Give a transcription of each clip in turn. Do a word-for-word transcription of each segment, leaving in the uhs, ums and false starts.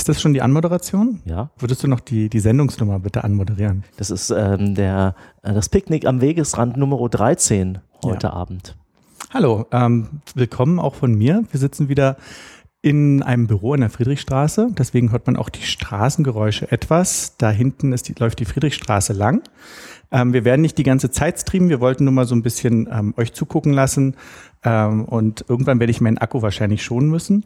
Ist das schon die Anmoderation? Ja. Würdest du noch die, die Sendungsnummer bitte anmoderieren? Das ist ähm, der, äh, das Picknick am Wegesrand Nummer dreizehn heute Ja. Abend. Hallo, ähm, willkommen auch von mir. Wir sitzen wieder in einem Büro in der Friedrichstraße. Deswegen hört man auch die Straßengeräusche etwas. Da hinten ist die, läuft die Friedrichstraße lang. Ähm, wir werden nicht die ganze Zeit streamen. Wir wollten nur mal so ein bisschen ähm, euch zugucken lassen. Ähm, und irgendwann werde ich meinen Akku wahrscheinlich schonen müssen.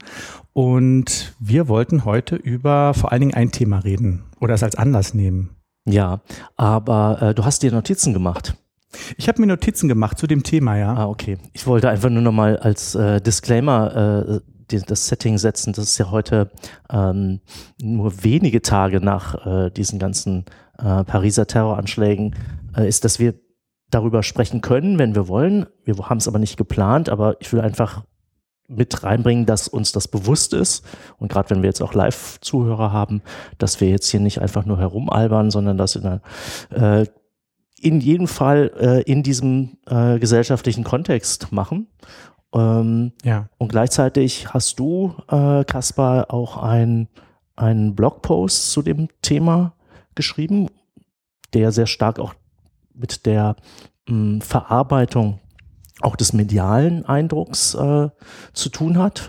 Und wir wollten heute über vor allen Dingen ein Thema reden oder es als Anlass nehmen. Ja, aber äh, du hast dir Notizen gemacht. Ich habe mir Notizen gemacht zu dem Thema, ja. Ah, okay. Ich wollte einfach nur nochmal als äh, Disclaimer äh, die, das Setting setzen. Das ist ja heute ähm, nur wenige Tage nach äh, diesen ganzen äh, Pariser Terroranschlägen, äh, ist, dass wir darüber sprechen können, wenn wir wollen. Wir haben es aber nicht geplant, aber ich will einfach mit reinbringen, dass uns das bewusst ist und gerade wenn wir jetzt auch Live-Zuhörer haben, dass wir jetzt hier nicht einfach nur herumalbern, sondern dass in, einer, äh, in jedem Fall äh, in diesem äh, gesellschaftlichen Kontext machen. Ähm, ja. Und gleichzeitig hast du, äh, Kaspar, auch ein, einen Blogpost zu dem Thema geschrieben, der sehr stark auch mit der mh, Verarbeitung auch des medialen Eindrucks äh, zu tun hat.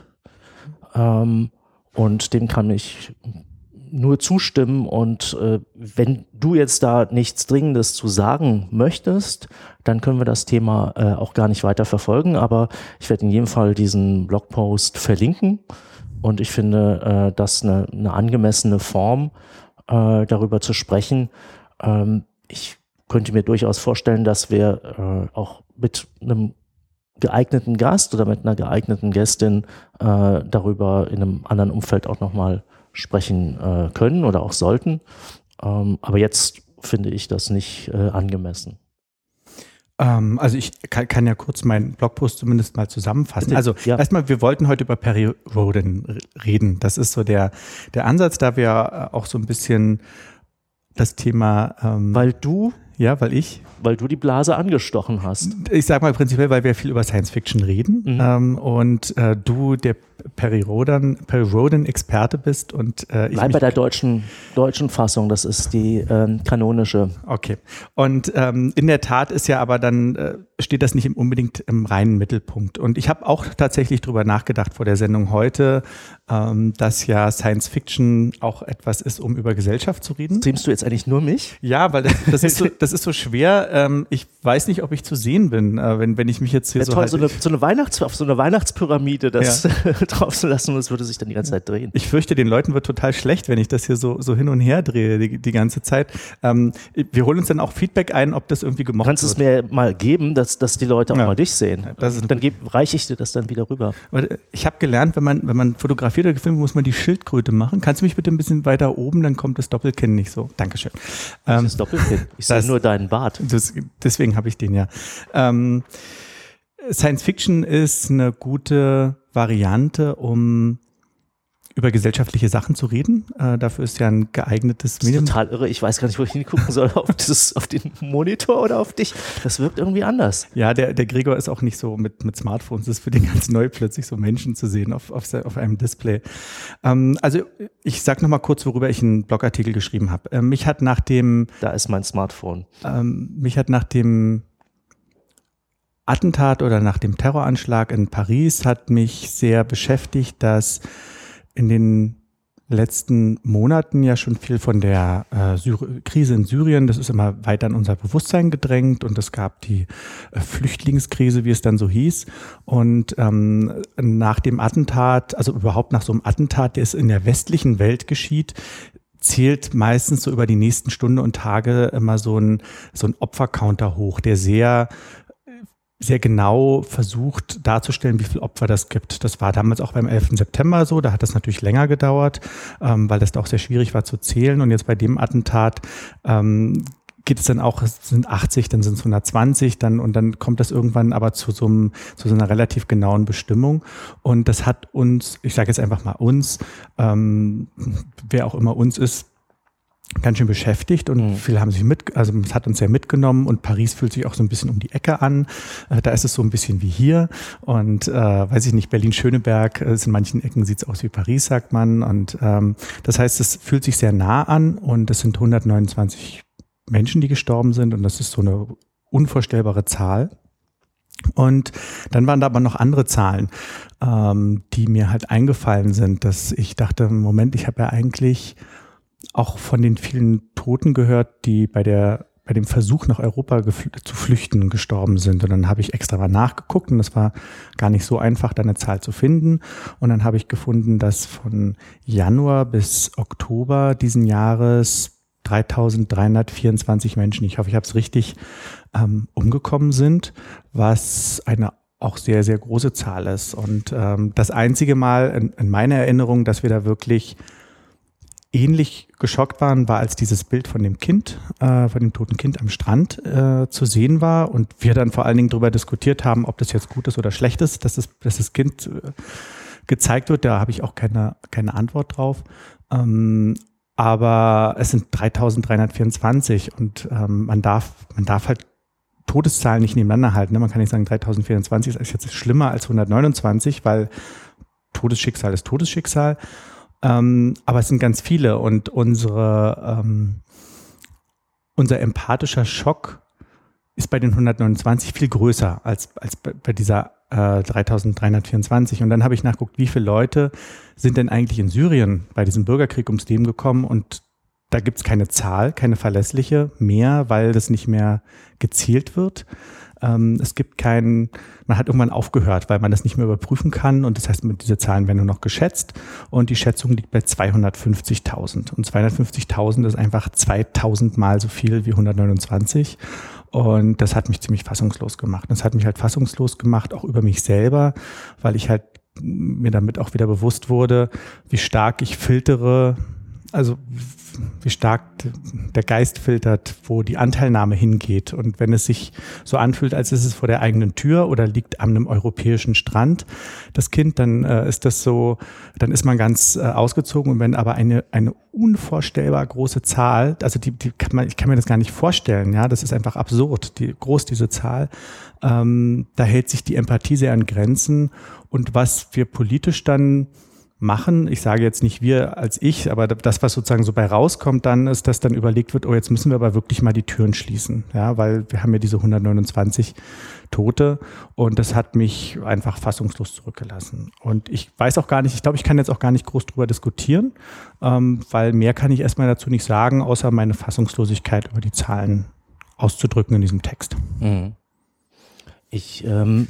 Ähm, und dem kann ich nur zustimmen. Und äh, wenn du jetzt da nichts Dringendes zu sagen möchtest, dann können wir das Thema äh, auch gar nicht weiter verfolgen. Aber ich werde in jedem Fall diesen Blogpost verlinken. Und ich finde, äh, das eine, eine angemessene Form, äh, darüber zu sprechen. Ähm, ich könnte mir durchaus vorstellen, dass wir äh, auch mit einem geeigneten Gast oder mit einer geeigneten Gästin äh, darüber in einem anderen Umfeld auch nochmal sprechen äh, können oder auch sollten. Ähm, aber jetzt finde ich das nicht äh, angemessen. Ähm, also ich kann, kann ja kurz meinen Blogpost zumindest mal zusammenfassen. Also ja. Erstmal, wir wollten heute über Perry Rhodan reden. Das ist so der, der Ansatz, da wir auch so ein bisschen das Thema... Ähm, weil du... Ja, weil ich... Weil du die Blase angestochen hast. Ich sag mal prinzipiell, weil wir viel über Science Fiction reden mhm. ähm, und äh, du der Perry Rhodan, Perry Rhodan Experte bist und äh, ich Bleib bei der deutschen, deutschen Fassung, das ist die ähm, kanonische. Okay. Und ähm, in der Tat ist ja aber dann, äh, steht das nicht im, unbedingt im reinen Mittelpunkt. Und ich habe auch tatsächlich drüber nachgedacht vor der Sendung heute, ähm, dass ja Science Fiction auch etwas ist, um über Gesellschaft zu reden. Streamst du jetzt eigentlich nur mich? Ja, weil das, das, ist, so, das ist so schwer. Ähm, ich weiß nicht, ob ich zu sehen bin, äh, wenn, wenn ich mich jetzt hier ja, so... Toll, halt so, eine, so eine Weihnachts, auf so eine Weihnachtspyramide das ja. drauf zu lassen und es würde sich dann die ganze Zeit drehen. Ich fürchte, den Leuten wird total schlecht, wenn ich das hier so, so hin und her drehe die, die ganze Zeit. Ähm, wir holen uns dann auch Feedback ein, ob das irgendwie gemocht wird. Kannst es mir mal geben, dass, dass die Leute auch ja. mal dich sehen. Das ist dann reiche ich dir das dann wieder rüber. Ich habe gelernt, wenn man, wenn man fotografiert oder gefilmt, muss man die Schildkröte machen. Kannst du mich bitte ein bisschen weiter oben, dann kommt das Doppelkinn nicht so. Dankeschön. Das ist Doppelkinn. Ich sehe nur deinen Bart. Das, deswegen habe ich den ja. Ähm, Science Fiction ist eine gute Variante, um über gesellschaftliche Sachen zu reden. Äh, dafür ist ja ein geeignetes Medium. Das ist total irre. Ich weiß gar nicht, wo ich hingucken soll. Auf, das, auf den Monitor oder auf dich. Das wirkt irgendwie anders. Ja, der, der Gregor ist auch nicht so mit, mit Smartphones. Das ist für den ganz neu, plötzlich so Menschen zu sehen auf, auf, auf einem Display. Ähm, also ich sag noch mal kurz, worüber ich einen Blogartikel geschrieben habe. Ähm, mich hat nach dem... Da ist mein Smartphone. Ähm, mich hat nach dem Attentat oder nach dem Terroranschlag in Paris hat mich sehr beschäftigt, dass in den letzten Monaten ja schon viel von der äh, Syri- Krise in Syrien, das ist immer weiter in unser Bewusstsein gedrängt und es gab die äh, Flüchtlingskrise, wie es dann so hieß. Und ähm, nach dem Attentat, also überhaupt nach so einem Attentat, der es in der westlichen Welt geschieht, zählt meistens so über die nächsten Stunden und Tage immer so ein, so ein Opfercounter hoch, der sehr sehr genau versucht darzustellen, wie viele Opfer das gibt. Das war damals auch beim elften September so, da hat das natürlich länger gedauert, ähm, weil das da auch sehr schwierig war zu zählen. Und jetzt bei dem Attentat ähm, geht es dann auch, es sind achtzig, dann sind es hundertzwanzig, dann und dann kommt das irgendwann aber zu so, einem, zu so einer relativ genauen Bestimmung. Und das hat uns, ich sage jetzt einfach mal uns, ähm, wer auch immer uns ist, ganz schön beschäftigt und mhm. viele haben sich mit, also es hat uns sehr mitgenommen und Paris fühlt sich auch so ein bisschen um die Ecke an. Äh, da ist es so ein bisschen wie hier und äh, weiß ich nicht, Berlin-Schöneberg, äh, in manchen Ecken sieht es aus wie Paris, sagt man. Und ähm, das heißt, es fühlt sich sehr nah an und es sind hundertneunundzwanzig Menschen, die gestorben sind und das ist so eine unvorstellbare Zahl. Und dann waren da aber noch andere Zahlen, ähm, die mir halt eingefallen sind, dass ich dachte, Moment, ich habe ja eigentlich auch von den vielen Toten gehört, die bei der bei dem Versuch nach Europa gefl- zu flüchten gestorben sind. Und dann habe ich extra mal nachgeguckt und es war gar nicht so einfach, da eine Zahl zu finden. Und dann habe ich gefunden, dass von Januar bis Oktober diesen Jahres dreitausenddreihundertvierundzwanzig Menschen, ich hoffe, ich habe es richtig, ähm, umgekommen sind, was eine auch sehr, sehr große Zahl ist. Und ähm, das einzige Mal in, in meiner Erinnerung, dass wir da wirklich ähnlich geschockt waren, war, als dieses Bild von dem Kind, äh, von dem toten Kind am Strand äh, zu sehen war und wir dann vor allen Dingen darüber diskutiert haben, ob das jetzt gut ist oder schlecht ist, dass das, dass das Kind äh, gezeigt wird. Da habe ich auch keine, keine Antwort drauf. Ähm, aber es sind dreitausenddreihundertvierundzwanzig und ähm, man darf, man darf halt Todeszahlen nicht nebeneinander halten. Ne? Man kann nicht sagen, dreitausendvierundzwanzig ist jetzt schlimmer als hundertneunundzwanzig, weil Todesschicksal ist Todesschicksal. Ähm, aber es sind ganz viele und unsere, ähm, unser empathischer Schock ist bei den hundertneunundzwanzig viel größer als, als bei, bei dieser äh, dreitausenddreihundertvierundzwanzig. Und dann habe ich nachgeguckt, wie viele Leute sind denn eigentlich in Syrien bei diesem Bürgerkrieg ums Leben gekommen und da gibt es keine Zahl, keine verlässliche mehr, weil das nicht mehr gezielt wird. Ähm, es gibt keinen, man hat irgendwann aufgehört, weil man das nicht mehr überprüfen kann und das heißt, diese Zahlen werden nur noch geschätzt und die Schätzung liegt bei zweihundertfünfzigtausend und zweihundertfünfzigtausend ist einfach zweitausend Mal so viel wie hundertneunundzwanzig und das hat mich ziemlich fassungslos gemacht. Das hat mich halt fassungslos gemacht, auch über mich selber, weil ich halt mir damit auch wieder bewusst wurde, wie stark ich filtere, also wie stark der Geist filtert, wo die Anteilnahme hingeht. Und wenn es sich so anfühlt, als ist es vor der eigenen Tür oder liegt an einem europäischen Strand, das Kind, dann äh, ist das so, dann ist man ganz äh, ausgezogen. Und wenn aber eine, eine unvorstellbar große Zahl, also die, die kann man, ich kann mir das gar nicht vorstellen, ja, das ist einfach absurd, die, groß diese Zahl, ähm, da hält sich die Empathie sehr an Grenzen. Und was wir politisch dann machen, ich sage jetzt nicht wir als ich, aber das, was sozusagen so bei rauskommt dann, ist, dass dann überlegt wird, oh, jetzt müssen wir aber wirklich mal die Türen schließen, ja, weil wir haben ja diese hundertneunundzwanzig Tote und das hat mich einfach fassungslos zurückgelassen. Und ich weiß auch gar nicht, ich glaube, ich kann jetzt auch gar nicht groß drüber diskutieren, ähm, weil mehr kann ich erstmal dazu nicht sagen, außer meine Fassungslosigkeit über die Zahlen auszudrücken in diesem Text. Mhm. Ich ähm,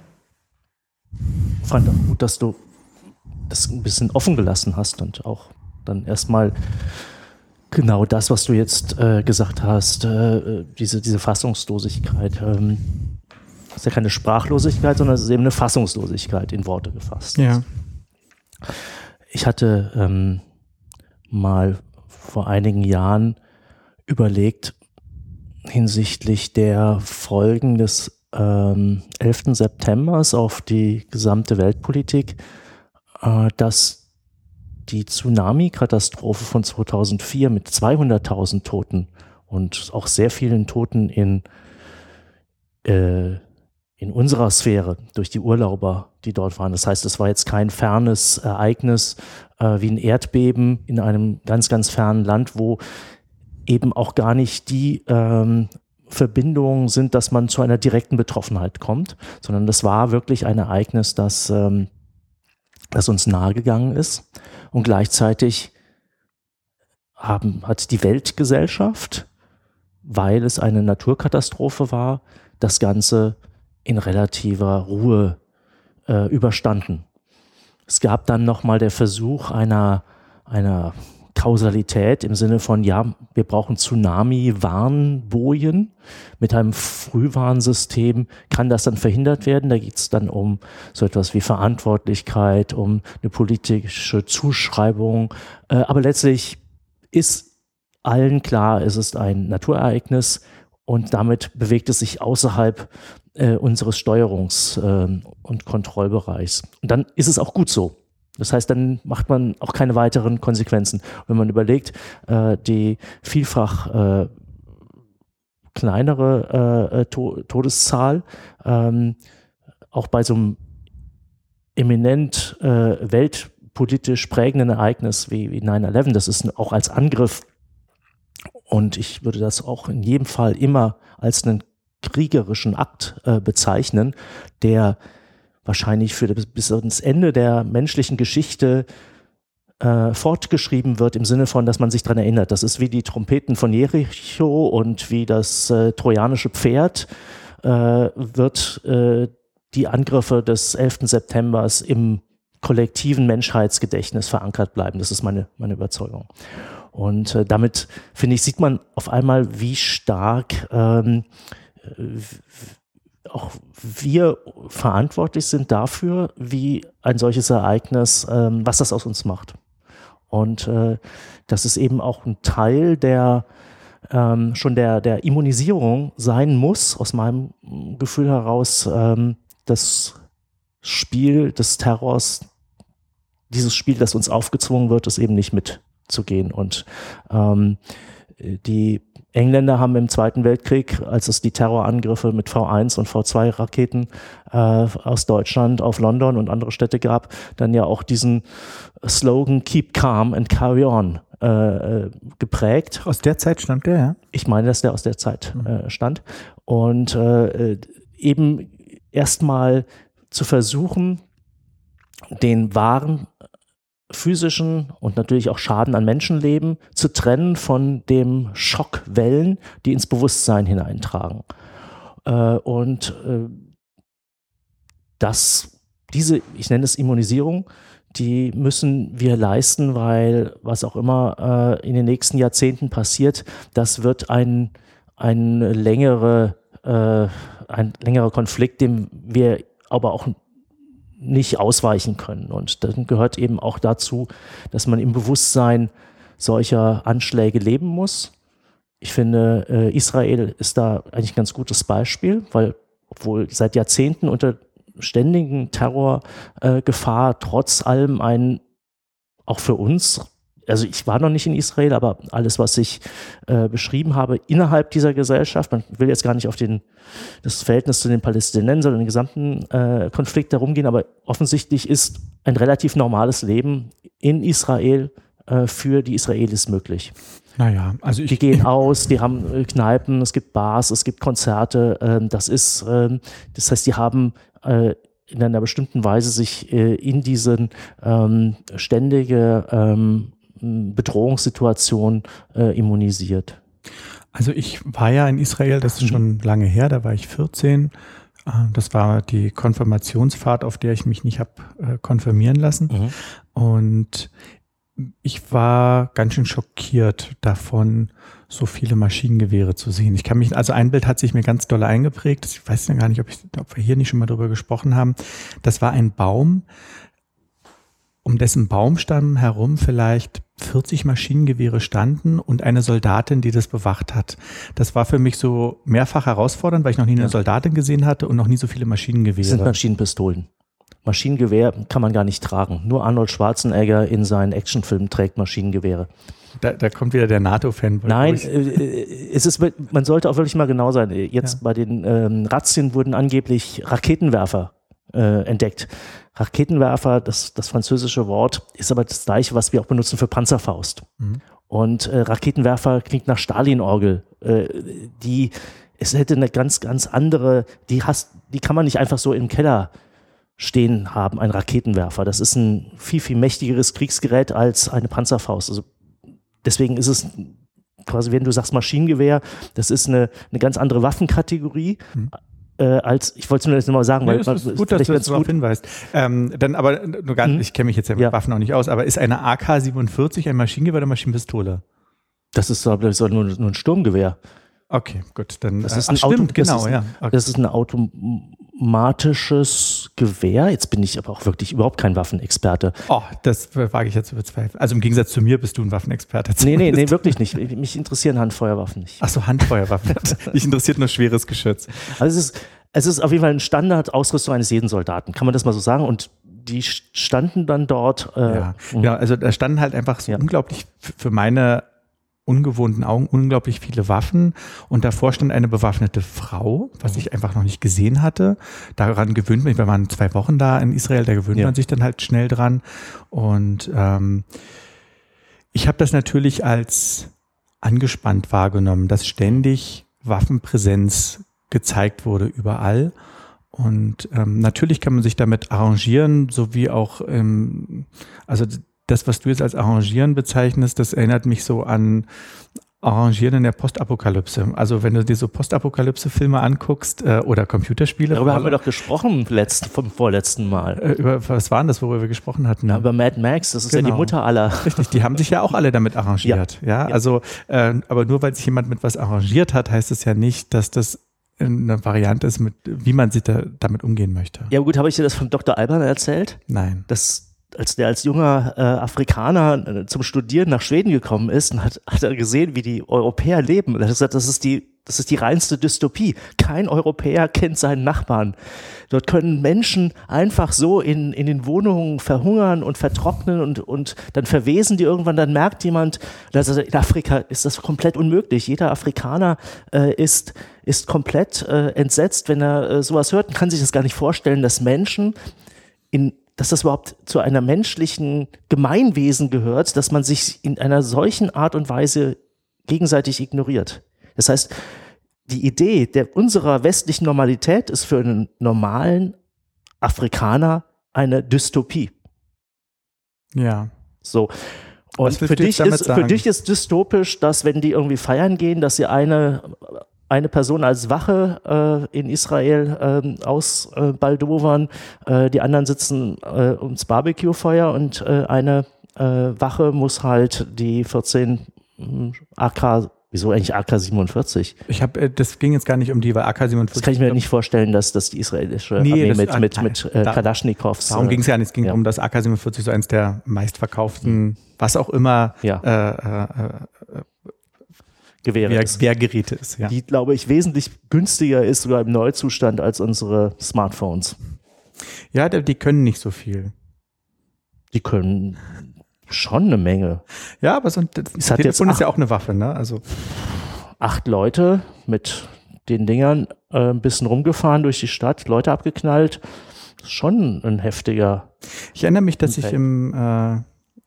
fand auch gut, dass du das ein bisschen offen gelassen hast und auch dann erstmal genau das, was du jetzt äh, gesagt hast, äh, diese, diese Fassungslosigkeit. Ähm, das ist ja keine Sprachlosigkeit, sondern es ist eben eine Fassungslosigkeit in Worte gefasst. Ja. Ich hatte ähm, mal vor einigen Jahren überlegt, hinsichtlich der Folgen des ähm, elften Septembers auf die gesamte Weltpolitik, dass die Tsunami-Katastrophe von zweitausendvier mit zweihunderttausend Toten und auch sehr vielen Toten in, äh, in unserer Sphäre durch die Urlauber, die dort waren. Das heißt, es war jetzt kein fernes Ereignis äh, wie ein Erdbeben in einem ganz, ganz fernen Land, wo eben auch gar nicht die ähm, Verbindungen sind, dass man zu einer direkten Betroffenheit kommt, sondern das war wirklich ein Ereignis, das ähm, das uns nahegegangen ist und gleichzeitig haben, hat die Weltgesellschaft, weil es eine Naturkatastrophe war, das Ganze in relativer Ruhe äh, überstanden. Es gab dann nochmal der Versuch einer, einer Kausalität im Sinne von, ja, wir brauchen Tsunami-Warnbojen. Mit einem Frühwarnsystem kann das dann verhindert werden. Da geht es dann um so etwas wie Verantwortlichkeit, um eine politische Zuschreibung. Äh, aber letztlich ist allen klar, es ist ein Naturereignis und damit bewegt es sich außerhalb äh, unseres Steuerungs- äh, und Kontrollbereichs. Und dann ist es auch gut so. Das heißt, dann macht man auch keine weiteren Konsequenzen. Wenn man überlegt, äh, die vielfach äh, kleinere äh, to- Todeszahl, ähm, auch bei so einem eminent äh, weltpolitisch prägenden Ereignis wie, wie neun elf, das ist auch als Angriff, und ich würde das auch in jedem Fall immer als einen kriegerischen Akt äh, bezeichnen, der wahrscheinlich für das, bis ans Ende der menschlichen Geschichte äh, fortgeschrieben wird, im Sinne von, dass man sich daran erinnert. Das ist wie die Trompeten von Jericho und wie das äh, trojanische Pferd, äh, wird äh, die Angriffe des elften Septembers im kollektiven Menschheitsgedächtnis verankert bleiben. Das ist meine, meine Überzeugung. Und äh, damit, finde ich, sieht man auf einmal, wie stark ähm, auch wir verantwortlich sind dafür, wie ein solches Ereignis, ähm, was das aus uns macht. Und äh, dass es eben auch ein Teil der ähm, schon der, der Immunisierung sein muss, aus meinem Gefühl heraus, ähm, das Spiel des Terrors, dieses Spiel, das uns aufgezwungen wird, ist eben nicht mitzugehen. Und ähm, die Engländer haben im Zweiten Weltkrieg, als es die Terrorangriffe mit V eins und V zwei Raketen äh, aus Deutschland auf London und andere Städte gab, dann ja auch diesen Slogan Keep calm and carry on äh, geprägt. Aus der Zeit stammt der, ja? Ich meine, dass der aus der Zeit äh, stand. Und äh, eben erstmal zu versuchen, den wahren physischen und natürlich auch Schaden an Menschenleben zu trennen von dem Schockwellen, die ins Bewusstsein hineintragen. Äh, und äh, das, diese, ich nenne es Immunisierung, die müssen wir leisten, weil was auch immer äh, in den nächsten Jahrzehnten passiert, das wird ein, ein, längere, äh, ein längerer Konflikt, dem wir aber auch nicht ausweichen können. Und dann gehört eben auch dazu, dass man im Bewusstsein solcher Anschläge leben muss. Ich finde, äh, Israel ist da eigentlich ein ganz gutes Beispiel, weil obwohl seit Jahrzehnten unter ständigen Terrorgefahr äh, trotz allem ein, auch für uns, also ich war noch nicht in Israel, aber alles, was ich äh, beschrieben habe, innerhalb dieser Gesellschaft, man will jetzt gar nicht auf den, das Verhältnis zu den Palästinensern und den gesamten äh, Konflikt herumgehen, aber offensichtlich ist ein relativ normales Leben in Israel äh, für die Israelis möglich. Naja, also ich... Die gehen aus, die haben äh, Kneipen, es gibt Bars, es gibt Konzerte, äh, das ist, äh, das heißt, die haben äh, in einer bestimmten Weise sich äh, in diesen ähm, ständige ähm, Bedrohungssituation äh, immunisiert. Also ich war ja in Israel, das ist schon lange her, da war ich vierzehn. Das war die Konfirmationsfahrt, auf der ich mich nicht habe äh, konfirmieren lassen. Mhm. Und ich war ganz schön schockiert davon, so viele Maschinengewehre zu sehen. Ich kann mich, also ein Bild hat sich mir ganz doll eingeprägt. Ich weiß gar nicht, ob, ich, ob wir hier nicht schon mal drüber gesprochen haben. Das war ein Baum, um dessen Baumstamm herum vielleicht vierzig Maschinengewehre standen und eine Soldatin, die das bewacht hat. Das war für mich so mehrfach herausfordernd, weil ich noch nie eine ja. Soldatin gesehen hatte und noch nie so viele Maschinengewehre. Das sind Maschinenpistolen. Maschinengewehr kann man gar nicht tragen. Nur Arnold Schwarzenegger in seinen Actionfilmen trägt Maschinengewehre. Da, da kommt wieder der NATO-Fan. Nein, äh, es ist, man sollte auch wirklich mal genau sein. Jetzt ja. bei den ähm, Razzien wurden angeblich Raketenwerfer äh, entdeckt. Raketenwerfer, das, das französische Wort, ist aber das gleiche, was wir auch benutzen für Panzerfaust. Mhm. Und äh, Raketenwerfer klingt nach Stalin-Orgel. Äh, die, es hätte eine ganz, ganz andere, die, hast, die kann man nicht einfach so im Keller stehen haben, ein Raketenwerfer. Das ist ein viel, viel mächtigeres Kriegsgerät als eine Panzerfaust. Also deswegen ist es quasi, wenn du sagst Maschinengewehr, das ist eine, eine ganz andere Waffenkategorie. Mhm. Als, ich wollte es nur jetzt mal sagen, nee, weil es ist gut, dass du jetzt darauf hinweist. Ähm, dann aber nur gar, mhm. ich kenne mich jetzt ja mit ja. Waffen auch nicht aus, aber ist eine A K siebenundvierzig ein Maschinengewehr oder Maschinenpistole? Das ist, glaube ich, nur, nur ein Sturmgewehr. Okay, gut, dann das ist ein ach, Auto, stimmt, genau, das ist, ja. Okay. Das ist ein automatisches Gewehr. Jetzt bin ich aber auch wirklich überhaupt kein Waffenexperte. Oh, das wage ich jetzt zu bezweifeln. Also im Gegensatz zu mir bist du ein Waffenexperte. Nee, nee, nee, wirklich nicht. Mich interessieren Handfeuerwaffen nicht. Ach so, Handfeuerwaffen. Mich interessiert nur schweres Geschütz. Also es ist, es ist auf jeden Fall eine Standardausrüstung eines jeden Soldaten, kann man das mal so sagen. Und die standen dann dort. Äh, ja. ja, also da standen halt einfach so ja. unglaublich für meine ungewohnten Augen unglaublich viele Waffen und davor stand eine bewaffnete Frau, was ich einfach noch nicht gesehen hatte. Daran gewöhnt man, wir waren zwei Wochen da in Israel, da gewöhnt ja. man sich dann halt schnell dran. Und ähm, ich habe das natürlich als angespannt wahrgenommen, dass ständig Waffenpräsenz gezeigt wurde überall. Und ähm, natürlich kann man sich damit arrangieren, so wie auch, ähm, also das, was du jetzt als Arrangieren bezeichnest, das erinnert mich so an Arrangieren in der Postapokalypse. Also wenn du dir so Postapokalypse-Filme anguckst äh, oder Computerspiele. Darüber haben wir doch gesprochen letzt, vom vorletzten Mal. Äh, über was waren das, worüber wir gesprochen hatten? Ja, über Mad Max, das ist genau. ja die Mutter aller. Richtig, die haben sich ja auch alle damit arrangiert. Ja, ja? ja. Also, äh, aber nur weil sich jemand mit was arrangiert hat, heißt es ja nicht, dass das eine Variante ist, mit, wie man sich da, damit umgehen möchte. Ja gut, habe ich dir das von Doktor Alban erzählt? Nein. Das als der als junger äh, Afrikaner äh, zum Studieren nach Schweden gekommen ist, und hat, hat er gesehen, wie die Europäer leben. Und er hat gesagt, das ist die, das ist die reinste Dystopie. Kein Europäer kennt seinen Nachbarn. Dort können Menschen einfach so in, in den Wohnungen verhungern und vertrocknen und, und dann verwesen die irgendwann, dann merkt jemand, also in Afrika ist das komplett unmöglich. Jeder Afrikaner äh, ist, ist komplett äh, entsetzt, wenn er äh, sowas hört und kann sich das gar nicht vorstellen, dass Menschen in dass das überhaupt zu einer menschlichen Gemeinwesen gehört, dass man sich in einer solchen Art und Weise gegenseitig ignoriert. Das heißt, die Idee der unserer westlichen Normalität ist für einen normalen Afrikaner eine Dystopie. Ja. So. Und für dich, ist, für dich ist dystopisch, dass wenn die irgendwie feiern gehen, dass sie eine eine Person als Wache äh, in Israel äh, ausbaldowern, äh, die anderen sitzen äh, ums Barbecue-Feuer und äh, eine äh, Wache muss halt die vierzehn A K, wieso eigentlich A K siebenundvierzig? Ich habe, das ging jetzt gar nicht um die, weil A K siebenundvierzig. Das kann ich mir nicht vorstellen, dass das die israelische nee, Armee das, mit, mit, nein, mit äh, da, Kalaschnikows. Darum ging es ja nicht, es ging ja. um das A K siebenundvierzig, so eins der meistverkauften, was auch immer, ja. äh, äh, Gewehre Wehr, ist. Wehrgeräte ist, ja. Die, glaube ich, wesentlich günstiger ist sogar im Neuzustand als unsere Smartphones. Ja, die können nicht so viel. Die können schon eine Menge. Ja, aber so ein das es hat Telefon jetzt ist ja auch eine Waffe, ne? Also acht Leute mit den Dingern äh, ein bisschen rumgefahren durch die Stadt, Leute abgeknallt. Schon ein heftiger. Ich erinnere mich, dass Impact. ich im äh,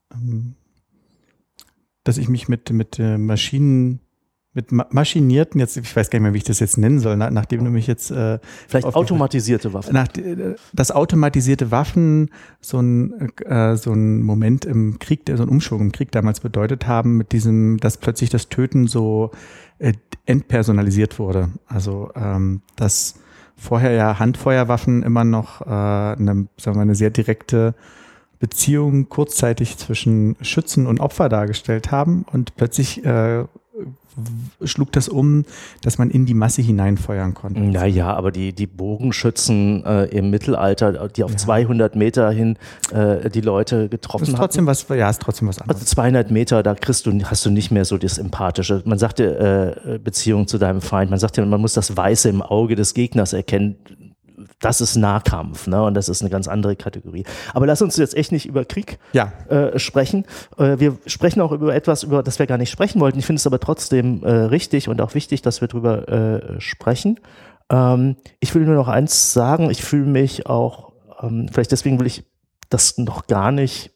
dass ich mich mit, mit äh, Maschinen mit ma maschinierten, jetzt, ich weiß gar nicht mehr, wie ich das jetzt nennen soll, nach, nachdem du mich jetzt äh, vielleicht automatisierte Waffen. Nach, dass automatisierte Waffen so ein, äh, so ein Moment im Krieg, so ein Umschwung im Krieg damals bedeutet haben, mit diesem, dass plötzlich das Töten so äh, entpersonalisiert wurde. Also ähm, dass vorher ja Handfeuerwaffen immer noch äh, eine, sagen wir, eine sehr direkte Beziehung kurzzeitig zwischen Schützen und Opfer dargestellt haben und plötzlich äh, schlug das um, dass man in die Masse hineinfeuern konnte. Naja, aber die, die Bogenschützen äh, im Mittelalter, die auf ja. zweihundert Meter hin äh, die Leute getroffen haben. Ist trotzdem was, ja, ist trotzdem was anderes. Also zweihundert Meter, da kriegst du, hast du nicht mehr so das Empathische. Man sagte äh, Beziehung zu deinem Feind, man sagte, man muss das Weiße im Auge des Gegners erkennen. Das ist Nahkampf, ne? Und das ist eine ganz andere Kategorie. Aber lass uns jetzt echt nicht über Krieg ja. äh, sprechen. Äh, wir sprechen auch über etwas, über das wir gar nicht sprechen wollten. Ich finde es aber trotzdem äh, richtig und auch wichtig, dass wir drüber äh, sprechen. Ähm, ich will nur noch eins sagen. Ich fühle mich auch, ähm, vielleicht deswegen will ich das noch gar nicht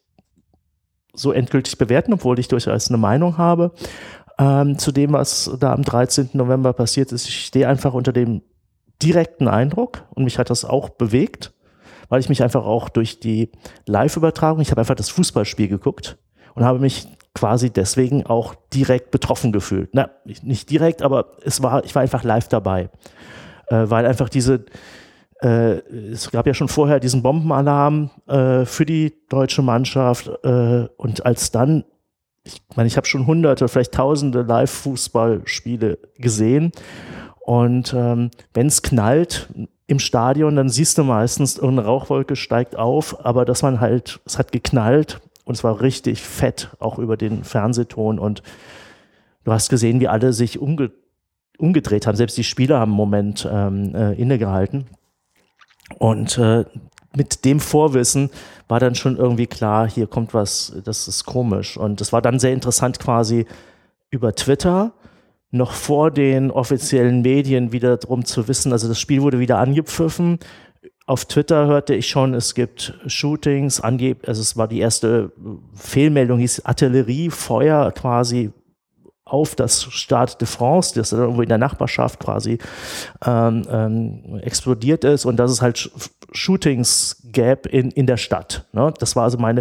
so endgültig bewerten, obwohl ich durchaus eine Meinung habe ähm, zu dem, was da am dreizehnten November passiert ist. Ich stehe einfach unter dem direkten Eindruck und mich hat das auch bewegt, weil ich mich einfach auch durch die Live-Übertragung, ich habe einfach das Fußballspiel geguckt und habe mich quasi deswegen auch direkt betroffen gefühlt. Na, nicht direkt, aber es war, ich war einfach live dabei, äh, weil einfach diese, äh, es gab ja schon vorher diesen Bombenalarm äh, für die deutsche Mannschaft äh, und als dann, ich meine, ich habe schon hunderte, vielleicht tausende Live-Fußballspiele gesehen. Und ähm, wenn es knallt im Stadion, dann siehst du meistens, irgendeine Rauchwolke steigt auf, aber dass man halt, es hat geknallt und es war richtig fett, auch über den Fernsehton. Und du hast gesehen, wie alle sich umge umgedreht haben. Selbst die Spieler haben einen Moment ähm, äh, innegehalten. Und äh, mit dem Vorwissen war dann schon irgendwie klar, hier kommt was, das ist komisch. Und es war dann sehr interessant quasi über Twitter noch vor den offiziellen Medien wieder drum zu wissen, also das Spiel wurde wieder angepfiffen. Auf Twitter hörte ich schon, es gibt Shootings, angeb, also es war die erste Fehlmeldung, hieß Artilleriefeuer quasi auf das Stade de France, das dann irgendwo in der Nachbarschaft quasi ähm, ähm, explodiert ist und dass es halt Shootings gäbe in, in der Stadt. Ne? Das war also meine,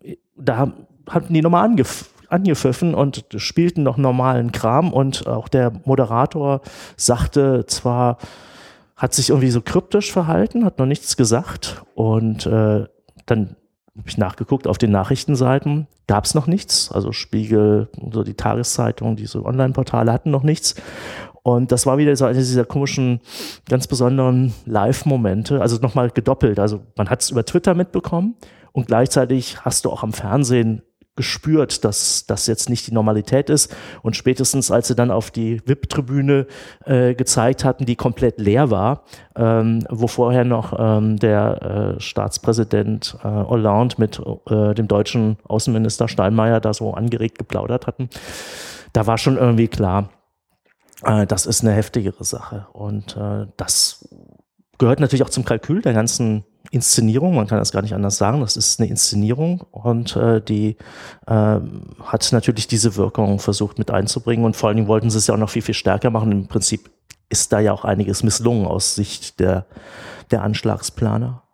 da hatten die nochmal angef angepfiffen und spielten noch normalen Kram und auch der Moderator sagte zwar, hat sich irgendwie so kryptisch verhalten, hat noch nichts gesagt und äh, dann habe ich nachgeguckt auf den Nachrichtenseiten, gab es noch nichts, also Spiegel, so die Tageszeitung, diese Online-Portale hatten noch nichts und das war wieder so eine dieser komischen, ganz besonderen Live-Momente, also nochmal gedoppelt, also man hat es über Twitter mitbekommen und gleichzeitig hast du auch am Fernsehen gespürt, dass das jetzt nicht die Normalität ist und spätestens als sie dann auf die V I P-Tribüne äh, gezeigt hatten, die komplett leer war, ähm, wo vorher noch ähm, der äh, Staatspräsident äh, Hollande mit äh, dem deutschen Außenminister Steinmeier da so angeregt geplaudert hatten, da war schon irgendwie klar, äh, das ist eine heftigere Sache und äh, das gehört natürlich auch zum Kalkül der ganzen Inszenierung, man kann das gar nicht anders sagen, das ist eine Inszenierung und äh, die äh, hat natürlich diese Wirkung versucht mit einzubringen und vor allen Dingen wollten sie es ja auch noch viel, viel stärker machen. Im Prinzip ist da ja auch einiges misslungen aus Sicht der, der Anschlagsplaner.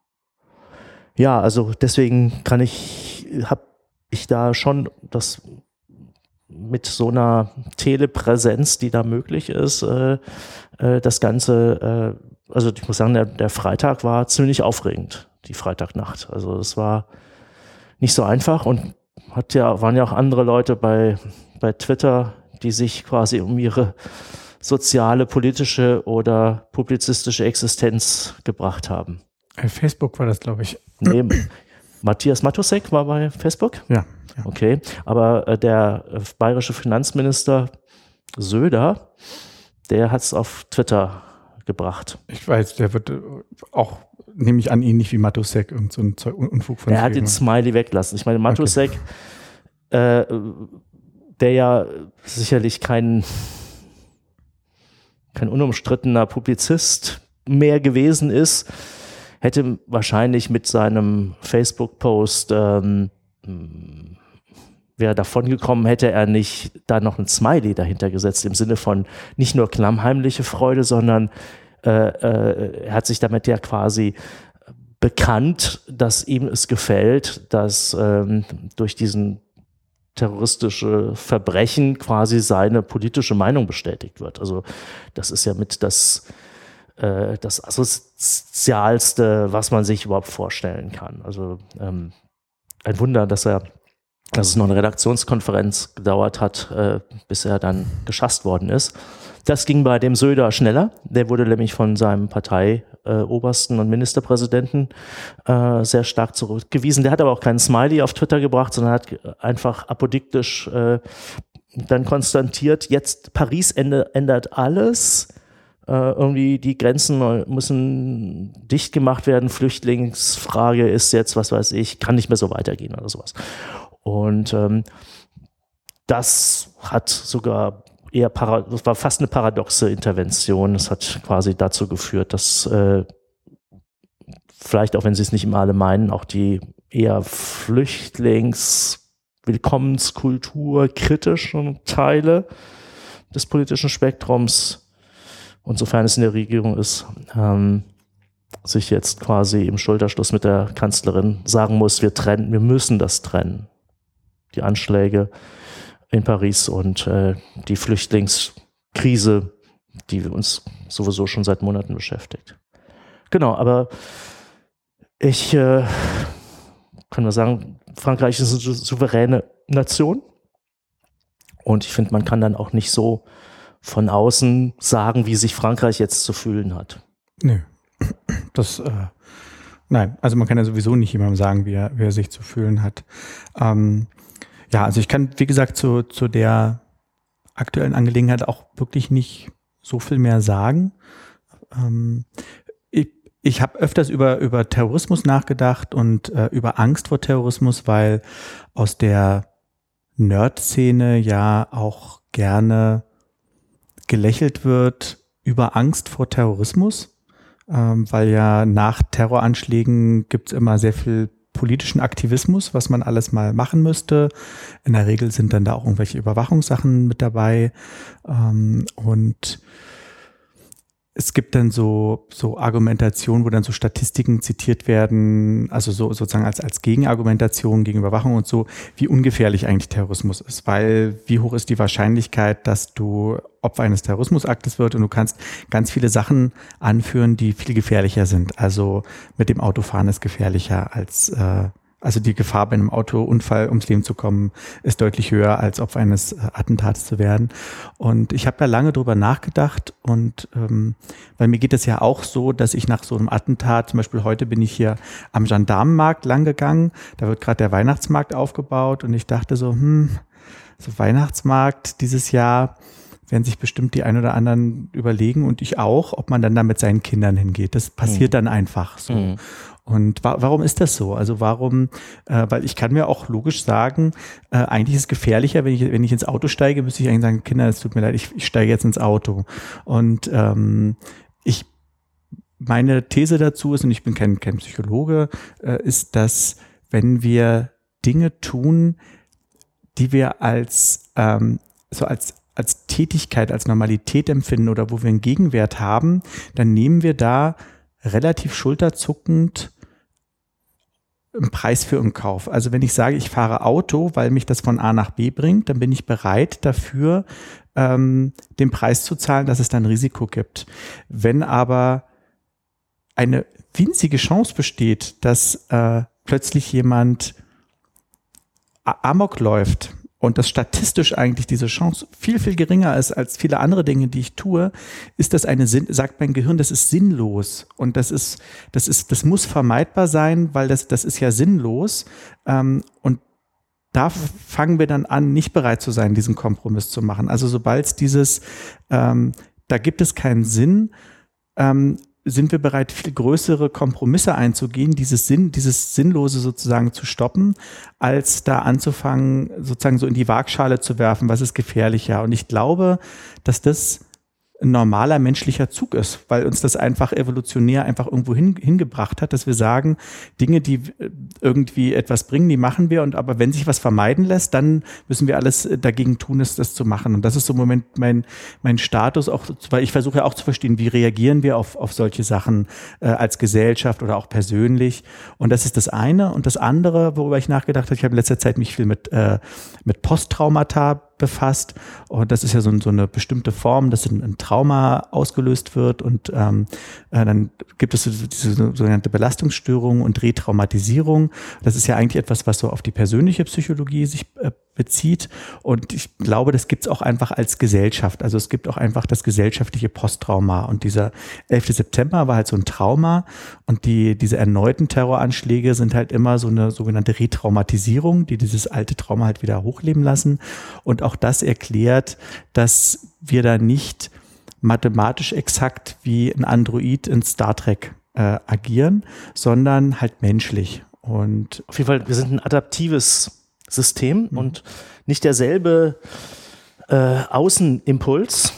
Ja, also deswegen kann ich, habe ich da schon das mit so einer Telepräsenz, die da möglich ist, äh, äh, das Ganze äh, also ich muss sagen, der, der Freitag war ziemlich aufregend, die Freitagnacht. Also es war nicht so einfach und hat ja, waren ja auch andere Leute bei, bei Twitter, die sich quasi um ihre soziale, politische oder publizistische Existenz gebracht haben. Bei Facebook war das, glaube ich. Nee, Matthias Mattusek war bei Facebook? Ja. ja. Okay, aber äh, der äh, bayerische Finanzminister Söder, der hat es auf Twitter gebracht. Ich weiß, der wird auch, nehme ich an, ähnlich wie Mattusek, irgend so ein Zeug, Unfug von Er hat den Smiley weglassen. Ich meine, Mattusek, okay. äh, der ja sicherlich kein, kein unumstrittener Publizist mehr gewesen ist, hätte wahrscheinlich mit seinem Facebook-Post ähm, wäre davon gekommen, hätte er nicht da noch ein Smiley dahinter gesetzt, im Sinne von nicht nur klammheimliche Freude, sondern äh, äh, er hat sich damit ja quasi bekannt, dass ihm es gefällt, dass ähm, durch diesen terroristische Verbrechen quasi seine politische Meinung bestätigt wird. Also das ist ja mit das, äh, das Asozialste, was man sich überhaupt vorstellen kann. Also ähm, ein Wunder, dass er dass es noch eine Redaktionskonferenz gedauert hat, äh, bis er dann geschasst worden ist. Das ging bei dem Söder schneller. Der wurde nämlich von seinem Parteiobersten äh, und Ministerpräsidenten äh, sehr stark zurückgewiesen. Der hat aber auch keinen Smiley auf Twitter gebracht, sondern hat einfach apodiktisch äh, dann konstatiert, jetzt Paris ende, ändert alles. Äh, irgendwie die Grenzen müssen dicht gemacht werden. Flüchtlingsfrage ist jetzt, was weiß ich, kann nicht mehr so weitergehen oder sowas. Und ähm, das hat sogar eher, para- das war fast eine paradoxe Intervention. Das hat quasi dazu geführt, dass äh, vielleicht, auch wenn sie es nicht immer alle meinen, auch die eher Flüchtlings-Willkommenskultur kritischen Teile des politischen Spektrums, und sofern es in der Regierung ist, ähm, sich jetzt quasi im Schulterschluss mit der Kanzlerin sagen muss, wir trennen, wir müssen das trennen. Die Anschläge in Paris und äh, die Flüchtlingskrise, die uns sowieso schon seit Monaten beschäftigt. Genau, aber ich äh, kann nur sagen, Frankreich ist eine souveräne Nation und ich finde, man kann dann auch nicht so von außen sagen, wie sich Frankreich jetzt zu fühlen hat. Nö, das, äh, nein, also man kann ja sowieso nicht jemandem sagen, wie er, wie er sich zu fühlen hat. Ähm, Ja, also ich kann, wie gesagt, zu, zu der aktuellen Angelegenheit auch wirklich nicht so viel mehr sagen. Ähm, ich, ich habe öfters über, über Terrorismus nachgedacht und äh, über Angst vor Terrorismus, weil aus der Nerd-Szene ja auch gerne gelächelt wird über Angst vor Terrorismus, ähm, weil ja nach Terroranschlägen gibt es immer sehr viel politischen Aktivismus, was man alles mal machen müsste. In der Regel sind dann da auch irgendwelche Überwachungssachen mit dabei, ähm, und es gibt dann so, so Argumentationen, wo dann so Statistiken zitiert werden, also so sozusagen als, als Gegenargumentation gegen Überwachung und so, wie ungefährlich eigentlich Terrorismus ist, weil wie hoch ist die Wahrscheinlichkeit, dass du Opfer eines Terrorismusaktes wird, und du kannst ganz viele Sachen anführen, die viel gefährlicher sind. Also mit dem Autofahren ist gefährlicher als äh, Also die Gefahr, bei einem Autounfall ums Leben zu kommen, ist deutlich höher, als Opfer eines Attentats zu werden. Und ich habe da lange drüber nachgedacht, und ähm, weil mir geht es ja auch so, dass ich nach so einem Attentat, zum Beispiel heute bin ich hier am Gendarmenmarkt lang gegangen, da wird gerade der Weihnachtsmarkt aufgebaut, und ich dachte so, hm, so Weihnachtsmarkt dieses Jahr, werden sich bestimmt die ein oder anderen überlegen, und ich auch, ob man dann da mit seinen Kindern hingeht. Das passiert mhm. dann einfach so. Mhm. Und wa- warum ist das so? Also warum, äh, weil ich kann mir auch logisch sagen, äh, eigentlich ist es gefährlicher, wenn ich, wenn ich ins Auto steige, müsste ich eigentlich sagen, Kinder, es tut mir leid, ich, ich steige jetzt ins Auto. Und ähm, ich, meine These dazu ist, und ich bin kein, kein Psychologe, äh, ist, dass wenn wir Dinge tun, die wir als, ähm, so als als Tätigkeit, als Normalität empfinden oder wo wir einen Gegenwert haben, dann nehmen wir da relativ schulterzuckend einen Preis für in Kauf. Also wenn ich sage, ich fahre Auto, weil mich das von A nach B bringt, dann bin ich bereit dafür, ähm, den Preis zu zahlen, dass es dann Risiko gibt. Wenn aber eine winzige Chance besteht, dass äh, plötzlich jemand Amok läuft, und dass statistisch eigentlich diese Chance viel, viel geringer ist als viele andere Dinge, die ich tue, ist das eine Sinn, sagt mein Gehirn, das ist sinnlos. Und das ist, das ist, das muss vermeidbar sein, weil das, das ist ja sinnlos. Ähm, und da fangen wir dann an, nicht bereit zu sein, diesen Kompromiss zu machen. Also sobald es dieses, ähm, da gibt es keinen Sinn, ähm, sind wir bereit, viel größere Kompromisse einzugehen, dieses Sinn, dieses Sinnlose sozusagen zu stoppen, als da anzufangen, sozusagen so in die Waagschale zu werfen, was ist gefährlicher. Und ich glaube, dass das ein normaler menschlicher Zug ist, weil uns das einfach evolutionär einfach irgendwo hin, hingebracht hat, dass wir sagen, Dinge, die irgendwie etwas bringen, die machen wir, und aber wenn sich was vermeiden lässt, dann müssen wir alles dagegen tun, das, das zu machen. Und das ist so im Moment mein, mein Status, auch, weil ich versuche ja auch zu verstehen, wie reagieren wir auf, auf solche Sachen äh, als Gesellschaft oder auch persönlich. Und das ist das eine. Und das andere, worüber ich nachgedacht habe, ich habe in letzter Zeit mich viel mit, äh, mit Posttraumata befasst, und das ist ja so, so eine bestimmte Form, dass ein, ein Trauma ausgelöst wird, und ähm, äh, dann gibt es diese sogenannte Belastungsstörung und Retraumatisierung. Das ist ja eigentlich etwas, was so auf die persönliche Psychologie sich äh, bezieht, und ich glaube, das gibt es auch einfach als Gesellschaft. Also es gibt auch einfach das gesellschaftliche Posttrauma, und dieser elfte September war halt so ein Trauma, und die diese erneuten Terroranschläge sind halt immer so eine sogenannte Retraumatisierung, die dieses alte Trauma halt wieder hochleben lassen, und auch das erklärt, dass wir da nicht mathematisch exakt wie ein Android in Star Trek äh, agieren, sondern halt menschlich. Und auf jeden Fall, wir sind ein adaptives System, mhm. und nicht derselbe äh, Außenimpuls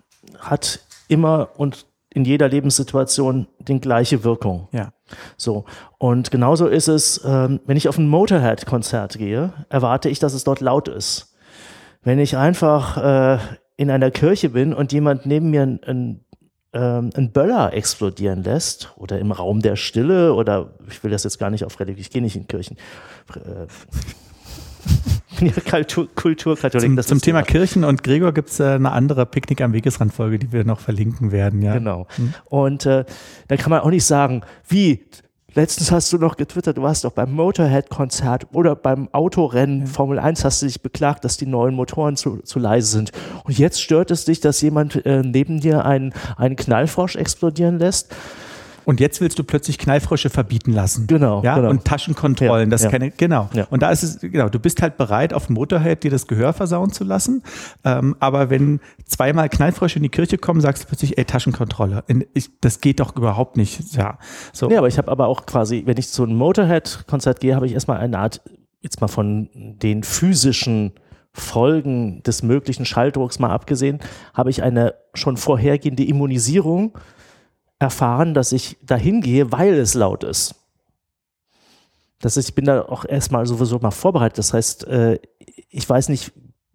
hat immer und in jeder Lebenssituation die gleiche Wirkung. Ja. So. Und genauso ist es, ähm, wenn ich auf ein Motorhead-Konzert gehe, erwarte ich, dass es dort laut ist. Wenn ich einfach äh, in einer Kirche bin und jemand neben mir ein, ein, ähm, ein Böller explodieren lässt, oder im Raum der Stille, oder ich will das jetzt gar nicht auf Religion, ich gehe nicht in Kirchen. Äh, ja, Kultur, Kulturkatholik. Zum, zum Thema Kirchen und Gregor gibt es äh, eine andere Picknick am Wegesrand-Folge, die wir noch verlinken werden. Ja. Genau. Hm. Und äh, da kann man auch nicht sagen, wie, letztens hast du noch getwittert, du warst doch beim Motorhead-Konzert oder beim Autorennen ja. Formel eins, hast du dich beklagt, dass die neuen Motoren zu, zu leise sind. Und jetzt stört es dich, dass jemand äh, neben dir einen, einen Knallfrosch explodieren lässt. Und jetzt willst du plötzlich Knallfrösche verbieten lassen. Genau. Ja, genau. und Taschenkontrollen, Ja, das ja. keine, genau. Ja. Und da ist es, genau, du bist halt bereit, auf dem Motorhead dir das Gehör versauen zu lassen. Ähm, aber wenn zweimal Knallfrösche in die Kirche kommen, sagst du plötzlich, ey, Taschenkontrolle. Ich, das geht doch überhaupt nicht. Ja, so. Ja, aber ich habe aber auch quasi, wenn ich zu einem Motorhead-Konzert gehe, habe ich erstmal eine Art, jetzt mal von den physischen Folgen des möglichen Schalldrucks mal abgesehen, habe ich eine schon vorhergehende Immunisierung erfahren, dass ich dahin gehe, weil es laut ist. Das heißt, ich bin da auch erstmal sowieso mal vorbereitet. Das heißt, ich weiß nicht,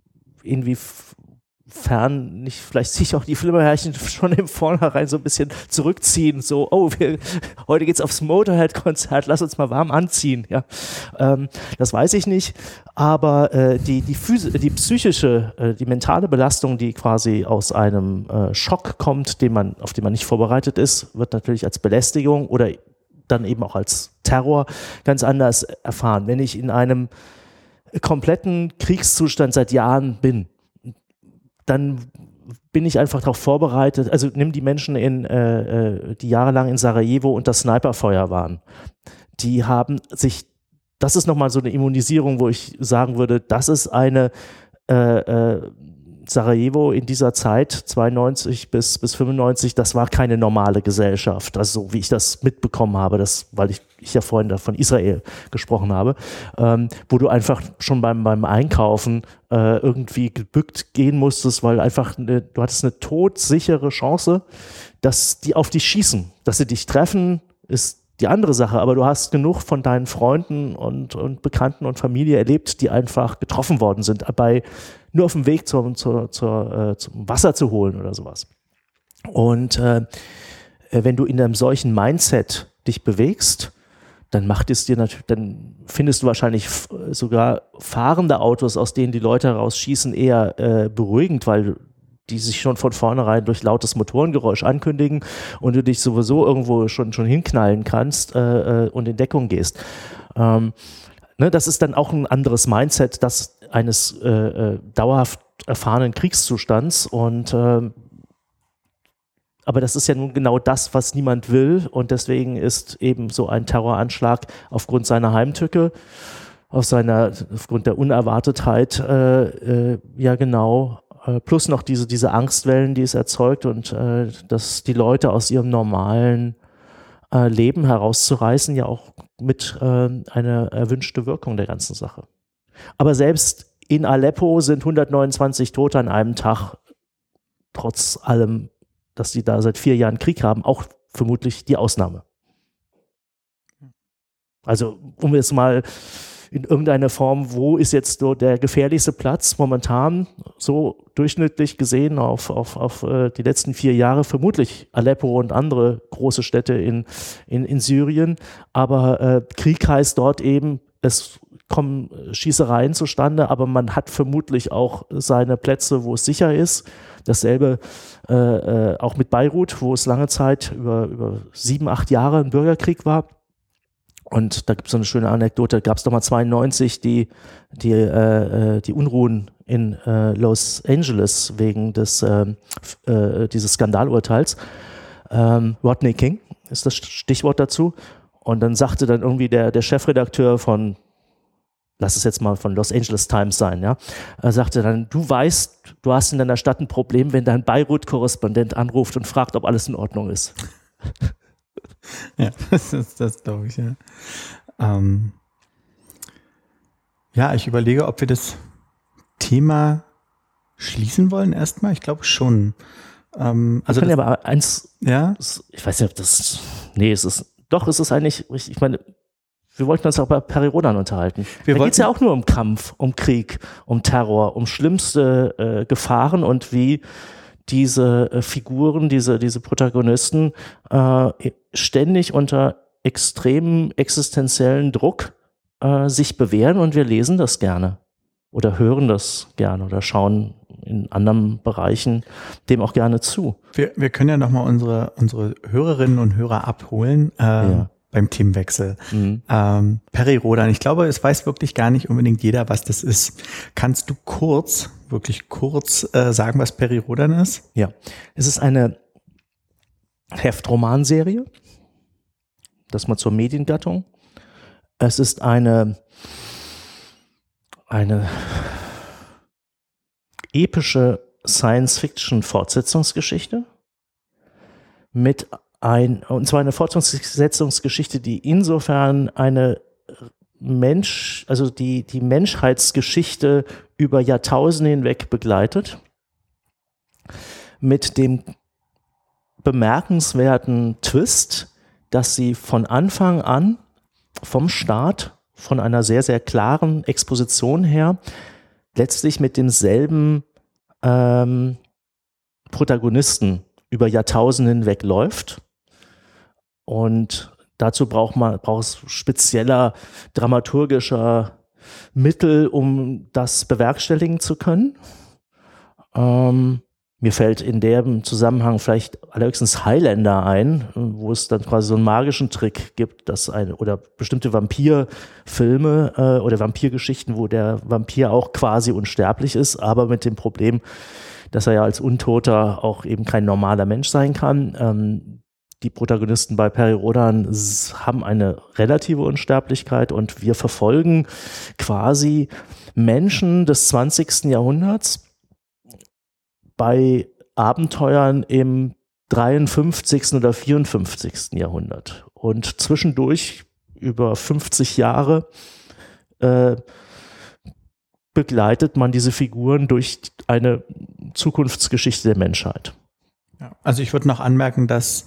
inwiefern nicht vielleicht sich auch die Flimmerherrchen schon im Vornherein so ein bisschen zurückziehen, so, oh, wir, heute geht's aufs Motorhead-Konzert, lass uns mal warm anziehen. Ja, ähm, das weiß ich nicht, aber äh, die, die, Physi- die psychische, äh, die mentale Belastung, die quasi aus einem äh, Schock kommt, den man, auf den man nicht vorbereitet ist, wird natürlich als Belästigung oder dann eben auch als Terror ganz anders erfahren. Wenn ich in einem kompletten Kriegszustand seit Jahren bin, dann bin ich einfach darauf vorbereitet, also nimm die Menschen, in, äh, die jahrelang in Sarajevo unter Sniperfeuer waren. Die haben sich, das ist nochmal so eine Immunisierung, wo ich sagen würde, das ist eine äh, äh, Sarajevo in dieser Zeit, zweiundneunzig bis, bis fünfundneunzig, das war keine normale Gesellschaft, also so wie ich das mitbekommen habe, das, weil ich, ich ja vorhin da von Israel gesprochen habe, ähm, wo du einfach schon beim, beim Einkaufen äh, irgendwie gebückt gehen musstest, weil einfach eine, du hattest eine todsichere Chance, dass die auf dich schießen, dass sie dich treffen, ist die andere Sache, aber du hast genug von deinen Freunden und, und Bekannten und Familie erlebt, die einfach getroffen worden sind, bei, nur auf dem Weg zur, zur, zur, äh, zum Wasser zu holen oder sowas. Und äh, wenn du in einem solchen Mindset dich bewegst, dann macht es dir natürlich, dann findest du wahrscheinlich f- sogar fahrende Autos, aus denen die Leute herausschießen, eher äh, beruhigend, weil die sich schon von vornherein durch lautes Motorengeräusch ankündigen und du dich sowieso irgendwo schon, schon hinknallen kannst äh, und in Deckung gehst. Ähm, ne, das ist dann auch ein anderes Mindset, das eines äh, äh, dauerhaft erfahrenen Kriegszustands und äh, aber das ist ja nun genau das, was niemand will und deswegen ist eben so ein Terroranschlag aufgrund seiner Heimtücke, auf seiner, aufgrund der Unerwartetheit äh, äh, ja genau, plus noch diese, diese Angstwellen, die es erzeugt und äh, dass die Leute aus ihrem normalen äh, Leben herauszureißen, ja auch mit äh, einer erwünschte Wirkung der ganzen Sache. Aber selbst in Aleppo sind hundertneunundzwanzig Tote an einem Tag, trotz allem, dass die da seit vier Jahren Krieg haben, auch vermutlich die Ausnahme. Also um jetzt mal in irgendeiner Form, wo ist jetzt so der gefährlichste Platz momentan, so durchschnittlich gesehen auf, auf, auf äh, die letzten vier Jahre, vermutlich Aleppo und andere große Städte in, in, in Syrien, aber äh, Krieg heißt dort eben, es kommen Schießereien zustande, aber man hat vermutlich auch seine Plätze, wo es sicher ist. Dasselbe äh, äh, auch mit Beirut, wo es lange Zeit über, über sieben, acht Jahre ein Bürgerkrieg war. Und da gibt es so eine schöne Anekdote, gab es doch mal zweiundneunzig die, die, äh, die Unruhen in äh, Los Angeles wegen des, äh, äh, dieses Skandalurteils. Ähm, Rodney King ist das Stichwort dazu. Und dann sagte dann irgendwie der, der Chefredakteur von, lass es jetzt mal von Los Angeles Times sein, ja, er sagte dann, du weißt, du hast in deiner Stadt ein Problem, wenn dein Beirut-Korrespondent anruft und fragt, ob alles in Ordnung ist. Ja, das ist das, glaube ich, ja. Ähm, ja, ich überlege, ob wir das Thema schließen wollen erstmal. Ich glaube schon. Ähm, also wir können das, aber eins, ja? ich weiß nicht, ob das, nee, es ist, doch, es ist eigentlich, ich meine, wir wollten uns auch bei Peri Rodan unterhalten. Wir da geht es ja auch nur um Kampf, um Krieg, um Terror, um schlimmste äh, Gefahren und wie diese äh, Figuren, diese, diese Protagonisten äh, ständig unter extremem existenziellen Druck äh, sich bewähren und wir lesen das gerne oder hören das gerne oder schauen in anderen Bereichen dem auch gerne zu. Wir, wir können ja nochmal unsere, unsere Hörerinnen und Hörer abholen äh, ja. beim Themenwechsel. Mhm. Ähm, Peri Rodan, ich glaube, es weiß wirklich gar nicht unbedingt jeder, was das ist. Kannst du kurz, wirklich kurz äh, sagen, was Peri Rodan ist? Ja, es ist eine Heftromanserie Das mal zur Mediengattung. Es ist eine, eine epische Science-Fiction-Fortsetzungsgeschichte mit ein, und zwar eine Fortsetzungsgeschichte, die insofern eine Mensch, also die, die Menschheitsgeschichte über Jahrtausende hinweg begleitet, mit dem bemerkenswerten Twist, dass sie von Anfang an, vom Start, von einer sehr, sehr klaren Exposition her, letztlich mit demselben ähm, Protagonisten über Jahrtausende hinweg läuft. Und dazu braucht man braucht es spezieller dramaturgischer Mittel, um das bewerkstelligen zu können. Ähm, mir fällt in dem Zusammenhang vielleicht allerhöchstens Highlander ein, wo es dann quasi so einen magischen Trick gibt, dass eine oder bestimmte Vampirfilme äh, oder Vampirgeschichten, wo der Vampir auch quasi unsterblich ist, aber mit dem Problem, dass er ja als Untoter auch eben kein normaler Mensch sein kann. Ähm, die Protagonisten bei Perry Rhodan haben eine relative Unsterblichkeit und wir verfolgen quasi Menschen des zwanzigsten Jahrhunderts bei Abenteuern im dreiundfünfzigsten oder vierundfünfzigsten Jahrhundert. Und zwischendurch über fünfzig Jahre äh, begleitet man diese Figuren durch eine Zukunftsgeschichte der Menschheit. Ja, also ich würde noch anmerken, dass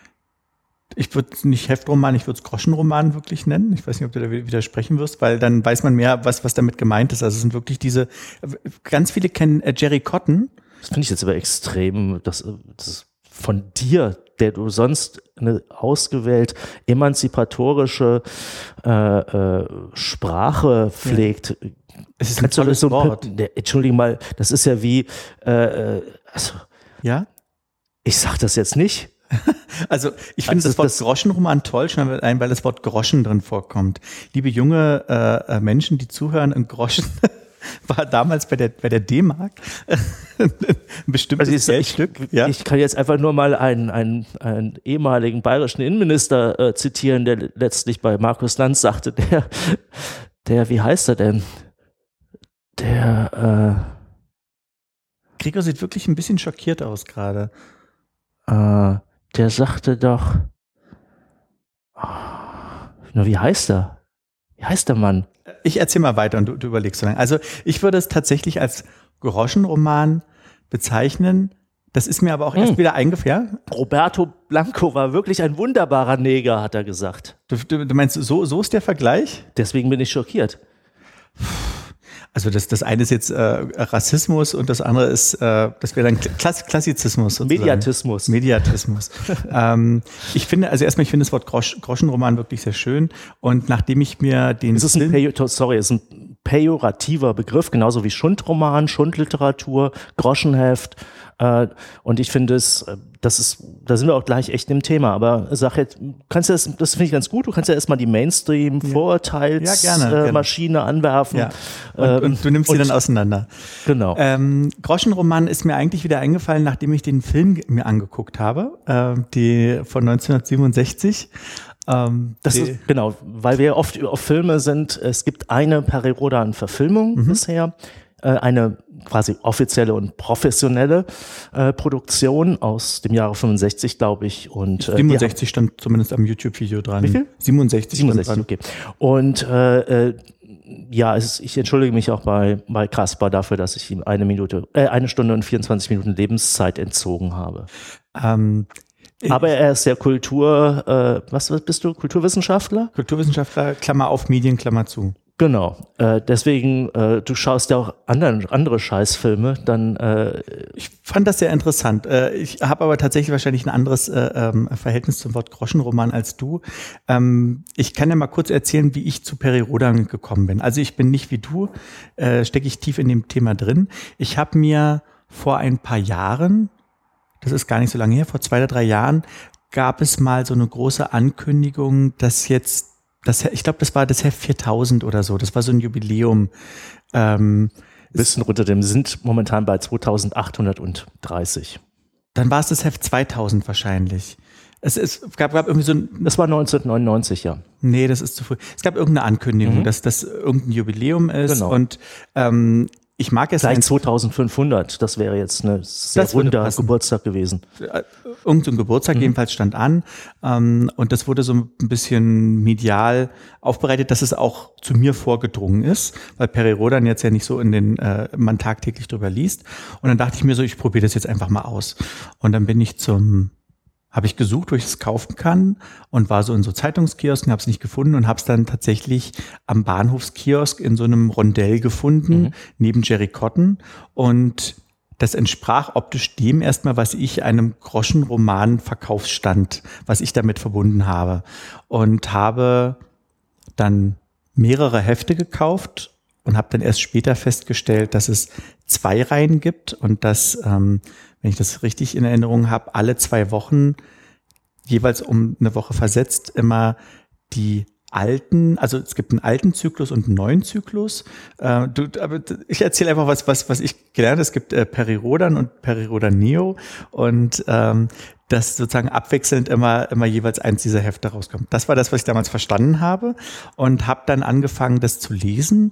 ich würde es nicht Heftroman, ich würde es Groschenroman wirklich nennen. Ich weiß nicht, ob du da widersprechen wirst, weil dann weiß man mehr, was, was damit gemeint ist. Also es sind wirklich diese, ganz viele kennen äh, Jerry Cotton. Das finde ich jetzt aber extrem, das, das von dir, der du sonst eine ausgewählt emanzipatorische äh, äh, Sprache pflegt. Ja. Es ist ein tolles so Wort. Ne, Entschuldigung mal, das ist ja wie, äh, also, ja? Ich sag das jetzt nicht. Also ich finde also das Wort das Groschenroman toll, schon allein, weil das Wort Groschen drin vorkommt. Liebe junge äh, Menschen, die zuhören, ein Groschen war damals bei der bei der D-Mark ein bestimmtes also Geldstück. Ich, ja? ich kann jetzt einfach nur mal einen, einen, einen ehemaligen bayerischen Innenminister äh, zitieren, der letztlich bei Markus Lanz sagte, der, der, wie heißt er denn? Der, äh, Gregor sieht wirklich ein bisschen schockiert aus gerade. Äh, der sagte doch, oh, na, wie heißt er? Wie heißt der Mann? Ich erzähl mal weiter und du, du überlegst so lange. Also ich würde es tatsächlich als Groschenroman bezeichnen. Das ist mir aber auch hm. erst wieder eingefallen. Roberto Blanco war wirklich ein wunderbarer Neger, hat er gesagt. Du, du, du meinst, so, so ist der Vergleich? Deswegen bin ich schockiert. Also das, das eine ist jetzt äh, Rassismus und das andere ist, äh, das wäre dann Klass, Klassizismus sozusagen. Mediatismus. Mediatismus. ähm, ich finde, also erstmal, ich finde das Wort Grosch, Groschenroman wirklich sehr schön und nachdem ich mir den es ist ein Pejor, sorry, es ist ein pejorativer Begriff, genauso wie Schundroman, Schundliteratur, Groschenheft äh, und ich finde es, das ist, da sind wir auch gleich echt im Thema, aber sag jetzt, kannst du das, das finde ich ganz gut, du kannst ja erstmal die Mainstream-Vorurteilsmaschine ja. ja, äh, anwerfen. Ja. Und, und du nimmst sie dann auseinander. Genau. Ähm, Groschenroman ist mir eigentlich wieder eingefallen, nachdem ich den Film mir angeguckt habe, äh, die von neunzehnhundertsiebenundsechzig. Ähm, das ist, genau, weil wir oft auf Filme sind, es gibt eine Perry Rhodan-Verfilmung mhm. bisher, äh, eine quasi offizielle und professionelle äh, Produktion aus dem Jahre fünfundsechzig, glaube ich. Und, äh, siebenundsechzig stand zumindest am YouTube-Video dran. Wie viel? siebenundsechzig. siebenundsechzig, okay. Und äh, äh, ja, es, ich entschuldige mich auch bei, bei Kaspar dafür, dass ich ihm eine Minute, äh, eine Stunde und vierundzwanzig Minuten Lebenszeit entzogen habe. Ähm, Aber er ist ja Kultur, äh, was bist du, Kulturwissenschaftler? Kulturwissenschaftler, Klammer auf, Medien, Klammer zu. Genau, äh, deswegen, äh, du schaust ja auch anderen, andere Scheißfilme, dann äh, ich fand das sehr interessant. Äh, ich habe aber tatsächlich wahrscheinlich ein anderes äh, ähm, Verhältnis zum Wort Groschenroman als du. Ähm, ich kann ja mal kurz erzählen, wie ich zu Perry Rhodan gekommen bin. Also ich bin nicht wie du, äh, stecke ich tief in dem Thema drin. Ich habe mir vor ein paar Jahren, das ist gar nicht so lange her, vor zwei oder drei Jahren, gab es mal so eine große Ankündigung, dass jetzt Das, ich glaube, das war das Heft viertausend oder so. Das war so ein Jubiläum. Ähm, bisschen runter dem sind momentan bei zweitausendachthundertdreißig. Dann war es das Heft zweitausend wahrscheinlich. Es, es gab, gab irgendwie so ein... Das war neunzehnhundertneunundneunzig, ja. Nee, das ist zu früh. Es gab irgendeine Ankündigung, Mhm. dass das irgendein Jubiläum ist. Genau. Und ähm, ich mag es... Vielleicht zweitausendfünfhundert, das wäre jetzt ein sehr runder Geburtstag gewesen. Irgend so ein Geburtstag mhm. jedenfalls stand an. Ähm, und das wurde so ein bisschen medial aufbereitet, dass es auch zu mir vorgedrungen ist, weil Peri Rodan jetzt ja nicht so in den, äh, man tagtäglich drüber liest. Und dann dachte ich mir so, ich probiere das jetzt einfach mal aus. Und dann bin ich zum... habe ich gesucht, wo ich es kaufen kann und war so in so Zeitungskiosken, habe es nicht gefunden und habe es dann tatsächlich am Bahnhofskiosk in so einem Rondell gefunden, mhm. neben Jerry Cotton. Und das entsprach optisch dem erstmal, was ich einem Groschenroman-Verkaufsstand, was ich damit verbunden habe. Und habe dann mehrere Hefte gekauft und habe dann erst später festgestellt, dass es zwei Reihen gibt und dass, ähm, wenn ich das richtig in Erinnerung habe, alle zwei Wochen, jeweils um eine Woche versetzt, immer die alten, also es gibt einen alten Zyklus und einen neuen Zyklus. Äh, du, aber ich erzähle einfach was, was, was ich gelernt habe. Es gibt äh, Peri Rodan und Peri Rodan Neo und ähm, dass sozusagen abwechselnd immer immer jeweils eins dieser Hefte rauskommt. Das war das, was ich damals verstanden habe und habe dann angefangen, das zu lesen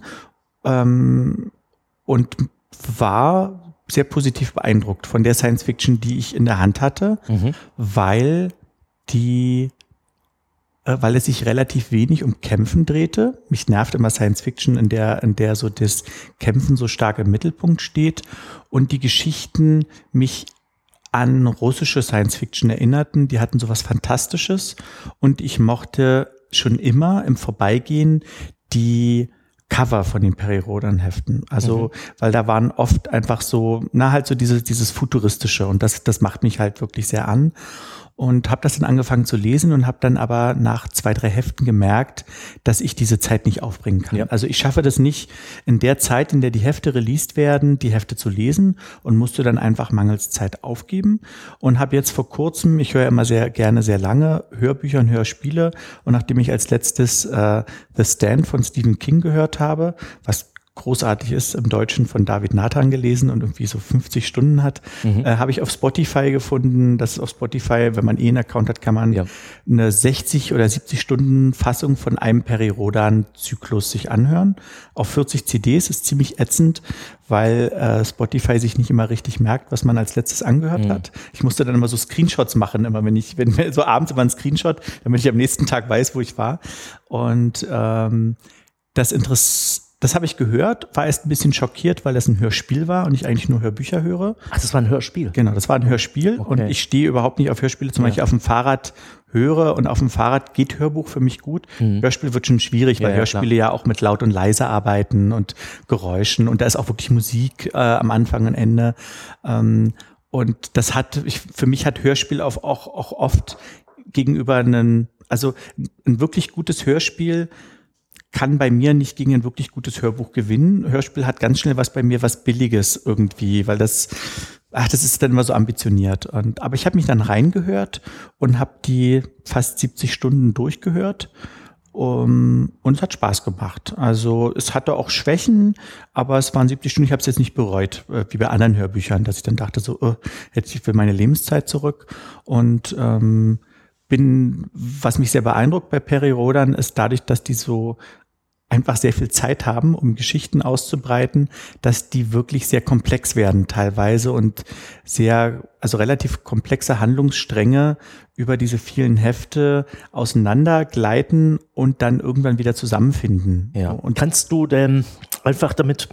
ähm, und war sehr positiv beeindruckt von der Science Fiction, die ich in der Hand hatte, mhm. weil die, äh, weil es sich relativ wenig um Kämpfen drehte. Mich nervt immer Science Fiction, in der, in der so das Kämpfen so stark im Mittelpunkt steht und die Geschichten mich an russische Science Fiction erinnerten. Die hatten sowas Fantastisches und ich mochte schon immer im Vorbeigehen die Cover von den Peri Rodan Heften. Also, mhm. weil da waren oft einfach so, na halt so dieses, dieses Futuristische und das, das macht mich halt wirklich sehr an. Und habe das dann angefangen zu lesen und habe dann aber nach zwei, drei Heften gemerkt, dass ich diese Zeit nicht aufbringen kann. Ja. Also ich schaffe das nicht in der Zeit, in der die Hefte released werden, die Hefte zu lesen und musste dann einfach mangels Zeit aufgeben und habe jetzt vor kurzem, ich höre immer sehr gerne sehr lange Hörbücher und Hörspiele und nachdem ich als letztes äh, The Stand von Stephen King gehört habe, was großartig ist, im Deutschen von David Nathan gelesen und irgendwie so fünfzig Stunden hat, mhm. äh, habe ich auf Spotify gefunden, dass auf Spotify, wenn man eh einen Account hat, kann man ja. eine sechzig oder siebzig Stunden Fassung von einem Peri Rodan Zyklus sich anhören. Auf vierzig C Ds ist ziemlich ätzend, weil äh, Spotify sich nicht immer richtig merkt, was man als letztes angehört mhm. hat. Ich musste dann immer so Screenshots machen, immer wenn ich, wenn so abends immer ein Screenshot, damit ich am nächsten Tag weiß, wo ich war. Und ähm, das interessiert Das habe ich gehört, war erst ein bisschen schockiert, weil das ein Hörspiel war und ich eigentlich nur Hörbücher höre. Ach, das war ein Hörspiel? Genau, das war ein Hörspiel okay. und ich stehe überhaupt nicht auf Hörspiele, zumal ja. ich auf dem Fahrrad höre und auf dem Fahrrad geht Hörbuch für mich gut. Mhm. Hörspiel wird schon schwierig, weil ja, ja, Hörspiele klar. ja auch mit laut und leise arbeiten und Geräuschen und da ist auch wirklich Musik äh, am Anfang und Ende. Ähm, und das hat, ich, für mich hat Hörspiel auch, auch, auch oft gegenüber einen, also ein wirklich gutes Hörspiel kann bei mir nicht gegen ein wirklich gutes Hörbuch gewinnen. Hörspiel hat ganz schnell was bei mir, was Billiges irgendwie, weil das, ach, das ist dann immer so ambitioniert. Und, aber ich habe mich dann reingehört und habe die fast siebzig Stunden durchgehört um, und es hat Spaß gemacht. Also es hatte auch Schwächen, aber es waren siebzig Stunden, ich habe es jetzt nicht bereut, wie bei anderen Hörbüchern, dass ich dann dachte so, oh, jetzt ich will meine Lebenszeit zurück und ähm, bin, was mich sehr beeindruckt bei Peri Rodan ist dadurch, dass die so einfach sehr viel Zeit haben, um Geschichten auszubreiten, dass die wirklich sehr komplex werden teilweise und sehr, also relativ komplexe Handlungsstränge über diese vielen Hefte auseinandergleiten und dann irgendwann wieder zusammenfinden. Ja. Und kannst du denn einfach damit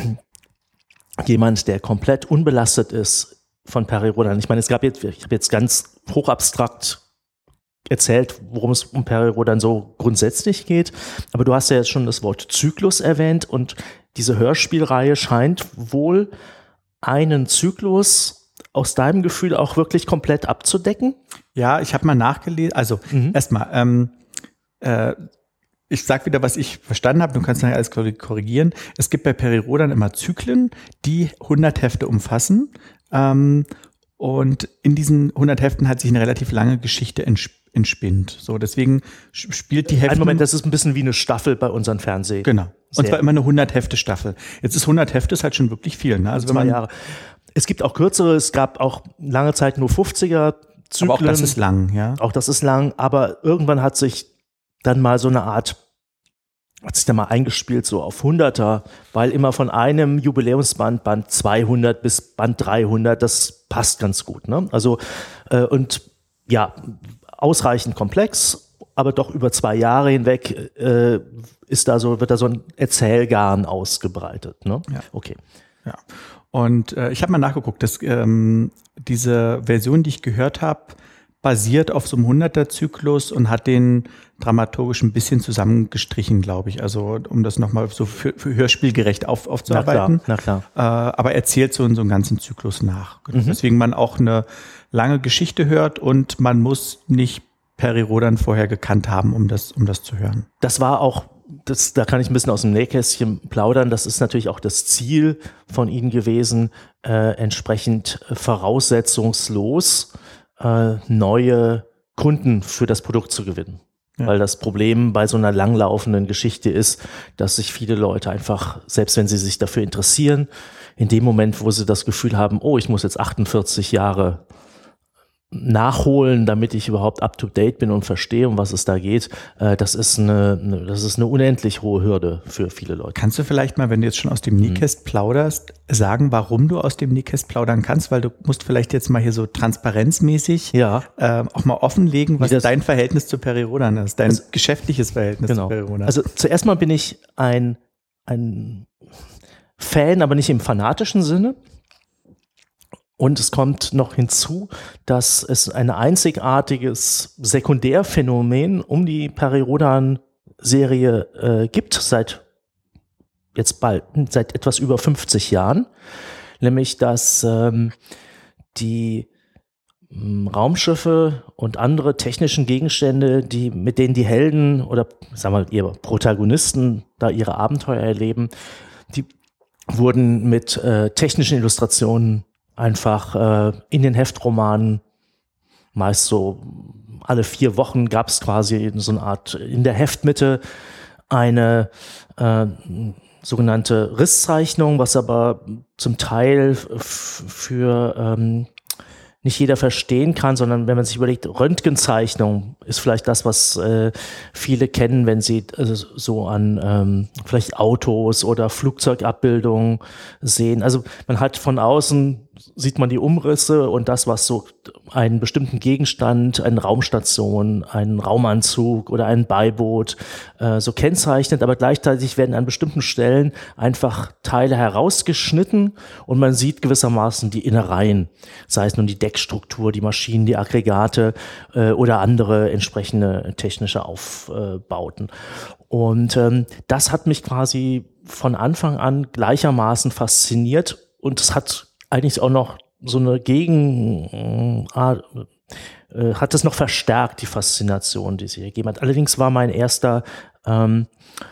jemand, der komplett unbelastet ist von Peri Rodan, ich meine, es gab jetzt, ich habe jetzt ganz hochabstrakt erzählt, worum es um Peri Rodan so grundsätzlich geht. Aber du hast ja jetzt schon das Wort Zyklus erwähnt und diese Hörspielreihe scheint wohl einen Zyklus aus deinem Gefühl auch wirklich komplett abzudecken? Ja, ich habe mal nachgelesen. Also mhm. erstmal, ähm, äh, ich sag wieder, was ich verstanden habe. Du kannst nachher alles korrigieren. Es gibt bei Peri Rodan immer Zyklen, die hundert Hefte umfassen. Ähm, und in diesen hundert Heften hat sich eine relativ lange Geschichte entspinnt. entspinnt. So, deswegen spielt die Hefte. Ein Moment, das ist ein bisschen wie eine Staffel bei unseren Fernsehen. Genau. Und zwar immer eine hundert Hefte Staffel. Jetzt ist hundert Hefte ist halt schon wirklich viel, ne? Also wenn man Jahre. Es gibt auch kürzere, es gab auch lange Zeit nur fünfziger Zyklen. Aber auch das ist lang, ja. Auch das ist lang, aber irgendwann hat sich dann mal so eine Art, hat sich dann mal eingespielt so auf Hunderter, weil immer von einem Jubiläumsband, Band zweihundert bis Band dreihundert, das passt ganz gut, ne? Also, äh, und ja, ausreichend komplex, aber doch über zwei Jahre hinweg äh, ist da so, wird da so ein Erzählgarn ausgebreitet, ne? Ja. Okay. Ja. Und äh, ich habe mal nachgeguckt, dass ähm, diese Version, die ich gehört habe, basiert auf so einem hunderter-Zyklus und hat den dramaturgisch ein bisschen zusammengestrichen, glaube ich. Also um das nochmal so für, für hörspielgerecht auf, aufzuarbeiten. Na klar, na klar. Äh, aber erzählt so, so einen ganzen Zyklus nach. Mhm. Deswegen man auch eine lange Geschichte hört und man muss nicht Peri Rodan vorher gekannt haben, um das, um das zu hören. Das war auch, das, da kann ich ein bisschen aus dem Nähkästchen plaudern. Das ist natürlich auch das Ziel von Ihnen gewesen, äh, entsprechend voraussetzungslos äh, neue Kunden für das Produkt zu gewinnen. Ja. Weil das Problem bei so einer langlaufenden Geschichte ist, dass sich viele Leute einfach, selbst wenn sie sich dafür interessieren, in dem Moment, wo sie das Gefühl haben, oh, ich muss jetzt achtundvierzig Jahre nachholen, damit ich überhaupt up to date bin und verstehe, um was es da geht, äh, das ist eine, eine, das ist eine unendlich hohe Hürde für viele Leute. Kannst du vielleicht mal, wenn du jetzt schon aus dem Nähkäst plauderst, sagen, warum du aus dem Nähkäst plaudern kannst? Weil du musst vielleicht jetzt mal hier so transparenzmäßig ja. äh, auch mal offenlegen, was das, dein Verhältnis zu Peri Rodan ist, dein also, geschäftliches Verhältnis genau. zu Peri Rodan. Also zuerst mal bin ich ein, ein Fan, aber nicht im fanatischen Sinne. Und es kommt noch hinzu, dass es ein einzigartiges Sekundärphänomen um die Peri Rodan-Serie äh, gibt, seit jetzt bald, seit etwas über fünfzig Jahren. Nämlich, dass ähm, die ähm, Raumschiffe und andere technischen Gegenstände, die, mit denen die Helden oder sagen wir ihre Protagonisten da ihre Abenteuer erleben, die wurden mit äh, technischen Illustrationen einfach äh, in den Heftromanen, meist so alle vier Wochen gab es quasi so eine Art, in der Heftmitte eine äh, sogenannte Risszeichnung, was aber zum Teil f- für ähm, nicht jeder verstehen kann, sondern wenn man sich überlegt, Röntgenzeichnung ist vielleicht das, was äh, viele kennen, wenn sie also so an ähm, vielleicht Autos oder Flugzeugabbildungen sehen. Also man hat von außen, sieht man die Umrisse und das, was so einen bestimmten Gegenstand, eine Raumstation, einen Raumanzug oder ein Beiboot äh, so kennzeichnet, aber gleichzeitig werden an bestimmten Stellen einfach Teile herausgeschnitten und man sieht gewissermaßen die Innereien, sei es nun die Deckstruktur, die Maschinen, die Aggregate äh, oder andere entsprechende technische Aufbauten. Und ähm, das hat mich quasi von Anfang an gleichermaßen fasziniert und es hat eigentlich auch noch so eine Gegen, äh, äh, hat es noch verstärkt, die Faszination, die sie ergeben hat. Allerdings war mein erster, ähm,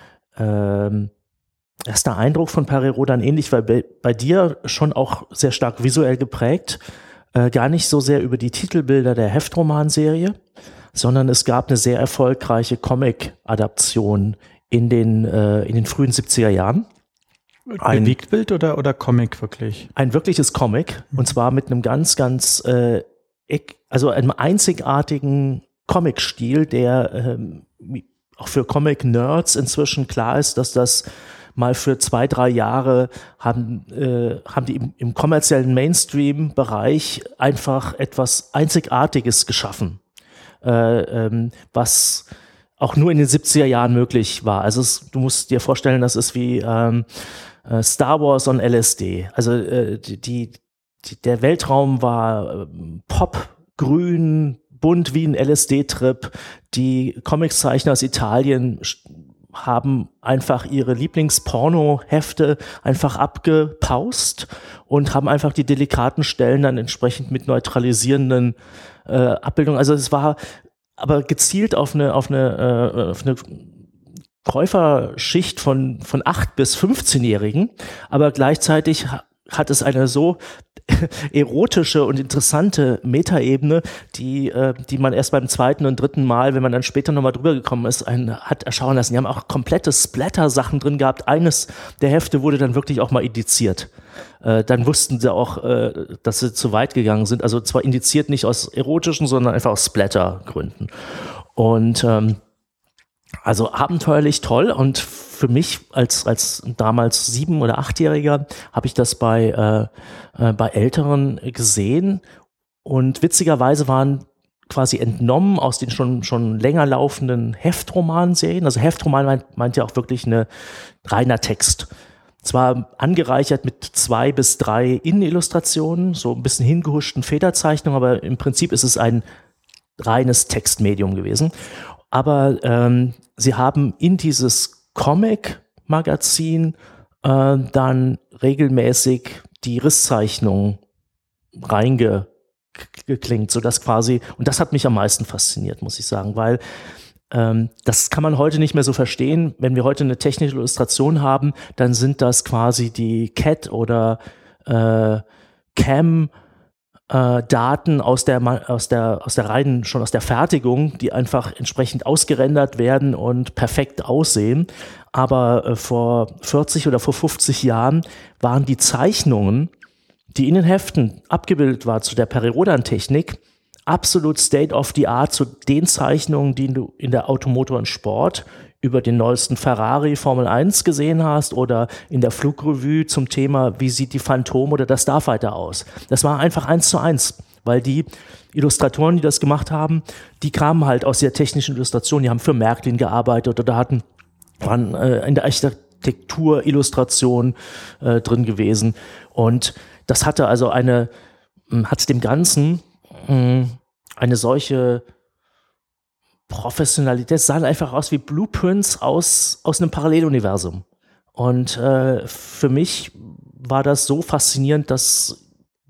ähm, erster Eindruck von Peri Rodan ähnlich, weil bei, bei dir schon auch sehr stark visuell geprägt, äh, gar nicht so sehr über die Titelbilder der Heftromanserie, sondern es gab eine sehr erfolgreiche Comic-Adaption in den, äh, in den frühen siebziger Jahren. Ein Bewegtbild oder, oder Comic wirklich? Ein wirkliches Comic, mhm. und zwar mit einem ganz, ganz, äh, also einem einzigartigen Comic-Stil, der ähm, auch für Comic-Nerds inzwischen klar ist, dass das mal für zwei, drei Jahre haben, äh, haben die im, im kommerziellen Mainstream-Bereich einfach etwas Einzigartiges geschaffen, äh, ähm, was auch nur in den siebziger Jahren möglich war. Also es, du musst dir vorstellen, das ist wie ähm, Star Wars on L S D. Also äh, die, die, der Weltraum war äh, pop, grün, bunt wie ein L S D-Trip. Die Comiczeichner aus Italien haben einfach ihre Lieblingsporno-Hefte einfach abgepaust und haben einfach die delikaten Stellen dann entsprechend mit neutralisierenden äh, Abbildungen. Also es war aber gezielt auf eine, auf eine, äh, auf eine Käuferschicht von, von acht bis fünfzehnjährigen, aber gleichzeitig hat es eine so erotische und interessante Metaebene, die, äh, die man erst beim zweiten und dritten Mal, wenn man dann später nochmal drüber gekommen ist, einen hat erschauen lassen. Die haben auch komplette Splatter-Sachen drin gehabt. Eines der Hefte wurde dann wirklich auch mal indiziert. Äh, dann wussten sie auch, äh, dass sie zu weit gegangen sind. Also zwar indiziert nicht aus erotischen, sondern einfach aus Splatter-Gründen. Und ähm, also abenteuerlich toll, und für mich als als damals sieben- oder achtjähriger habe ich das bei äh, äh, bei Älteren gesehen, und witzigerweise waren quasi entnommen aus den schon schon länger laufenden Heftromanserien. Also Heftroman meint, meint ja auch wirklich eine reiner Text. Zwar angereichert mit zwei bis drei Innenillustrationen, so ein bisschen hingehuschten Federzeichnungen, aber im Prinzip ist es ein reines Textmedium gewesen. Aber ähm, sie haben in dieses Comic-Magazin äh, dann regelmäßig die Risszeichnungen reingeklingt, sodass quasi, und das hat mich am meisten fasziniert, muss ich sagen, weil ähm, das kann man heute nicht mehr so verstehen. Wenn wir heute eine technische Illustration haben, dann sind das quasi die C A T oder äh, Cam Äh, Daten aus der, aus der, aus der reinen, schon aus der Fertigung, die einfach entsprechend ausgerendert werden und perfekt aussehen. Aber äh, vor vierzig oder vor fünfzig Jahren waren die Zeichnungen, die in den Heften abgebildet waren zu der Perirodan-Technik, absolut state of the art zu den Zeichnungen, die du in der Automotor und Sport über den neuesten Ferrari Formel eins gesehen hast oder in der Flugrevue zum Thema, wie sieht die Phantom oder der Starfighter aus. Das war einfach eins zu eins, weil die Illustratoren, die das gemacht haben, die kamen halt aus der technischen Illustration, die haben für Märklin gearbeitet oder hatten, waren äh, in der Architektur Illustration äh, drin gewesen, und das hatte also eine, hat dem Ganzen mh, eine solche Professionalität, das sahen einfach aus wie Blueprints aus, aus einem Paralleluniversum. Und äh, für mich war das so faszinierend, dass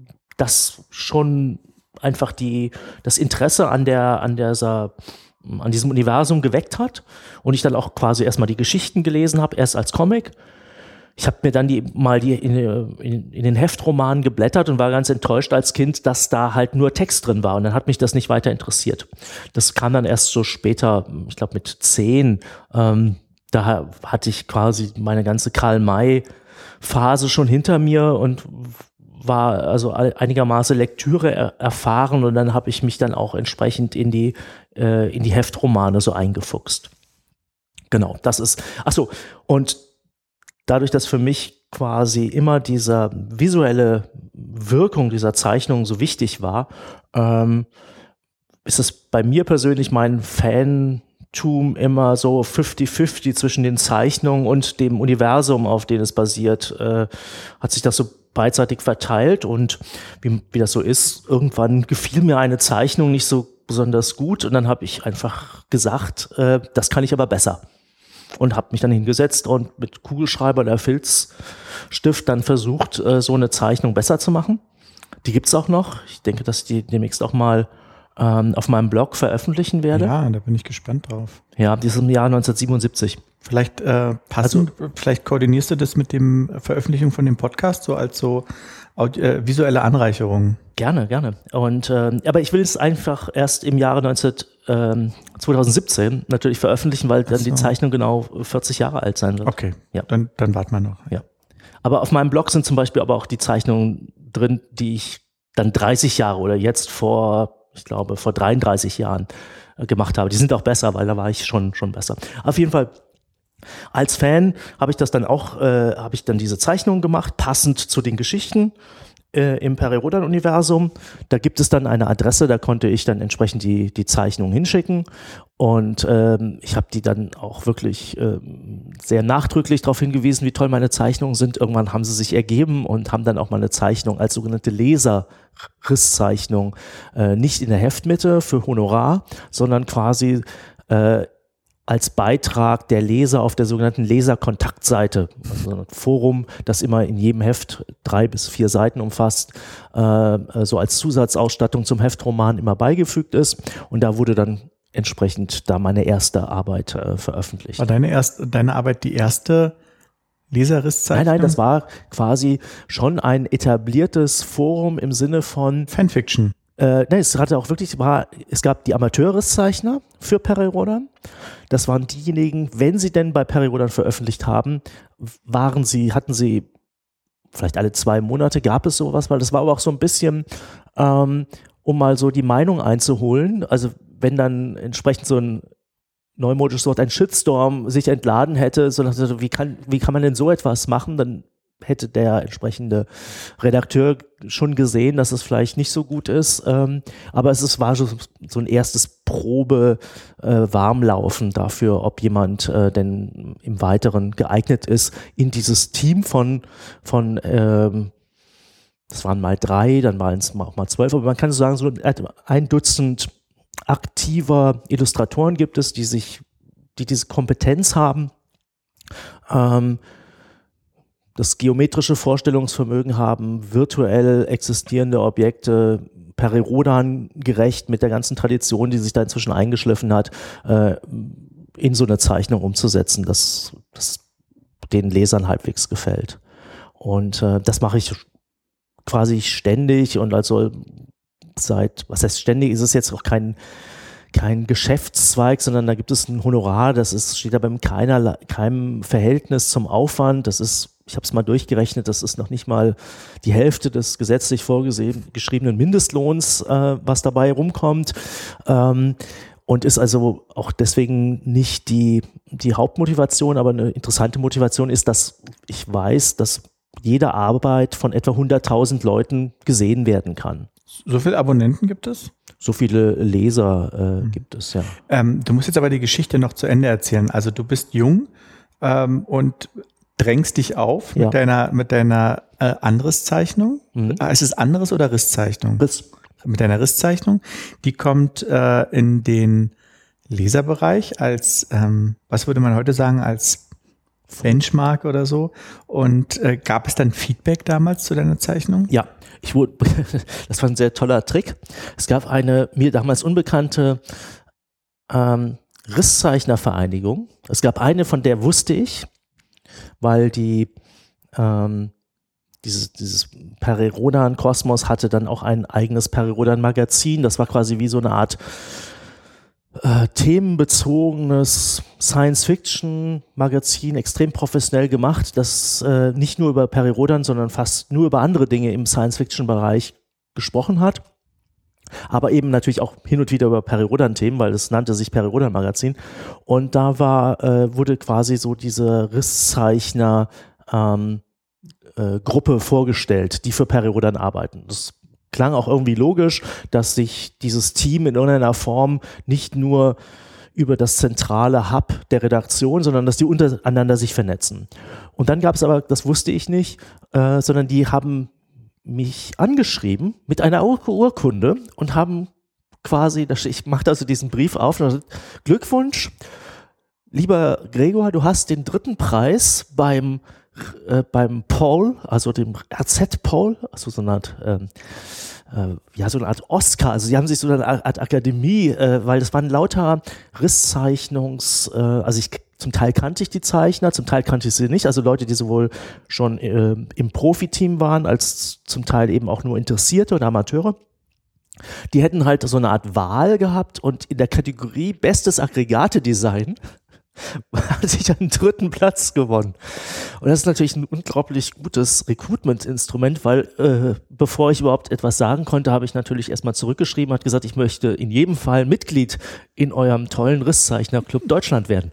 das schon einfach die, das Interesse an der, an dieser, an diesem Universum geweckt hat, und ich dann auch quasi erstmal die Geschichten gelesen habe, erst als Comic. Ich habe mir dann die mal die in, in, in den Heftromanen geblättert und war ganz enttäuscht als Kind, dass da halt nur Text drin war, und dann hat mich das nicht weiter interessiert. Das kam dann erst so später, ich glaube mit zehn, ähm, da hatte ich quasi meine ganze Karl-May-Phase schon hinter mir und war also einigermaßen Lektüre er, erfahren, und dann habe ich mich dann auch entsprechend in die, äh, in die Heftromane so eingefuchst. Genau, das ist, ach so, und dadurch, dass für mich quasi immer diese visuelle Wirkung dieser Zeichnung so wichtig war, ähm, ist es bei mir persönlich mein Fantum immer so fünfzig fünfzig zwischen den Zeichnungen und dem Universum, auf dem es basiert, äh, hat sich das so beidseitig verteilt, und wie, wie das so ist, irgendwann gefiel mir eine Zeichnung nicht so besonders gut, und dann habe ich einfach gesagt, äh, das kann ich aber besser. Und habe mich dann hingesetzt und mit Kugelschreiber oder Filzstift dann versucht, äh, so eine Zeichnung besser zu machen. Die gibt's auch noch. Ich denke, dass ich die demnächst auch mal ähm, auf meinem Blog veröffentlichen werde. Ja, da bin ich gespannt drauf. Ja, die ist im Jahr neunzehnhundertsiebenundsiebzig. Vielleicht äh, passend, also, vielleicht koordinierst du das mit dem Veröffentlichung von dem Podcast, so als so äh, visuelle Anreicherung. Gerne, gerne. Und äh, aber ich will es einfach erst im Jahre neunzehn, ähm, zweitausendsiebzehn natürlich veröffentlichen, weil dann so. Die Zeichnung genau vierzig Jahre alt sein wird. Okay, ja. dann, dann warten wir noch. Ja. Aber auf meinem Blog sind zum Beispiel aber auch die Zeichnungen drin, die ich dann dreißig Jahre oder jetzt vor, ich glaube, vor dreiunddreißig Jahren äh, gemacht habe. Die sind auch besser, weil da war ich schon, schon besser. Auf jeden Fall, als Fan habe ich das dann auch, äh, habe ich dann diese Zeichnungen gemacht, passend zu den Geschichten äh, im Perirodan-Universum. Da gibt es dann eine Adresse, da konnte ich dann entsprechend die, die Zeichnungen hinschicken. Und ähm, ich habe die dann auch wirklich ähm, sehr nachdrücklich darauf hingewiesen, wie toll meine Zeichnungen sind. Irgendwann haben sie sich ergeben und haben dann auch mal eine Zeichnung als sogenannte Leser-Risszeichnung, äh, nicht in der Heftmitte für Honorar, sondern quasi äh, als Beitrag der Leser auf der sogenannten Leserkontaktseite, also ein Forum, das immer in jedem Heft drei bis vier Seiten umfasst, äh, so als Zusatzausstattung zum Heftroman immer beigefügt ist. Und da wurde dann entsprechend da meine erste Arbeit äh, veröffentlicht. War deine erste, deine Arbeit die erste Leserrisszeichnung? Nein, nein, das war quasi schon ein etabliertes Forum im Sinne von Fanfiction. Äh, nein, es hatte auch wirklich, war, es gab die Amateurrisszeichner für Perry-Rhodan. Das waren diejenigen, wenn sie denn bei Perry-Rhodan veröffentlicht haben, waren sie, hatten sie vielleicht alle zwei Monate gab es sowas, weil das war aber auch so ein bisschen, ähm, um mal so die Meinung einzuholen. Also wenn dann entsprechend so ein neumodisches Wort, ein Shitstorm sich entladen hätte, so nach, wie kann, wie kann man denn so etwas machen, dann hätte der entsprechende Redakteur schon gesehen, dass es vielleicht nicht so gut ist. Ähm, aber es ist, war so, so ein erstes Probe-Warmlaufen äh, dafür, ob jemand äh, denn im Weiteren geeignet ist, in dieses Team von, von ähm, das waren mal drei, dann waren es auch mal zwölf, aber man kann so sagen, so ein Dutzend aktiver Illustratoren gibt es, die sich, die diese Kompetenz haben, ähm, das geometrische Vorstellungsvermögen haben, virtuell existierende Objekte Perry-Rhodan gerecht mit der ganzen Tradition, die sich da inzwischen eingeschliffen hat, äh, in so eine Zeichnung umzusetzen, dass das den Lesern halbwegs gefällt. Und äh, das mache ich quasi ständig und also seit, was heißt ständig, ist es jetzt auch kein kein Geschäftszweig, sondern da gibt es ein Honorar, das ist, steht aber in keiner, keinem Verhältnis zum Aufwand, das ist, ich habe es mal durchgerechnet, das ist noch nicht mal die Hälfte des gesetzlich vorgeschriebenen Mindestlohns, äh, was dabei rumkommt, ähm, und ist also auch deswegen nicht die, die Hauptmotivation, aber eine interessante Motivation ist, dass ich weiß, dass jede Arbeit von etwa hunderttausend Leuten gesehen werden kann. So viele Abonnenten gibt es? So viele Leser äh, mhm. gibt es, ja. Ähm, du musst jetzt aber die Geschichte noch zu Ende erzählen. Also du bist jung ähm, und drängst dich auf mit ja. deiner, mit deiner äh, Anderszeichnung. Mhm. Ist es Anderes oder Risszeichnung? Riss. Mit deiner Risszeichnung. Die kommt äh, in den Leserbereich als, ähm, was würde man heute sagen, als Benchmark oder so. Und äh, gab es dann Feedback damals zu deiner Zeichnung? Ja. Ich wurde, das war ein sehr toller Trick. Es gab eine mir damals unbekannte ähm, Risszeichnervereinigung. Es gab eine, von der wusste ich, weil die ähm, dieses, dieses Perry-Rhodan-Kosmos hatte dann auch ein eigenes Perry-Rhodan-Magazin. Das war quasi wie so eine Art äh, themenbezogenes Science-Fiction-Magazin, extrem professionell gemacht, das äh, nicht nur über Perry-Rhodan, sondern fast nur über andere Dinge im Science-Fiction-Bereich gesprochen hat, aber eben natürlich auch hin und wieder über Perry-Rhodan-Themen, weil es nannte sich Perry-Rhodan-Magazin, und da war, äh, wurde quasi so diese Risszeichner ähm, äh, Gruppe vorgestellt, die für Perry-Rhodan arbeiten. Das klang auch irgendwie logisch, dass sich dieses Team in irgendeiner Form nicht nur über das zentrale Hub der Redaktion, sondern dass die untereinander sich vernetzen. Und dann gab es aber, das wusste ich nicht, äh, sondern die haben mich angeschrieben mit einer Ur- Urkunde und haben quasi, ich machte also diesen Brief auf, und Glückwunsch, lieber Gregor, du hast den dritten Preis beim Äh, beim Paul, also dem R Z Paul, also so eine Art, ähm, äh, ja, so eine Art Oscar, also sie haben sich so eine Art Akademie, äh, weil das waren lauter Risszeichnungs, äh, also ich, zum Teil kannte ich die Zeichner, zum Teil kannte ich sie nicht, also Leute, die sowohl schon äh, im Profiteam waren, als zum Teil eben auch nur Interessierte und Amateure. Die hätten halt so eine Art Wahl gehabt und in der Kategorie Bestes Aggregate-Design hat sich einen dritten Platz gewonnen. Und das ist natürlich ein unglaublich gutes Recruitment-Instrument, weil äh, bevor ich überhaupt etwas sagen konnte, habe ich natürlich erstmal zurückgeschrieben, hat gesagt, ich möchte in jedem Fall Mitglied in eurem tollen Risszeichner-Club Deutschland werden.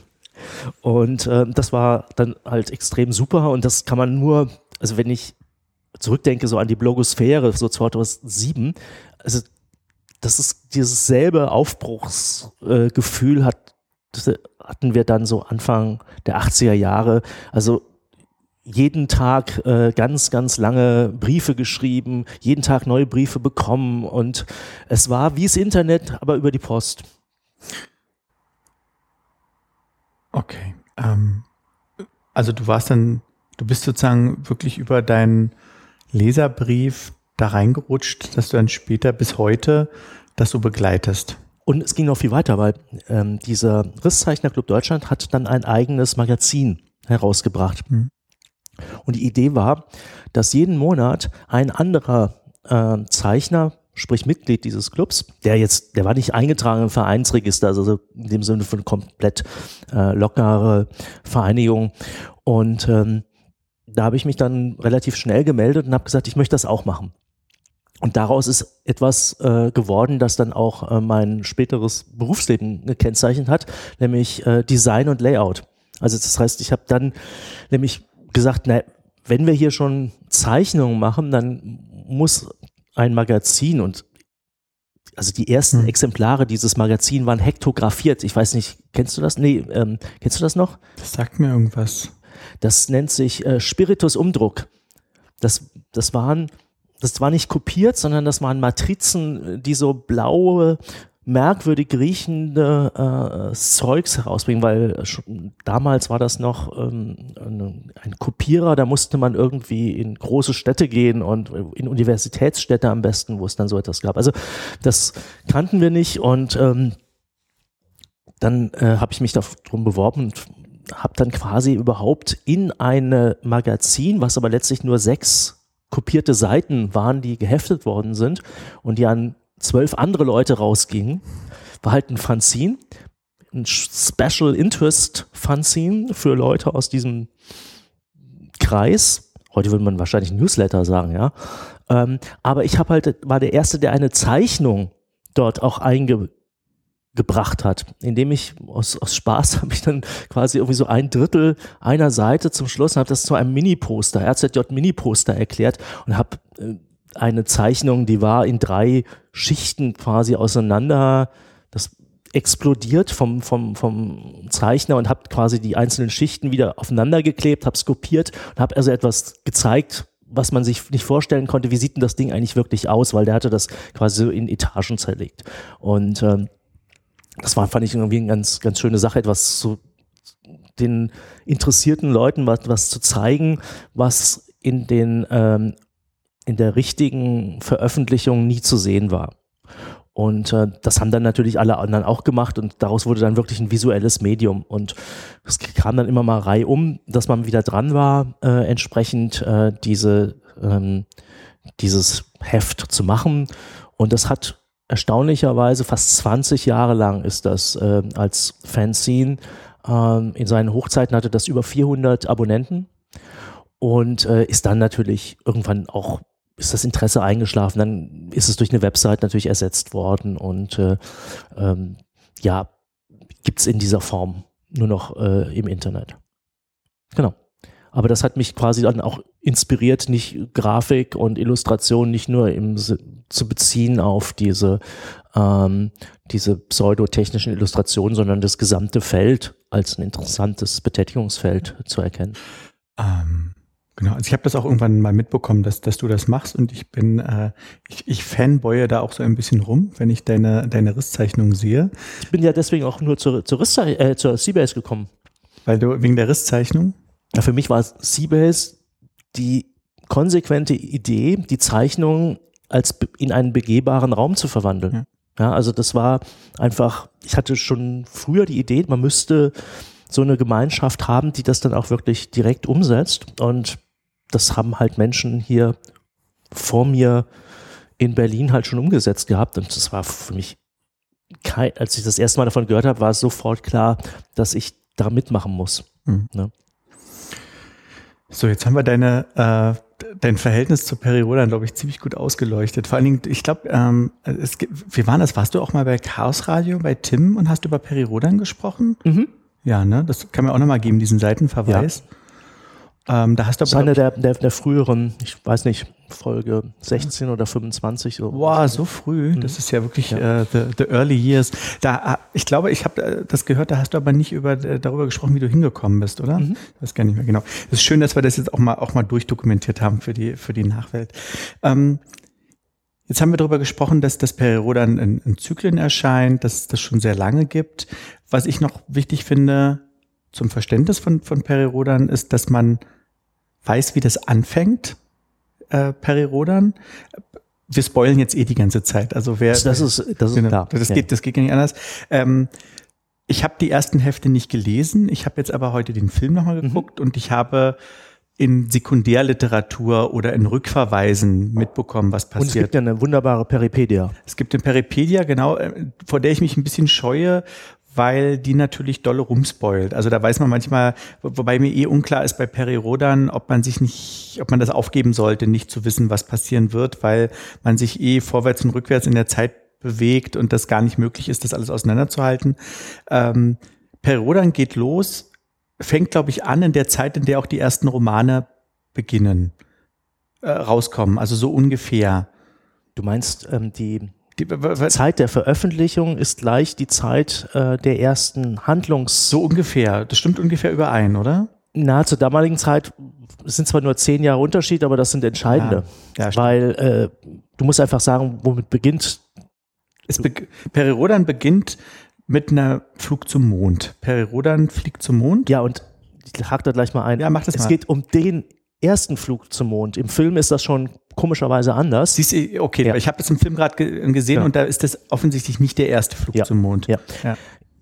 Und äh, das war dann halt extrem super, und das kann man nur, also wenn ich zurückdenke so an die Blogosphäre, so zweitausendsieben, also das ist dieses selbe Aufbruchsgefühl äh, hat Das hatten wir dann so Anfang der achtziger Jahre, also jeden Tag äh, ganz, ganz lange Briefe geschrieben, jeden Tag neue Briefe bekommen, und es war wie das Internet, aber über die Post. Okay, ähm, also du warst dann, du bist sozusagen wirklich über deinen Leserbrief da reingerutscht, dass du dann später bis heute das so begleitest. Und es ging noch viel weiter, weil ähm, dieser Risszeichner-Club Deutschland hat dann ein eigenes Magazin herausgebracht. Mhm. Und die Idee war, dass jeden Monat ein anderer äh, Zeichner, sprich Mitglied dieses Clubs, der jetzt, der war nicht eingetragen im Vereinsregister, also in dem Sinne von komplett äh, lockere Vereinigung. Und ähm, da habe ich mich dann relativ schnell gemeldet und habe gesagt, ich möchte das auch machen. Und daraus ist etwas äh, geworden, das dann auch äh, mein späteres Berufsleben gekennzeichnet hat, nämlich äh, Design und Layout. Also das heißt, ich habe dann nämlich gesagt, na, wenn wir hier schon Zeichnungen machen, dann muss ein Magazin, und also die ersten hm. Exemplare dieses Magazins waren hektografiert. Ich weiß nicht, kennst du das? Nee, ähm, kennst du das noch? Das sagt mir irgendwas. Das nennt sich äh, Spiritus Umdruck. Das, das waren Das war nicht kopiert, sondern das waren Matrizen, die so blaue, merkwürdig riechende äh, Zeugs herausbringen, weil schon, damals war das noch ähm, ein, ein Kopierer, da musste man irgendwie in große Städte gehen und in Universitätsstädte am besten, wo es dann so etwas gab. Also das kannten wir nicht und ähm, dann äh, habe ich mich darum beworben und habe dann quasi überhaupt in ein Magazin, was aber letztlich nur sechs kopierte Seiten waren, die geheftet worden sind und die an zwölf andere Leute rausgingen, war halt ein Fanzine, ein Special Interest Fanzine für Leute aus diesem Kreis. Heute würde man wahrscheinlich Newsletter sagen, ja. Ähm, aber ich habe halt, war der Erste, der eine Zeichnung dort auch einge gebracht hat, indem ich aus, aus Spaß habe ich dann quasi irgendwie so ein Drittel einer Seite zum Schluss und habe das zu einem Mini-Poster, R Z J-Mini-Poster erklärt und habe äh, eine Zeichnung, die war in drei Schichten quasi auseinander, das explodiert vom, vom, vom Zeichner und habe quasi die einzelnen Schichten wieder aufeinander geklebt, habe es kopiert und habe also etwas gezeigt, was man sich nicht vorstellen konnte, wie sieht denn das Ding eigentlich wirklich aus, weil der hatte das quasi so in Etagen zerlegt und ähm, das war, fand ich irgendwie eine ganz, ganz schöne Sache, etwas zu den interessierten Leuten was, was zu zeigen, was in den ähm, in der richtigen Veröffentlichung nie zu sehen war. Und äh, das haben dann natürlich alle anderen auch gemacht und daraus wurde dann wirklich ein visuelles Medium. Und es kam dann immer mal reihum, dass man wieder dran war, äh, entsprechend äh, diese ähm, dieses Heft zu machen. Und das hat erstaunlicherweise fast zwanzig Jahre lang ist das äh, als Fanzine. Ähm, in seinen Hochzeiten hatte das über vierhundert Abonnenten und äh, ist dann natürlich irgendwann auch, ist das Interesse eingeschlafen, dann ist es durch eine Website natürlich ersetzt worden und äh, ähm, ja, gibt es in dieser Form nur noch äh, im Internet. Genau. Aber das hat mich quasi dann auch inspiriert, nicht Grafik und Illustration nicht nur im, zu beziehen auf diese, ähm, diese pseudotechnischen Illustrationen, sondern das gesamte Feld als ein interessantes Betätigungsfeld zu erkennen. Ähm, genau, also ich habe das auch irgendwann mal mitbekommen, dass, dass du das machst und ich bin, äh, ich, ich fanboye da auch so ein bisschen rum, wenn ich deine, deine Risszeichnung sehe. Ich bin ja deswegen auch nur zur, zur, Risszei- äh, zur Seabase gekommen. Weil du, wegen der Risszeichnung? Ja, für mich war Seabase die konsequente Idee, die Zeichnung als be- in einen begehbaren Raum zu verwandeln. Ja. Ja, also das war einfach, ich hatte schon früher die Idee, man müsste so eine Gemeinschaft haben, die das dann auch wirklich direkt umsetzt. Und das haben halt Menschen hier vor mir in Berlin halt schon umgesetzt gehabt. Und das war für mich, kein, als ich das erste Mal davon gehört habe, war es sofort klar, dass ich da mitmachen muss. Mhm. Ne? So, jetzt haben wir deine, äh, dein Verhältnis zu Perry Rhodan, glaube ich, ziemlich gut ausgeleuchtet. Vor allen Dingen, ich glaube, ähm, es gibt, wie war das? Warst du auch mal bei Chaos Radio, bei Tim und hast über Perry Rhodan gesprochen? Mhm. Ja, ne? Das kann mir auch nochmal geben, diesen Seitenverweis. Ja. Ähm, da hast du das ist eine der, der, der früheren, ich weiß nicht, Folge sechzehn oder fünfundzwanzig. So. Boah, so früh. Mhm. Das ist ja wirklich ja. Äh, the, the early years. Da, ich glaube, ich habe das gehört, da hast du aber nicht über, darüber gesprochen, wie du hingekommen bist, oder? Mhm. Ich weiß gar nicht mehr genau. Es ist schön, dass wir das jetzt auch mal, auch mal durchdokumentiert haben für die, für die Nachwelt. Ähm, jetzt haben wir darüber gesprochen, dass das Perry Rhodan in, in Zyklen erscheint, dass es das schon sehr lange gibt. Was ich noch wichtig finde zum Verständnis von, von Perry Rhodan ist, dass man weiß, wie das anfängt, äh, Perry Rhodan. Wir spoilen jetzt eh die ganze Zeit. Also wer das ist, das ist genau, klar. Das ja. geht, das geht gar nicht anders. Ähm, Ich habe die ersten Hefte nicht gelesen, ich habe jetzt aber heute den Film nochmal geguckt mhm. und ich habe in Sekundärliteratur oder in Rückverweisen mitbekommen, was passiert. Und es gibt ja eine wunderbare Peripedia. Es gibt eine Peripedia, genau, vor der ich mich ein bisschen scheue, weil die natürlich dolle rumspoilt. Also da weiß man manchmal, wobei mir eh unklar ist bei Peri Rodan, ob man sich nicht, ob man das aufgeben sollte, nicht zu wissen, was passieren wird, weil man sich eh vorwärts und rückwärts in der Zeit bewegt und das gar nicht möglich ist, das alles auseinanderzuhalten. Ähm, Peri Rodan geht los, fängt, glaube ich, an in der Zeit, in der auch die ersten Romane beginnen, äh, rauskommen, also so ungefähr. Du meinst, ähm, die, die Zeit der Veröffentlichung ist gleich die Zeit äh, der ersten Handlungs... So ungefähr, das stimmt ungefähr überein, oder? Na, zur damaligen Zeit, es sind zwar nur zehn Jahre Unterschied, aber das sind entscheidende, ja, ja, weil äh, du musst einfach sagen, womit beginnt... Es be- Peri Rodan beginnt mit einer Flug zum Mond. Peri Rodan fliegt zum Mond. Ja, und ich hake da gleich mal ein. Ja, mach das es mal. Es geht um den ersten Flug zum Mond. Im Film ist das schon komischerweise anders. Siehst du, okay, ja. Ich habe das im Film gerade ge- gesehen ja. und da ist das offensichtlich nicht der erste Flug ja. zum Mond. Ja. Ja.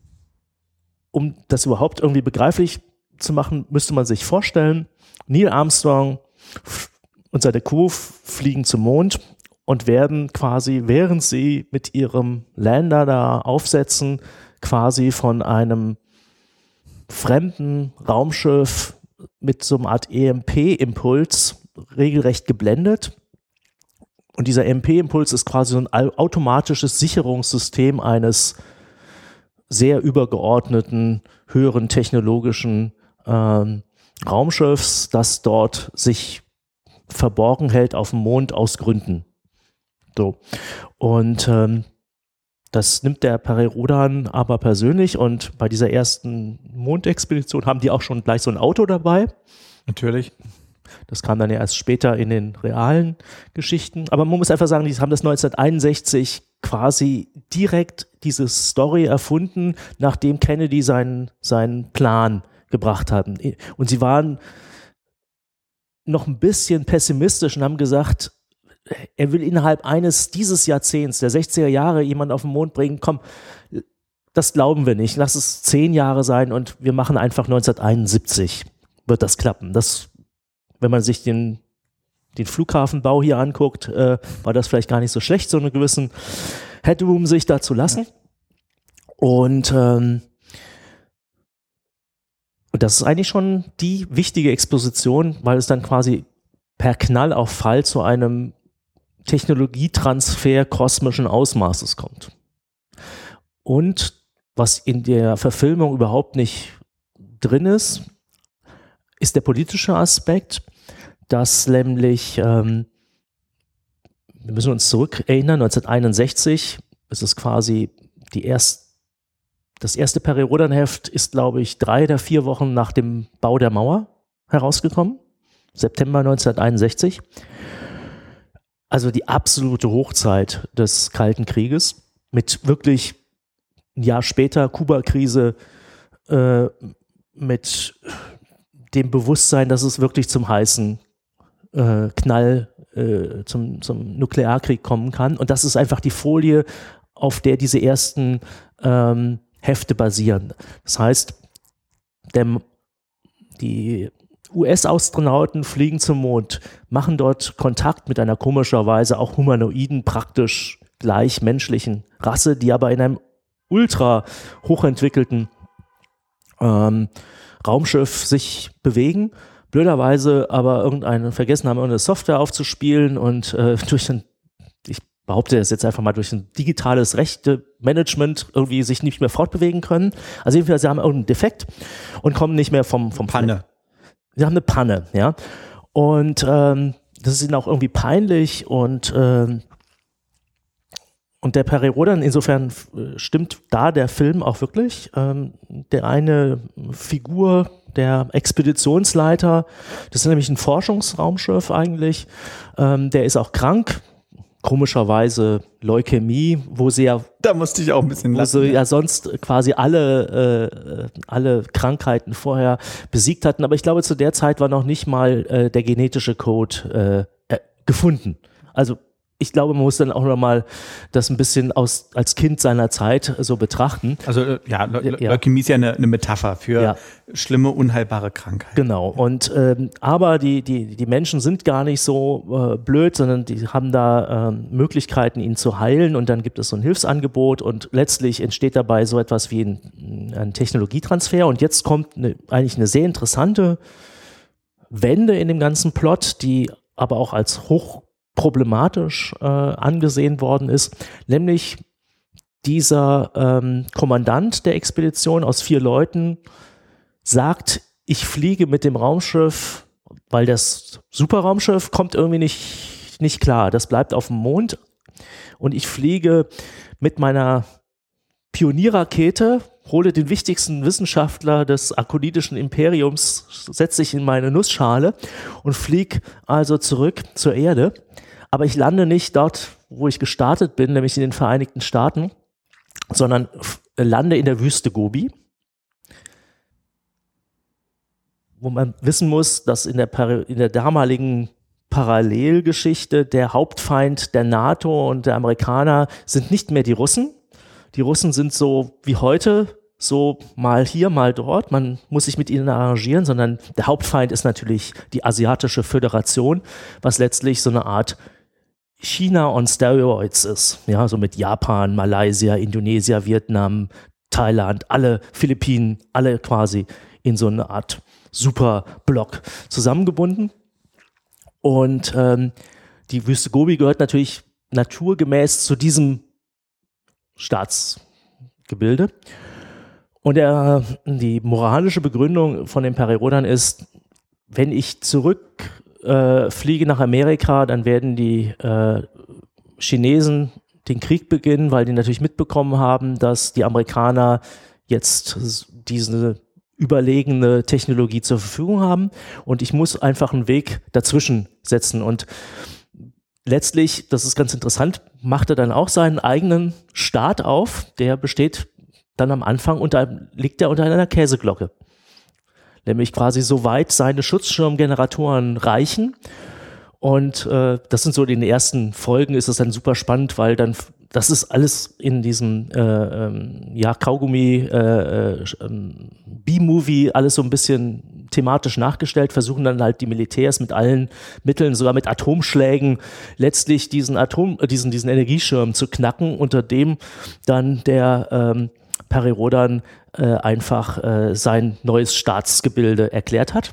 Um das überhaupt irgendwie begreiflich zu machen, müsste man sich vorstellen, Neil Armstrong und seine Crew fliegen zum Mond und werden quasi, während sie mit ihrem Lander da aufsetzen, quasi von einem fremden Raumschiff mit so einer Art E M P-Impuls regelrecht geblendet. Und dieser E M P-Impuls ist quasi so ein automatisches Sicherungssystem eines sehr übergeordneten, höheren technologischen ähm, Raumschiffs, das dort sich verborgen hält auf dem Mond aus Gründen. So. Und ähm, das nimmt der Peri Rodan aber persönlich und bei dieser ersten Mondexpedition haben die auch schon gleich so ein Auto dabei. Natürlich. Das kam dann ja erst später in den realen Geschichten. Aber man muss einfach sagen, die haben das neunzehnhunderteinundsechzig quasi direkt diese Story erfunden, nachdem Kennedy seinen, seinen Plan gebracht hat. Und sie waren noch ein bisschen pessimistisch und haben gesagt, er will innerhalb eines dieses Jahrzehnts, der sechziger Jahre, jemanden auf den Mond bringen. Komm, das glauben wir nicht. Lass es zehn Jahre sein und wir machen einfach neunzehnhunderteinundsiebzig. Wird das klappen? Das, wenn man sich den, den Flughafenbau hier anguckt, äh, war das vielleicht gar nicht so schlecht, so einen gewissen Headroom sich da zu lassen. Und, ähm, und das ist eigentlich schon die wichtige Exposition, weil es dann quasi per Knall auf Fall zu einem Technologietransfer kosmischen Ausmaßes kommt. Und was in der Verfilmung überhaupt nicht drin ist, ist der politische Aspekt, dass nämlich, ähm, wir müssen uns zurückerinnern, neunzehnhunderteinundsechzig, es ist quasi die erste, das erste Peri Rodan Heft ist, glaube ich, drei oder vier Wochen nach dem Bau der Mauer herausgekommen, September neunzehnhunderteinundsechzig. Also die absolute Hochzeit des Kalten Krieges mit wirklich ein Jahr später Kuba-Krise, äh, mit dem Bewusstsein, dass es wirklich zum heißen äh, Knall, äh, zum, zum Nuklearkrieg kommen kann. Und das ist einfach die Folie, auf der diese ersten ähm, Hefte basieren. Das heißt, der, die U S-Astronauten fliegen zum Mond, machen dort Kontakt mit einer komischerweise auch humanoiden, praktisch gleich menschlichen Rasse, die aber in einem ultra hochentwickelten ähm, Raumschiff sich bewegen, blöderweise aber irgendeine vergessen haben, irgendeine Software aufzuspielen und äh, durch ein, ich behaupte das jetzt einfach mal, durch ein digitales Rechte-Management irgendwie sich nicht mehr fortbewegen können. Also jedenfalls, sie haben irgendeinen Defekt und kommen nicht mehr vom, vom Panne. Sie haben eine Panne, ja. Und ähm, das ist ihnen auch irgendwie peinlich und ähm, und der Peri Rodan, insofern stimmt da der Film auch wirklich. Ähm, der eine Figur, der Expeditionsleiter, das ist nämlich ein Forschungsraumschiff eigentlich, ähm, der ist auch krank, komischerweise Leukämie, wo sie ja, da musste ich auch ein bisschen lachen, wo sie ja sonst quasi alle, äh, alle Krankheiten vorher besiegt hatten. Aber ich glaube, zu der Zeit war noch nicht mal äh, der genetische Code äh, äh, gefunden. Also ich glaube, man muss dann auch nochmal das ein bisschen aus, als Kind seiner Zeit so betrachten. Also ja, Le ja. Leukämie ist ja eine, eine Metapher für ja. schlimme, unheilbare Krankheiten. Genau. Und ähm, aber die, die, die Menschen sind gar nicht so äh, blöd, sondern die haben da ähm, Möglichkeiten, ihn zu heilen. Und dann gibt es so ein Hilfsangebot und letztlich entsteht dabei so etwas wie ein, ein Technologietransfer. Und jetzt kommt eine, eigentlich eine sehr interessante Wende in dem ganzen Plot, die aber auch als hoch problematisch äh, angesehen worden ist, nämlich dieser ähm, Kommandant der Expedition aus vier Leuten sagt, ich fliege mit dem Raumschiff, weil das Superraumschiff kommt irgendwie nicht, nicht klar, das bleibt auf dem Mond und ich fliege mit meiner Pionierrakete, hole den wichtigsten Wissenschaftler des akonidischen Imperiums, setze ich in meine Nussschale und fliege also zurück zur Erde. Aber ich lande nicht dort, wo ich gestartet bin, nämlich in den Vereinigten Staaten, sondern lande in der Wüste Gobi, wo man wissen muss, dass in der, in der damaligen Parallelgeschichte der Hauptfeind der NATO und der Amerikaner sind nicht mehr die Russen. Die Russen sind so wie heute, so mal hier, mal dort. Man muss sich mit ihnen arrangieren, sondern der Hauptfeind ist natürlich die Asiatische Föderation, was letztlich so eine Art China on Steroids ist, ja, so mit Japan, Malaysia, Indonesien, Vietnam, Thailand, alle Philippinen, alle quasi in so eine Art Superblock zusammengebunden. Und ähm, die Wüste Gobi gehört natürlich naturgemäß zu diesem Staatsgebilde. Und der, die moralische Begründung von den Perirodern ist, wenn ich zurück Äh, fliege nach Amerika, dann werden die äh, Chinesen den Krieg beginnen, weil die natürlich mitbekommen haben, dass die Amerikaner jetzt diese überlegene Technologie zur Verfügung haben und ich muss einfach einen Weg dazwischen setzen und letztlich, das ist ganz interessant, macht er dann auch seinen eigenen Staat auf, der besteht dann am Anfang und da liegt er unter einer Käseglocke. Nämlich quasi so weit seine Schutzschirmgeneratoren reichen. Und äh, das sind so in den ersten Folgen, ist es dann super spannend, weil dann, das ist alles in diesem äh, ähm, ja, Kaugummi, äh, äh, B-Movie, alles so ein bisschen thematisch nachgestellt, versuchen dann halt die Militärs mit allen Mitteln, sogar mit Atomschlägen, letztlich diesen Atom, äh, diesen, diesen Energieschirm zu knacken, unter dem dann der ähm, Perirodan äh, einfach äh, sein neues Staatsgebilde erklärt hat.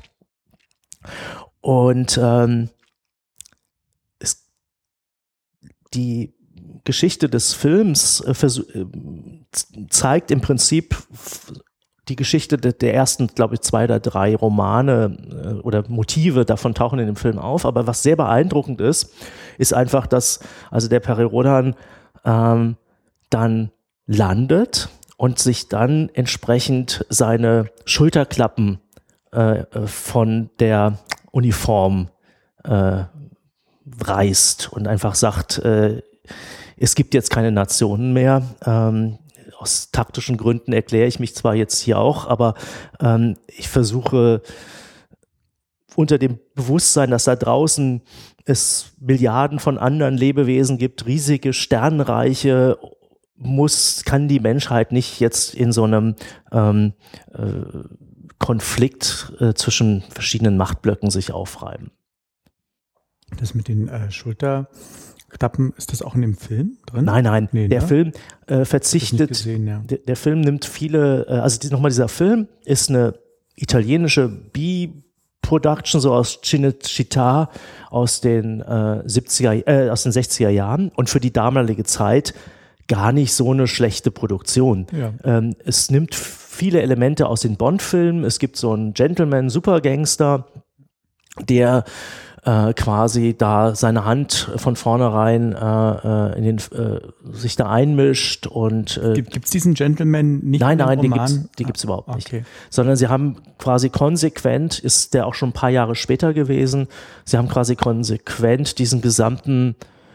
Und ähm, es, die Geschichte des Films äh, äh, zeigt im Prinzip die Geschichte de, der ersten, glaube ich, zwei oder drei Romane äh, oder Motive davon tauchen in dem Film auf. Aber was sehr beeindruckend ist, ist einfach, dass also der Perirodan ähm, dann landet und sich dann entsprechend seine Schulterklappen äh, von der Uniform äh, reißt und einfach sagt, äh, es gibt jetzt keine Nationen mehr. Ähm, aus taktischen Gründen erkläre ich mich zwar jetzt hier auch, aber ähm, ich versuche unter dem Bewusstsein, dass da draußen es Milliarden von anderen Lebewesen gibt, riesige Sternreiche, muss, kann die Menschheit nicht jetzt in so einem ähm, äh, Konflikt äh, zwischen verschiedenen Machtblöcken sich aufreiben. Das mit den äh, Schulterklappen, ist das auch in dem Film drin? Nein, nein, nee, der ne? Film äh, verzichtet, gesehen, ja. der, der Film nimmt viele, äh, also die, nochmal dieser Film ist eine italienische B-Production, so aus Cinecittà aus den äh, siebziger, äh, aus den sechziger Jahren und für die damalige Zeit gar nicht so eine schlechte Produktion. Ja. Ähm, es nimmt viele Elemente aus den Bond-Filmen. Es gibt so einen Gentleman-Supergangster, der äh, quasi da seine Hand von vornherein äh, in den, äh, sich da einmischt. Und äh, gibt es diesen Gentleman nicht? Nein, in nein, den Roman? gibt's, die gibt es überhaupt okay. nicht. Sondern sie haben quasi konsequent, ist der auch schon ein paar Jahre später gewesen, sie haben quasi konsequent diesen gesamten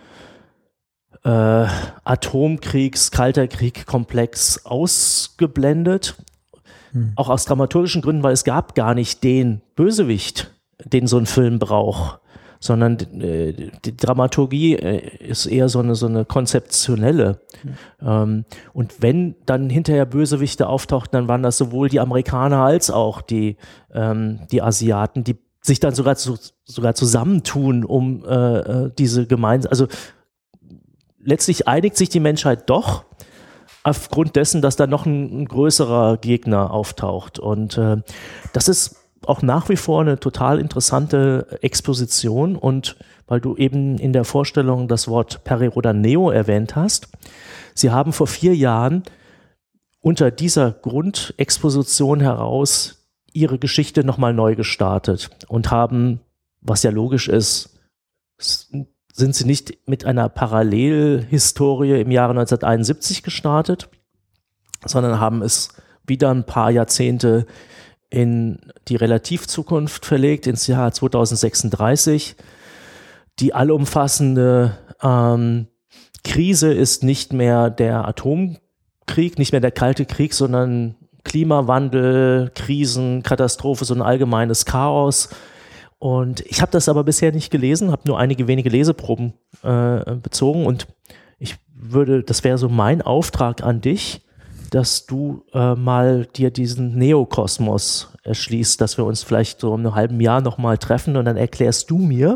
Äh, Atomkriegs-, Kalter Krieg-Komplex ausgeblendet. Hm. Auch aus dramaturgischen Gründen, weil es gab gar nicht den Bösewicht, den so ein Film braucht, sondern äh, die Dramaturgie äh, ist eher so eine, so eine konzeptionelle. Mhm. Ähm, und wenn dann hinterher Bösewichte auftauchten, dann waren das sowohl die Amerikaner als auch die, ähm, die Asiaten, die sich dann sogar, zu, sogar zusammentun, um äh, diese gemeinsam, also letztlich einigt sich die Menschheit doch, aufgrund dessen, dass da noch ein, ein größerer Gegner auftaucht. Und äh, das ist auch nach wie vor eine total interessante Exposition. Und weil du eben in der Vorstellung das Wort Peri-Rodan-Neo erwähnt hast, sie haben vor vier Jahren unter dieser Grundexposition heraus ihre Geschichte nochmal neu gestartet und haben, was ja logisch ist, sind sie nicht mit einer Parallelhistorie im Jahre neunzehnhunderteinundsiebzig gestartet, sondern haben es wieder ein paar Jahrzehnte in die Relativzukunft verlegt, ins Jahr zweitausendsechsunddreißig. Die allumfassende ähm, Krise ist nicht mehr der Atomkrieg, nicht mehr der Kalte Krieg, sondern Klimawandel, Krisen, Katastrophe, so ein allgemeines Chaos. Und ich habe das aber bisher nicht gelesen, habe nur einige wenige Leseproben äh, bezogen und ich würde, das wäre so mein Auftrag an dich, dass du äh, mal dir diesen Neokosmos erschließt, dass wir uns vielleicht so in einem halben Jahr nochmal treffen und dann erklärst du mir,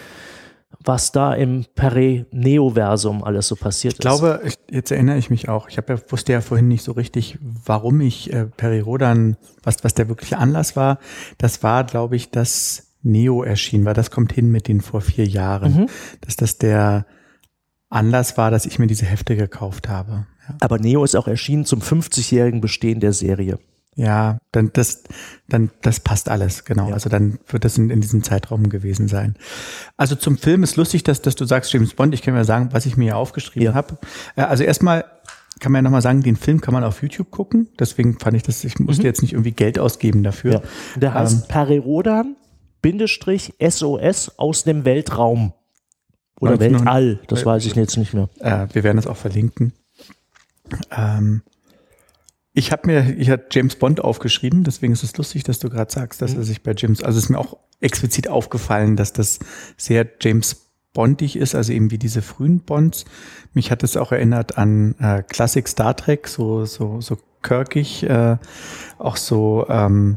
was da im Peri-Neoversum alles so passiert ist. Ich glaube, ich, jetzt erinnere ich mich auch, ich habe ja, wusste ja vorhin nicht so richtig, warum ich äh, Peri-Rodan, was, was der wirkliche Anlass war. Das war, glaube ich, das Neo erschien, weil das kommt hin mit den vor vier Jahren, mhm. dass das der Anlass war, dass ich mir diese Hefte gekauft habe. Ja. Aber Neo ist auch erschienen zum fünfzigjährigen Bestehen der Serie. Ja, dann das, dann das passt alles, genau. Ja. Also dann wird das in, in diesem Zeitraum gewesen sein. Also zum Film ist lustig, dass, dass du sagst James Bond. Ich kann mir sagen, was ich mir hier aufgeschrieben ja. habe. Also erstmal kann man ja nochmal sagen, den Film kann man auf YouTube gucken. Deswegen fand ich das, ich musste mhm. jetzt nicht irgendwie Geld ausgeben dafür. Ja. Der heißt ähm, Peri-Rodan Bindestrich S O S aus dem Weltraum. Oder Weltall, das weiß ich jetzt nicht mehr. Äh, wir werden das auch verlinken. Ähm, ich habe mir, ich habe James Bond aufgeschrieben, deswegen ist es lustig, dass du gerade sagst, dass mhm. er sich bei James, also es ist mir auch explizit aufgefallen, dass das sehr James Bondig ist, also eben wie diese frühen Bonds. Mich hat es auch erinnert an äh, Classic Star Trek, so so so kirkig, äh, auch so ähm,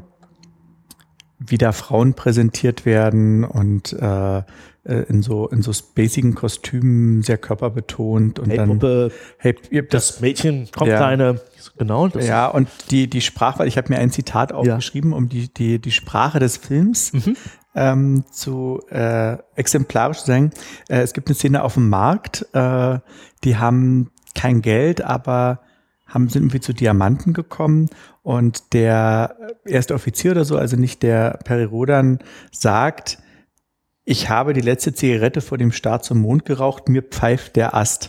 wie da Frauen präsentiert werden und äh, in so in so spacigen Kostümen, sehr körperbetont und hey, dann Puppe, hey, das, das Mädchen kommt ja, eine genau das ja und die die Sprache, ich habe mir ein Zitat aufgeschrieben, ja. um die die die Sprache des Films mhm. ähm, zu äh, exemplarisch zu sagen. Äh, es gibt eine Szene auf dem Markt, äh, die haben kein Geld, aber haben sind irgendwie zu Diamanten gekommen und der erste Offizier oder so, also nicht der Peri-Rodan, sagt: Ich habe die letzte Zigarette vor dem Start zum Mond geraucht, mir pfeift der Ast.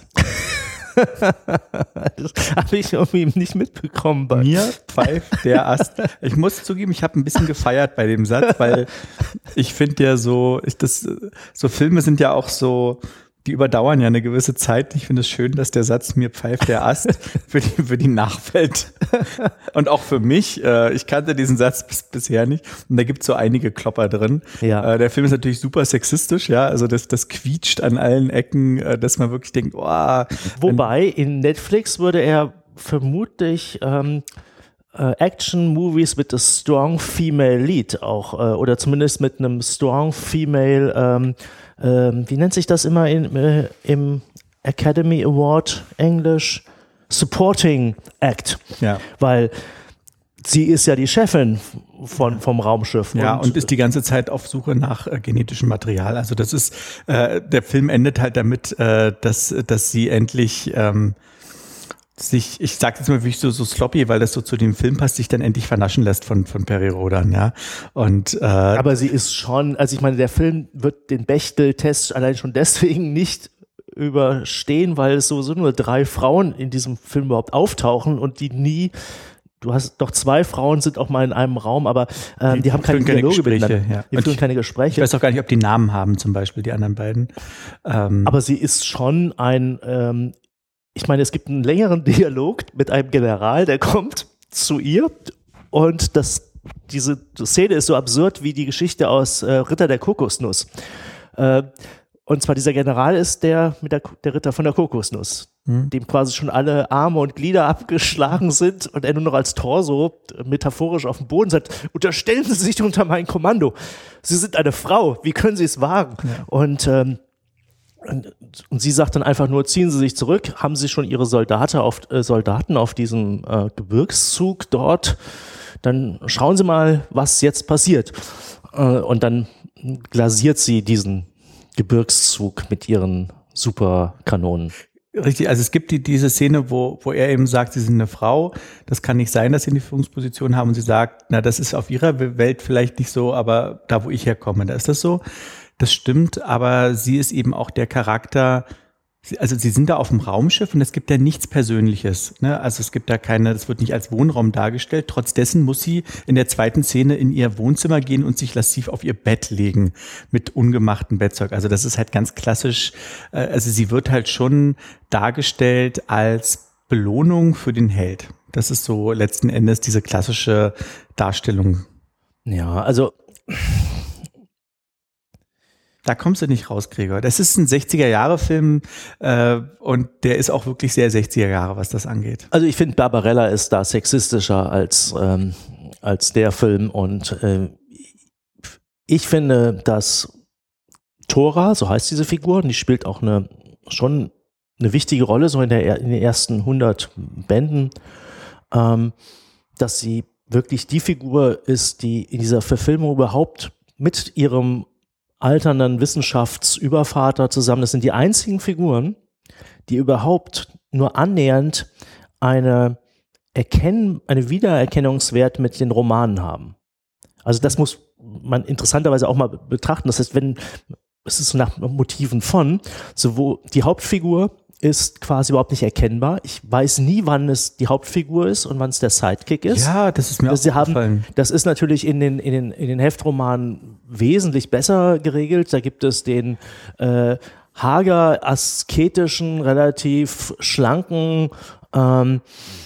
Das habe ich irgendwie nicht mitbekommen. Bei. Mir pfeift der Ast. Ich muss zugeben, ich habe ein bisschen gefeiert bei dem Satz, weil ich finde ja so, ich das, so Filme sind ja auch so, die überdauern ja eine gewisse Zeit. Ich finde es schön, dass der Satz "mir pfeift der Ast" für die, für die nachfällt. Und auch für mich. Äh, ich kannte diesen Satz bis, bisher nicht. Und da gibt es so einige Klopper drin. Ja. Äh, der Film ist natürlich super sexistisch, ja. Also das, das quietscht an allen Ecken, äh, dass man wirklich denkt, oh. Wobei, in Netflix würde er vermutlich ähm, äh, Action-Movies mit a strong female lead auch, äh, oder zumindest mit einem strong female ähm, Ähm, wie nennt sich das immer in, äh, im Academy Award Englisch? Supporting Act. Ja. Weil sie ist ja die Chefin von, vom Raumschiff. Ja, und, und ist die ganze Zeit auf Suche nach äh, genetischem Material. Also das ist, äh, der Film endet halt damit, äh, dass, dass sie endlich ähm, sich, ich sag jetzt mal wirklich so, so sloppy, weil das so zu dem Film passt, sich dann endlich vernaschen lässt von, von Peri-Rodan, ja. Und, äh, aber sie ist schon, also ich meine, der Film wird den Bechdel-Test allein schon deswegen nicht überstehen, weil es sowieso nur drei Frauen in diesem Film überhaupt auftauchen und die nie, du hast doch zwei Frauen sind auch mal in einem Raum, aber ähm, die, die haben keine Dialoge miteinander. Ja. Die führen keine Gespräche. Ich weiß auch gar nicht, ob die Namen haben, zum Beispiel, die anderen beiden. Ähm, aber sie ist schon ein, ähm, ich meine, es gibt einen längeren Dialog mit einem General, der kommt zu ihr und das, diese Szene ist so absurd wie die Geschichte aus äh, Ritter der Kokosnuss. Äh, und zwar dieser General ist der mit der, der Ritter von der Kokosnuss, hm. dem quasi schon alle Arme und Glieder abgeschlagen sind und er nur noch als Torso metaphorisch auf dem Boden sagt, unterstellen Sie sich unter mein Kommando. Sie sind eine Frau, wie können Sie es wagen? Ja. Und, ähm, und, und sie sagt dann einfach nur, ziehen Sie sich zurück, haben Sie schon Ihre Soldaten auf, äh, Soldaten auf diesem äh, Gebirgszug dort, dann schauen Sie mal, was jetzt passiert. Äh, und dann glasiert sie diesen Gebirgszug mit ihren Superkanonen. Richtig, also es gibt die, diese Szene, wo, wo er eben sagt, sie sind eine Frau, das kann nicht sein, dass sie eine Führungsposition haben und sie sagt, na, das ist auf ihrer Welt vielleicht nicht so, aber da, wo ich herkomme, da ist das so. Das stimmt, aber sie ist eben auch der Charakter, also sie sind da auf dem Raumschiff und es gibt ja nichts Persönliches, ne? Also es gibt da keine, das wird nicht als Wohnraum dargestellt. Trotz dessen muss sie in der zweiten Szene in ihr Wohnzimmer gehen und sich lassiv auf ihr Bett legen mit ungemachtem Bettzeug. Also das ist halt ganz klassisch. Also sie wird halt schon dargestellt als Belohnung für den Held. Das ist so letzten Endes diese klassische Darstellung. Ja, also da kommst du nicht raus, Gregor. Das ist ein sechziger-Jahre-Film äh, und der ist auch wirklich sehr sechziger Jahre, was das angeht. Also ich finde, Barbarella ist da sexistischer als, ähm, als der Film und äh, ich finde, dass Thora, so heißt diese Figur, die spielt auch eine schon eine wichtige Rolle, so in, der, in den ersten hundert Bänden, ähm, dass sie wirklich die Figur ist, die in dieser Verfilmung überhaupt mit ihrem alternden Wissenschaftsübervater zusammen, das sind die einzigen Figuren, die überhaupt nur annähernd eine, Erkenn-, eine Wiedererkennungswert mit den Romanen haben. Also das muss man interessanterweise auch mal betrachten. Das heißt, wenn, es ist so nach Motiven von, so wo die Hauptfigur ist quasi überhaupt nicht erkennbar. Ich weiß nie, wann es die Hauptfigur ist und wann es der Sidekick ist. Ja, das ist mir also auch aufgefallen. Das ist natürlich in den, in den, in den Heftromanen wesentlich besser geregelt. Da gibt es den äh, hager, asketischen, relativ schlanken, ähm,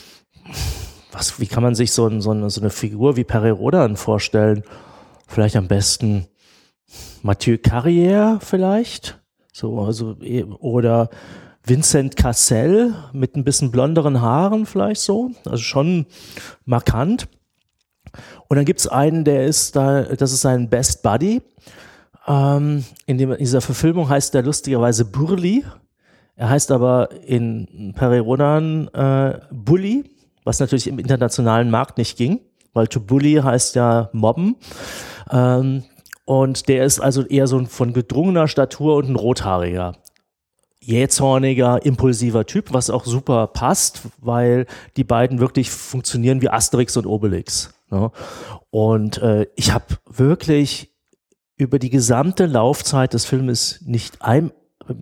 was, wie kann man sich so, ein, so, eine, so eine Figur wie Peri Rodan vorstellen? Vielleicht am besten Mathieu Carrière vielleicht, so, also, oder Vincent Cassel mit ein bisschen blonderen Haaren vielleicht so, also schon markant. Und dann gibt es einen, der ist da, das ist sein Best Buddy. Ähm, in, dem, in dieser Verfilmung heißt der lustigerweise Burli. Er heißt aber in Peri Rodan äh, Bully, was natürlich im internationalen Markt nicht ging, weil to bully heißt ja mobben. Ähm, und der ist also eher so von gedrungener Statur und ein Rothaariger. Jähzorniger, impulsiver Typ, was auch super passt, weil die beiden wirklich funktionieren wie Asterix und Obelix. Ne? Und äh, ich habe wirklich über die gesamte Laufzeit des Filmes nicht ein,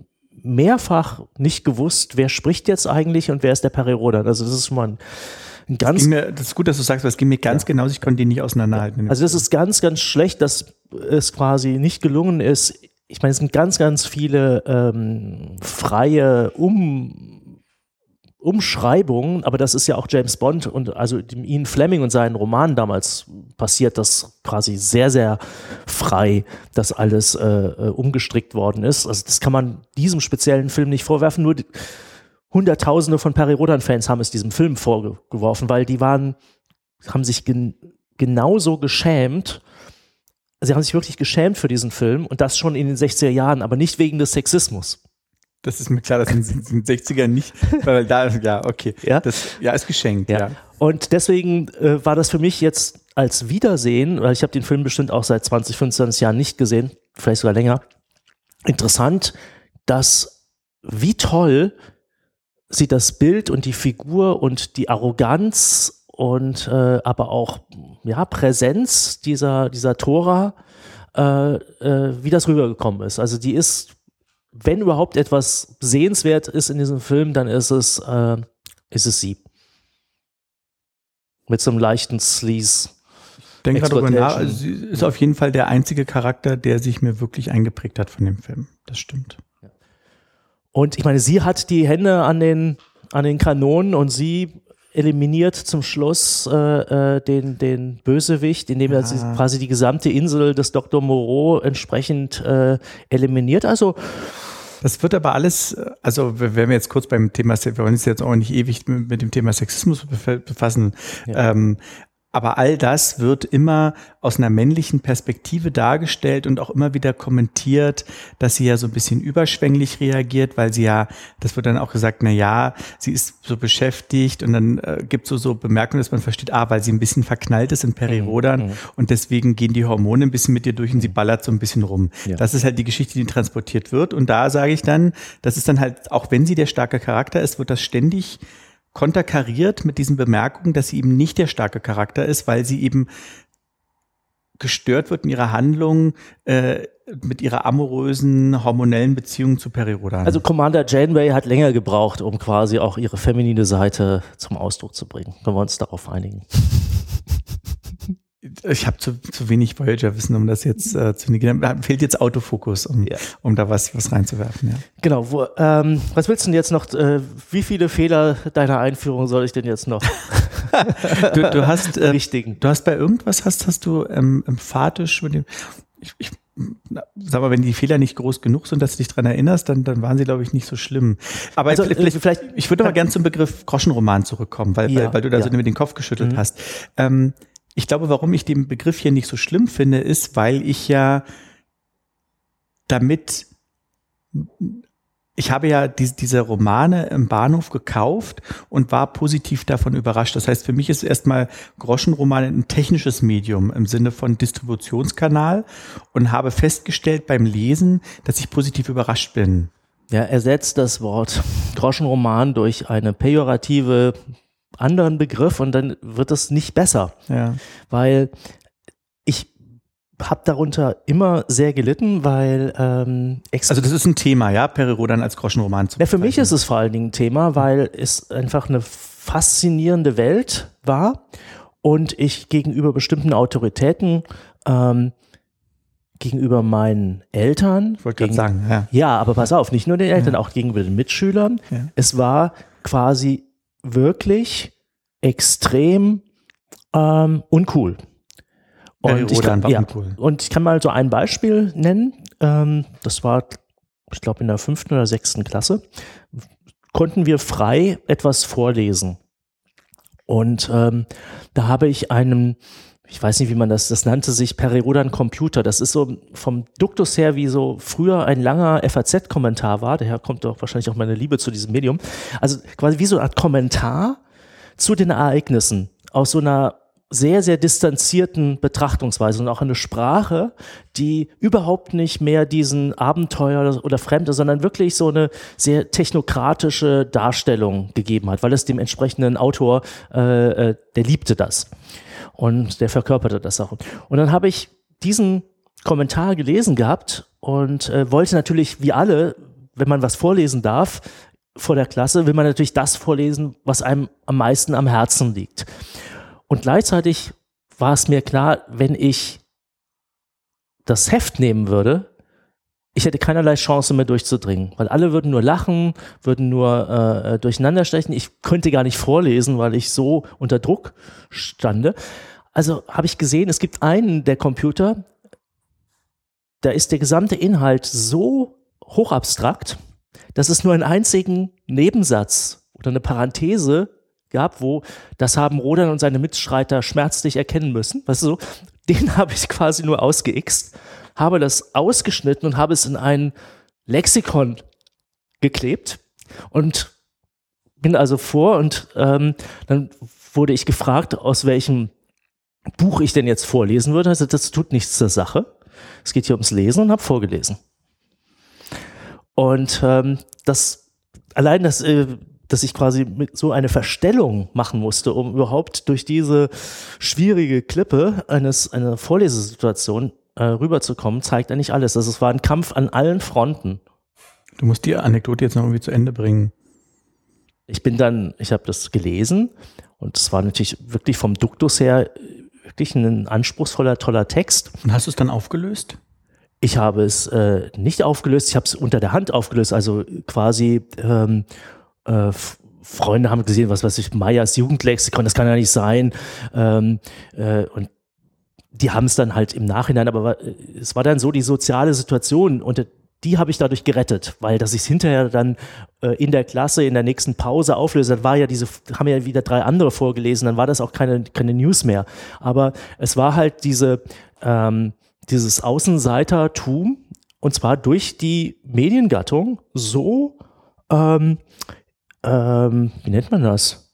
mehrfach nicht gewusst, wer spricht jetzt eigentlich und wer ist der Peri Rodan. Also das ist schon mal ein, ein ganz... Das, mir, das ist gut, dass du sagst, weil es ging mir ganz ja. genau, ich konnte die nicht auseinanderhalten. Also das ist ganz, ganz schlecht, dass es quasi nicht gelungen ist. Ich meine, es sind ganz, ganz viele ähm, freie um, Umschreibungen, aber das ist ja auch James Bond und also dem Ian Fleming und seinen Romanen damals passiert, dass quasi sehr, sehr frei das alles äh, umgestrickt worden ist. Also das kann man diesem speziellen Film nicht vorwerfen, nur die, Hunderttausende von Peri Rodan-Fans haben es diesem Film vorgeworfen, weil die waren, haben sich gen, genauso geschämt. Sie haben sich wirklich geschämt für diesen Film und das schon in den sechziger Jahren, aber nicht wegen des Sexismus. Das ist mir klar, dass in den sechzigern nicht, weil da, ja, okay. Ja, das, ja ist geschenkt, ja. ja. Und deswegen äh, war das für mich jetzt als Wiedersehen, weil ich habe den Film bestimmt auch seit zwanzig, fünfundzwanzig Jahren nicht gesehen, vielleicht sogar länger, interessant, dass wie toll sie das Bild und die Figur und die Arroganz und äh, aber auch ja, Präsenz dieser, dieser Thora, äh, äh, wie das rübergekommen ist. Also die ist, wenn überhaupt etwas sehenswert ist in diesem Film, dann ist es, äh, ist es sie. Mit so einem leichten Sleaze. Denk gerade drüber nach, also sie ist auf jeden Fall der einzige Charakter, der sich mir wirklich eingeprägt hat von dem Film. Das stimmt. Und ich meine, sie hat die Hände an den, an den Kanonen und sie eliminiert zum Schluss äh, äh, den, den Bösewicht, indem er Ah. quasi die gesamte Insel des Doktor Moreau entsprechend äh, eliminiert. Also Das wird aber alles, also wenn wir jetzt kurz beim Thema, wir wollen uns jetzt auch nicht ewig mit, mit dem Thema Sexismus befassen, Ja. ähm, aber all das wird immer aus einer männlichen Perspektive dargestellt und auch immer wieder kommentiert, dass sie ja so ein bisschen überschwänglich reagiert, weil sie ja, das wird dann auch gesagt, na ja, sie ist so beschäftigt und dann äh, gibt es so, so Bemerkungen, dass man versteht, ah, weil sie ein bisschen verknallt ist in Peri Rodan Mhm. und deswegen gehen die Hormone ein bisschen mit ihr durch und sie ballert so ein bisschen rum. Ja. Das ist halt die Geschichte, die transportiert wird und da sage ich dann, das ist dann halt, auch wenn sie der starke Charakter ist, wird das ständig konterkariert mit diesen Bemerkungen, dass sie eben nicht der starke Charakter ist, weil sie eben gestört wird in ihrer Handlung äh, mit ihrer amorösen, hormonellen Beziehung zu Peri Rodan. Also Commander Janeway hat länger gebraucht, um quasi auch ihre feminine Seite zum Ausdruck zu bringen. Können wir uns darauf einigen? ich habe zu, zu wenig Voyager-Wissen, um das jetzt äh, zu negieren. Da fehlt jetzt Autofokus, um, Ja. um da was, was reinzuwerfen. Ja. Genau. Wo, ähm, was willst du denn jetzt noch, äh, wie viele Fehler deiner Einführung soll ich denn jetzt noch Du, du hast äh, richtigen? Du hast bei irgendwas hast, hast du ähm, emphatisch mit dem, ich, ich na, sag mal, wenn die Fehler nicht groß genug sind, dass du dich dran erinnerst, dann, dann waren sie, glaube ich, nicht so schlimm. Aber Also, vielleicht, äh, vielleicht- ich würde aber gerne zum Begriff Groschenroman zurückkommen, weil, Ja, weil, weil du da ja. so mit den Kopf geschüttelt Mhm. hast. Ähm, ich glaube, warum ich den Begriff hier nicht so schlimm finde, ist, weil ich ja damit ich habe ja diese, diese Romane im Bahnhof gekauft und war positiv davon überrascht. Das heißt, für mich ist erstmal Groschenroman ein technisches Medium im Sinne von Distributionskanal und habe festgestellt beim Lesen, dass ich positiv überrascht bin. Ja, ersetzt das Wort Groschenroman durch eine pejorative anderen Begriff und dann wird es nicht besser, Ja. weil ich habe darunter immer sehr gelitten, weil ähm, ex- Also das ist ein Thema, ja, Peri Rodan als Groschenroman zu ja, für mich bezeichnen. ist es vor allen Dingen ein Thema, weil es einfach eine faszinierende Welt war und ich gegenüber bestimmten Autoritäten, ähm, gegenüber meinen Eltern, Ich wollte gerade gegen- sagen, ja. ja, aber pass auf, nicht nur den Eltern, auch gegenüber den Mitschülern. Ja. Es war quasi wirklich extrem ähm, uncool. Peri Und ich, Rodan kann, war ja, uncool. und ich kann mal so ein Beispiel nennen. Ähm, das war, ich glaube, in der fünften oder sechsten Klasse. Konnten wir frei etwas vorlesen. Und ähm, da habe ich einen, ich weiß nicht, wie man das, das nannte sich Peri Rodan Computer. Das ist so vom Duktus her, wie so früher ein langer F A Z-Kommentar war. Daher kommt doch wahrscheinlich auch meine Liebe zu diesem Medium. Also quasi wie so eine Art Kommentar zu den Ereignissen aus so einer sehr, sehr distanzierten Betrachtungsweise und auch eine Sprache, die überhaupt nicht mehr diesen Abenteuer oder Fremde, sondern wirklich so eine sehr technokratische Darstellung gegeben hat, weil es dem entsprechenden Autor, äh, äh, der liebte das und der verkörperte das auch. Und dann habe ich diesen Kommentar gelesen gehabt und äh, wollte natürlich, wie alle, wenn man was vorlesen darf, vor der Klasse, will man natürlich das vorlesen, was einem am meisten am Herzen liegt. Und gleichzeitig war es mir klar, wenn ich das Heft nehmen würde, ich hätte keinerlei Chance mehr durchzudringen, weil alle würden nur lachen, würden nur äh, durcheinander stechen. Ich könnte gar nicht vorlesen, weil ich so unter Druck stande. Also habe ich gesehen, es gibt einen der Computer, da ist der gesamte Inhalt so hochabstrakt, dass es nur einen einzigen Nebensatz oder eine Parenthese gab, wo das haben Rodan und seine Mitstreiter schmerzlich erkennen müssen. Weißt du so? Den habe ich quasi nur ausgeixt, habe das ausgeschnitten und habe es in ein Lexikon geklebt und bin also vor und ähm, dann wurde ich gefragt, aus welchem Buch ich denn jetzt vorlesen würde. Also das tut nichts zur Sache. Es geht hier ums Lesen und habe vorgelesen. Und ähm, das allein das äh, dass ich quasi mit so eine Verstellung machen musste, um überhaupt durch diese schwierige Klippe eines einer Vorlesesituation äh, rüberzukommen, zeigt eigentlich alles. Also es war ein Kampf an allen Fronten. Du musst die Anekdote jetzt noch irgendwie zu Ende bringen. Ich bin dann, ich habe das gelesen und es war natürlich wirklich vom Duktus her wirklich ein anspruchsvoller, toller Text. Und hast du es dann aufgelöst? Ich habe es äh, nicht aufgelöst, ich habe es unter der Hand aufgelöst, also quasi ähm, Freunde haben gesehen, was weiß ich, Meyers Jugendlexikon, das kann ja nicht sein. Ähm, äh, und die haben es dann halt im Nachhinein, aber es war dann so die soziale Situation und die habe ich dadurch gerettet, weil dass ich es hinterher dann äh, in der Klasse in der nächsten Pause auflöse, dann war ja diese, haben ja wieder drei andere vorgelesen, dann war das auch keine, keine News mehr. Aber es war halt diese, ähm, dieses Außenseitertum und zwar durch die Mediengattung so, ähm, ähm, wie nennt man das?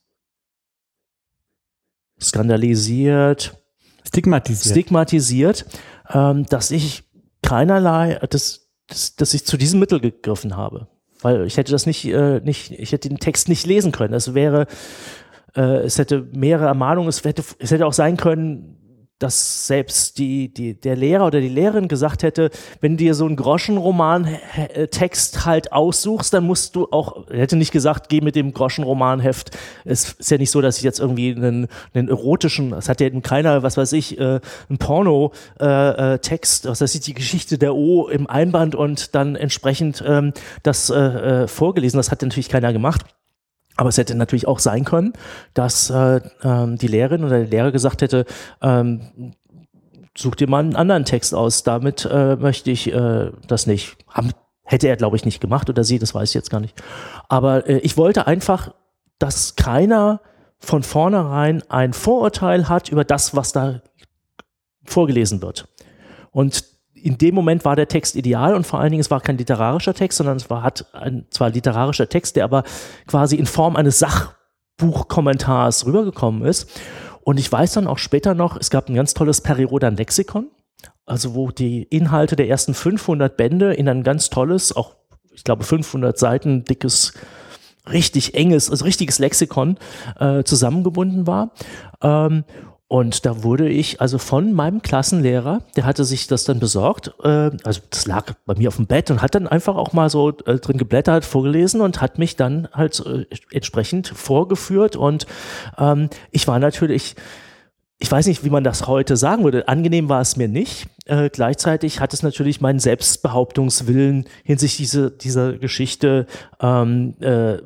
Skandalisiert, Stigmatisiert. Stigmatisiert, ähm, dass ich keinerlei, dass, dass, dass ich zu diesem Mittel gegriffen habe. Weil ich hätte das nicht, äh, nicht, ich hätte den Text nicht lesen können. Es wäre, äh, es hätte mehrere Ermahnungen, es hätte, es hätte auch sein können, dass selbst die, die, der Lehrer oder die Lehrerin gesagt hätte, wenn du dir so einen Groschenroman-Text halt aussuchst, dann musst du auch, er hätte nicht gesagt, geh mit dem Groschenroman-Heft. Es ist ja nicht so, dass ich jetzt irgendwie einen, einen erotischen, es hat ja eben keiner, was weiß ich, äh, einen Porno-Text, äh, was weiß ich, die Geschichte der O im Einband und dann entsprechend ähm, das äh, äh, vorgelesen. Das hat natürlich keiner gemacht. Aber es hätte natürlich auch sein können, dass äh, ähm, die Lehrerin oder der Lehrer gesagt hätte, ähm, such dir mal einen anderen Text aus, damit äh, möchte ich äh, das nicht. Haben, hätte er, glaube ich, nicht gemacht oder sie, das weiß ich jetzt gar nicht. Aber äh, ich wollte einfach, dass keiner von vornherein ein Vorurteil hat über das, was da vorgelesen wird. Und in dem Moment war der Text ideal und vor allen Dingen, es war kein literarischer Text, sondern es war hat ein zwar literarischer Text, der aber quasi in Form eines Sachbuchkommentars rübergekommen ist. Und ich weiß dann auch später noch, es gab ein ganz tolles Periodan Lexikon, also wo die Inhalte der ersten fünfhundert Bände in ein ganz tolles, auch ich glaube fünfhundert Seiten dickes, richtig enges, also richtiges Lexikon äh, zusammengebunden war. Ähm, Und da wurde ich also von meinem Klassenlehrer, der hatte sich das dann besorgt, äh, also das lag bei mir auf dem Bett und hat dann einfach auch mal so äh, drin geblättert, vorgelesen und hat mich dann halt äh, entsprechend vorgeführt und ähm, ich war natürlich, ich weiß nicht, wie man das heute sagen würde, angenehm war es mir nicht. Äh, gleichzeitig hat es natürlich meinen Selbstbehauptungswillen hinsichtlich diese, dieser Geschichte, ähm, äh,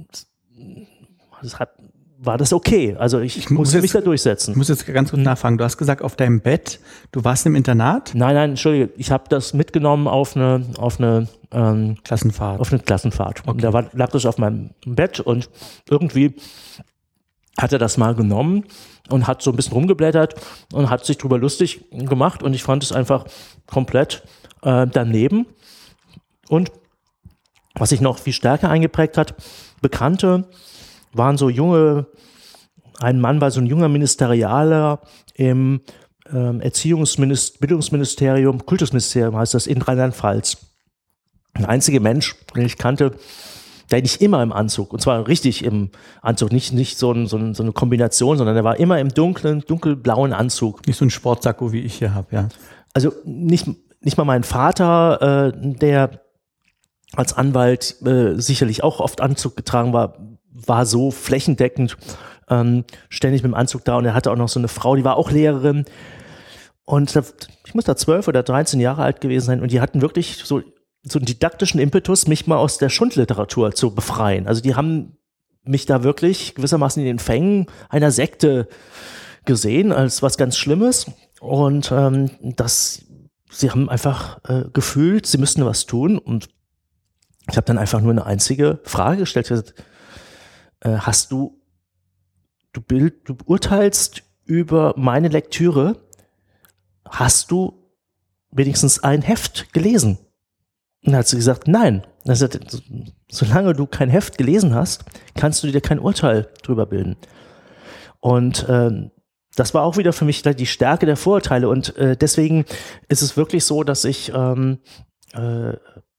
das hat war das okay. Also ich, ich musste muss mich da durchsetzen. Ich muss jetzt ganz kurz nachfragen. Du hast gesagt, auf deinem Bett, du warst im Internat? Nein, nein, Entschuldige. Ich habe das mitgenommen auf eine, auf eine ähm, Klassenfahrt. Auf eine Klassenfahrt. Okay. Und da war, lag das auf meinem Bett und irgendwie hat er das mal genommen und hat so ein bisschen rumgeblättert und hat sich drüber lustig gemacht und ich fand es einfach komplett äh, daneben. Und was sich noch viel stärker eingeprägt hat, Bekannte waren so junge, ein Mann war so ein junger Ministerialer im ähm, Erziehungsministerium, Bildungsministerium, Kultusministerium heißt das, in Rheinland-Pfalz. Der einzige Mensch, den ich kannte, der nicht immer im Anzug, und zwar richtig im Anzug, nicht, nicht so, ein, so, ein, so eine Kombination, sondern der war immer im dunklen, dunkelblauen Anzug. Nicht so ein Sportsacko, wie ich hier habe, ja. Also nicht, nicht mal mein Vater, äh, der als Anwalt äh, sicherlich auch oft Anzug getragen war, war so flächendeckend ähm, ständig mit dem Anzug da und er hatte auch noch so eine Frau, die war auch Lehrerin und ich muss da zwölf oder dreizehn Jahre alt gewesen sein und die hatten wirklich so, so einen didaktischen Impetus, mich mal aus der Schundliteratur zu befreien. Also die haben mich da wirklich gewissermaßen in den Fängen einer Sekte gesehen als was ganz Schlimmes und ähm, das, sie haben einfach äh, gefühlt, sie müssten was tun und ich habe dann einfach nur eine einzige Frage gestellt, gesagt, hast du, du, bild, du urteilst über meine Lektüre, hast du wenigstens ein Heft gelesen? Und dann hat sie gesagt, nein. Dann hat sie gesagt, solange du kein Heft gelesen hast, kannst du dir kein Urteil drüber bilden. Und ähm, das war auch wieder für mich die Stärke der Vorurteile und äh, deswegen ist es wirklich so, dass ich ähm, äh,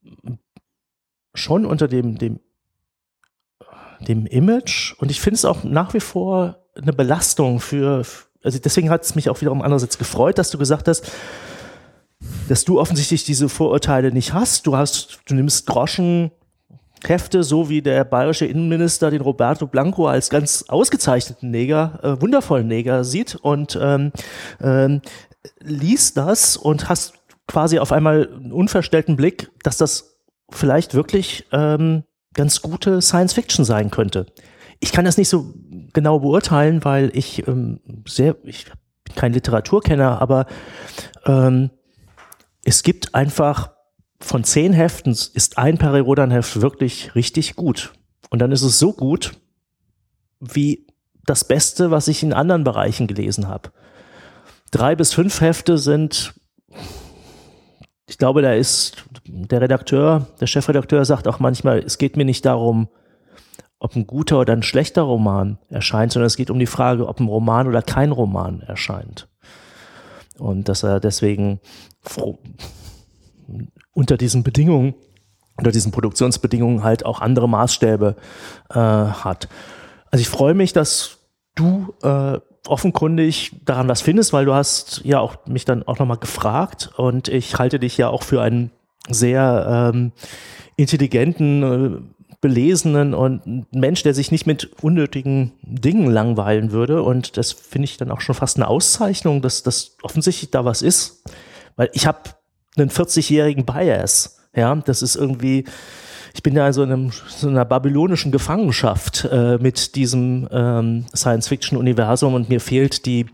schon unter dem, dem dem Image und ich finde es auch nach wie vor eine Belastung für, also deswegen hat es mich auch wiederum andererseits gefreut, dass du gesagt hast, dass du offensichtlich diese Vorurteile nicht hast. Du hast, du nimmst Groschenhefte, so wie der bayerische Innenminister den Roberto Blanco als ganz ausgezeichneten Neger, äh, wundervollen Neger sieht und ähm, ähm, liest das und hast quasi auf einmal einen unverstellten Blick, dass das vielleicht wirklich ähm, ganz gute Science-Fiction sein könnte. ich kann das nicht so genau beurteilen, weil ich ähm, sehr, ich bin kein Literaturkenner, aber ähm, es gibt einfach von zehn Heften ist ein Perry-Rhodan-Heft wirklich richtig gut. Und dann ist es so gut wie das Beste, was ich in anderen Bereichen gelesen habe. Drei bis fünf Hefte sind, ich glaube, da ist der Redakteur, der Chefredakteur sagt auch manchmal, es geht mir nicht darum, ob ein guter oder ein schlechter Roman erscheint, sondern es geht um die Frage, ob ein Roman oder kein Roman erscheint. Und dass er deswegen froh, unter diesen Bedingungen, unter diesen Produktionsbedingungen halt auch andere Maßstäbe äh, hat. Also ich freue mich, dass du äh, offenkundig daran was findest, weil du hast ja auch mich dann auch nochmal gefragt und ich halte dich ja auch für einen sehr ähm, intelligenten, äh, belesenen und Mensch, der sich nicht mit unnötigen Dingen langweilen würde, und das finde ich dann auch schon fast eine Auszeichnung, dass das offensichtlich da was ist, weil ich habe einen vierzigjährigen Bias, ja, das ist irgendwie, ich bin ja in so, einem, so einer babylonischen Gefangenschaft äh, mit diesem ähm, Science-Fiction-Universum und mir fehlt die,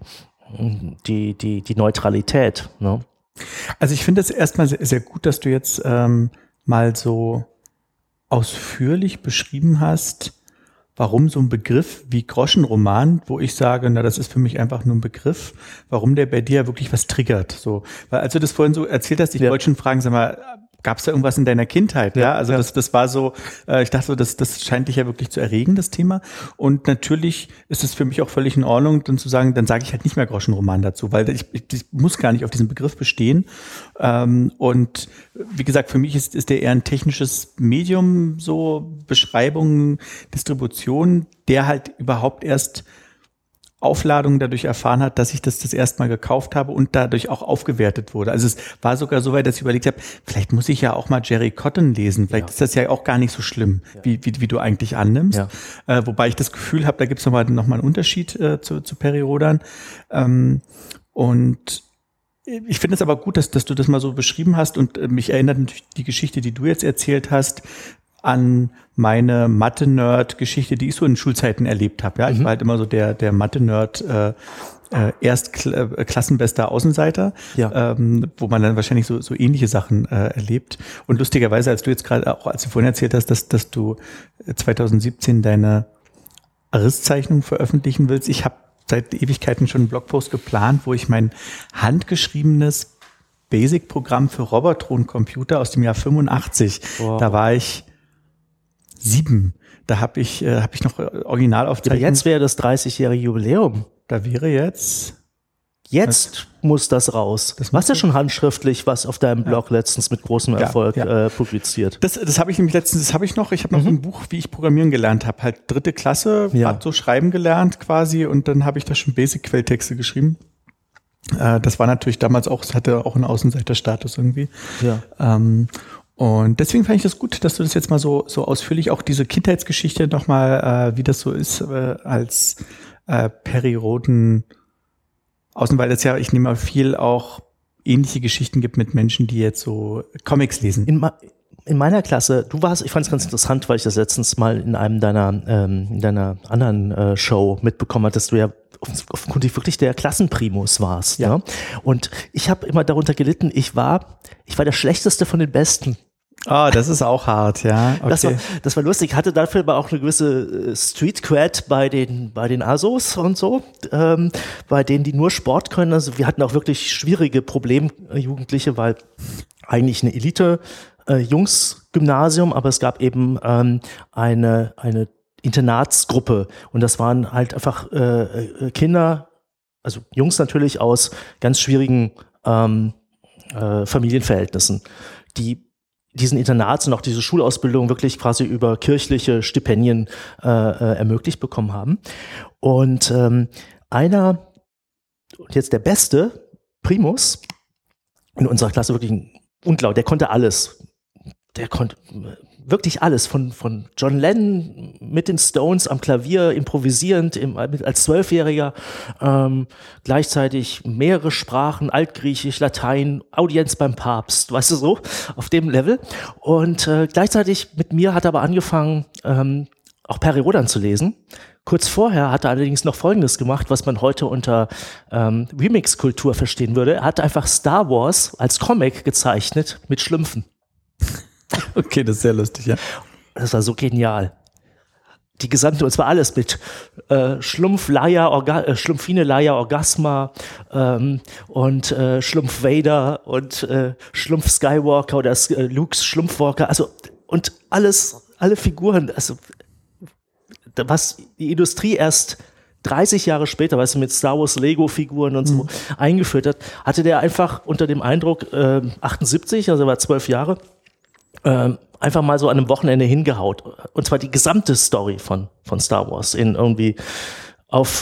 die, die, die Neutralität. Ne? Also ich finde es erstmal sehr, sehr gut, dass du jetzt ähm, mal so ausführlich beschrieben hast, warum so ein Begriff wie Groschenroman, wo ich sage, na, das ist für mich einfach nur ein Begriff, warum der bei dir wirklich was triggert. So, weil als du das vorhin so erzählt hast, ich ja. wollte schon fragen, sag mal, gab es da irgendwas in deiner Kindheit? Ja, ja? also ja. Das, das war so, äh, ich dachte so, das, das scheint dich ja wirklich zu erregen, das Thema. Und natürlich ist es für mich auch völlig in Ordnung, dann zu sagen, dann sage ich halt nicht mehr Groschenroman dazu, weil ich, ich, ich muss gar nicht auf diesen Begriff bestehen. Ähm, und wie gesagt, für mich ist, ist der eher ein technisches Medium, so Beschreibung, Distribution, der halt überhaupt erst Aufladung dadurch erfahren hat, dass ich das das erste Mal gekauft habe und dadurch auch aufgewertet wurde. Also es war sogar so weit, dass ich überlegt habe, vielleicht muss ich ja auch mal Jerry Cotton lesen. Vielleicht ja. ist das ja auch gar nicht so schlimm, ja. wie, wie wie du eigentlich annimmst. Ja. Äh, wobei ich das Gefühl habe, da gibt es nochmal noch mal einen Unterschied äh, zu, zu Perry Rhodan. Ähm, und ich finde es aber gut, dass, dass du das mal so beschrieben hast, und äh, mich erinnert natürlich die Geschichte, die du jetzt erzählt hast, an meine Mathe-Nerd-Geschichte, die ich so in Schulzeiten erlebt habe. Ja, ich mhm. war halt immer so der der Mathe-Nerd, äh, äh, erst kl- äh, klassenbester Außenseiter, ja. ähm, wo man dann wahrscheinlich so so ähnliche Sachen äh, erlebt. Und lustigerweise, als du jetzt gerade auch, als du vorhin erzählt hast, dass dass du zwanzig siebzehn deine Aristzeichnung veröffentlichen willst, ich habe seit Ewigkeiten schon einen Blogpost geplant, wo ich mein handgeschriebenes Basic-Programm für Robotron-Computer aus dem Jahr fünfundachtzig, wow. da war ich sieben. Da habe ich, äh, hab ich noch Originalaufzeichnungen. Ja, jetzt wäre das dreißigjährige Jubiläum. Da wäre jetzt... Jetzt das, muss das raus. Das machst du ja schon handschriftlich, was auf deinem Blog ja. letztens mit großem Erfolg ja, ja. Äh, publiziert. Das, das habe ich nämlich letztens, das habe ich noch. Ich habe noch mhm. ein Buch, wie ich Programmieren gelernt habe. Halt dritte Klasse, ja. hat so schreiben gelernt quasi, und dann habe ich da schon Basic-Quelltexte geschrieben. Äh, das war natürlich damals auch, es hatte auch einen Außenseiterstatus irgendwie. Ja. Ähm, Und deswegen fand ich das gut, dass du das jetzt mal so so ausführlich, auch diese Kindheitsgeschichte nochmal, äh, wie das so ist, äh, als äh, Perry Rhodan außen, weil es ja, ich nehme mal viel auch ähnliche Geschichten gibt mit Menschen, die jetzt so Comics lesen. In, ma- in meiner Klasse, du warst, ich fand es ganz interessant, weil ich das letztens mal in einem deiner, ähm, in deiner anderen äh, Show mitbekommen habe, dass du ja offenkundig wirklich der Klassenprimus warst. Ja. Ne? Und ich habe immer darunter gelitten, ich war, ich war der Schlechteste von den Besten. Ah, oh, das ist auch hart, ja. Okay. Das war, das war lustig. Ich hatte dafür aber auch eine gewisse Street Cred bei den, bei den Asos und so, ähm, bei denen, die nur Sport können. Also wir hatten auch wirklich schwierige Problemjugendliche, weil eigentlich eine Elite, äh, Jungs-Gymnasium, aber es gab eben ähm, eine, eine Internatsgruppe, und das waren halt einfach äh, Kinder, also Jungs natürlich aus ganz schwierigen ähm, äh, Familienverhältnissen, die diesen Internats und auch diese Schulausbildung wirklich quasi über kirchliche Stipendien äh, äh, ermöglicht bekommen haben. Und ähm, einer, und jetzt der beste, Primus, in unserer Klasse wirklich ein unglaublich, der konnte alles. Der konnte wirklich alles, von, von John Lennon mit den Stones am Klavier, improvisierend im, als Zwölfjähriger, ähm, gleichzeitig mehrere Sprachen, Altgriechisch, Latein, Audienz beim Papst, weißt du so, auf dem Level. Und äh, gleichzeitig mit mir hat er aber angefangen, ähm, auch Perry Rhodan zu lesen. Kurz vorher hat er allerdings noch Folgendes gemacht, was man heute unter ähm, Remix-Kultur verstehen würde. Er hat einfach Star Wars als Comic gezeichnet mit Schlümpfen. Okay, das ist sehr lustig, ja. Das war so genial. Die gesamte, und zwar alles mit äh, Schlumpf, Leia, Orga, äh, Schlumpfine, Leia, Orgasma ähm, und äh, Schlumpf Vader und äh, Schlumpf Skywalker oder äh, Luke's Schlumpfwalker, also und alles, alle Figuren, also was die Industrie erst dreißig Jahre später, weißt du, mit Star Wars Lego-Figuren und so mhm. eingeführt hat, hatte der einfach unter dem Eindruck äh, achtundsiebzig, also er war zwölf Jahre, äh, einfach mal so an einem Wochenende hingehaut. Und zwar die gesamte Story von, von Star Wars in irgendwie auf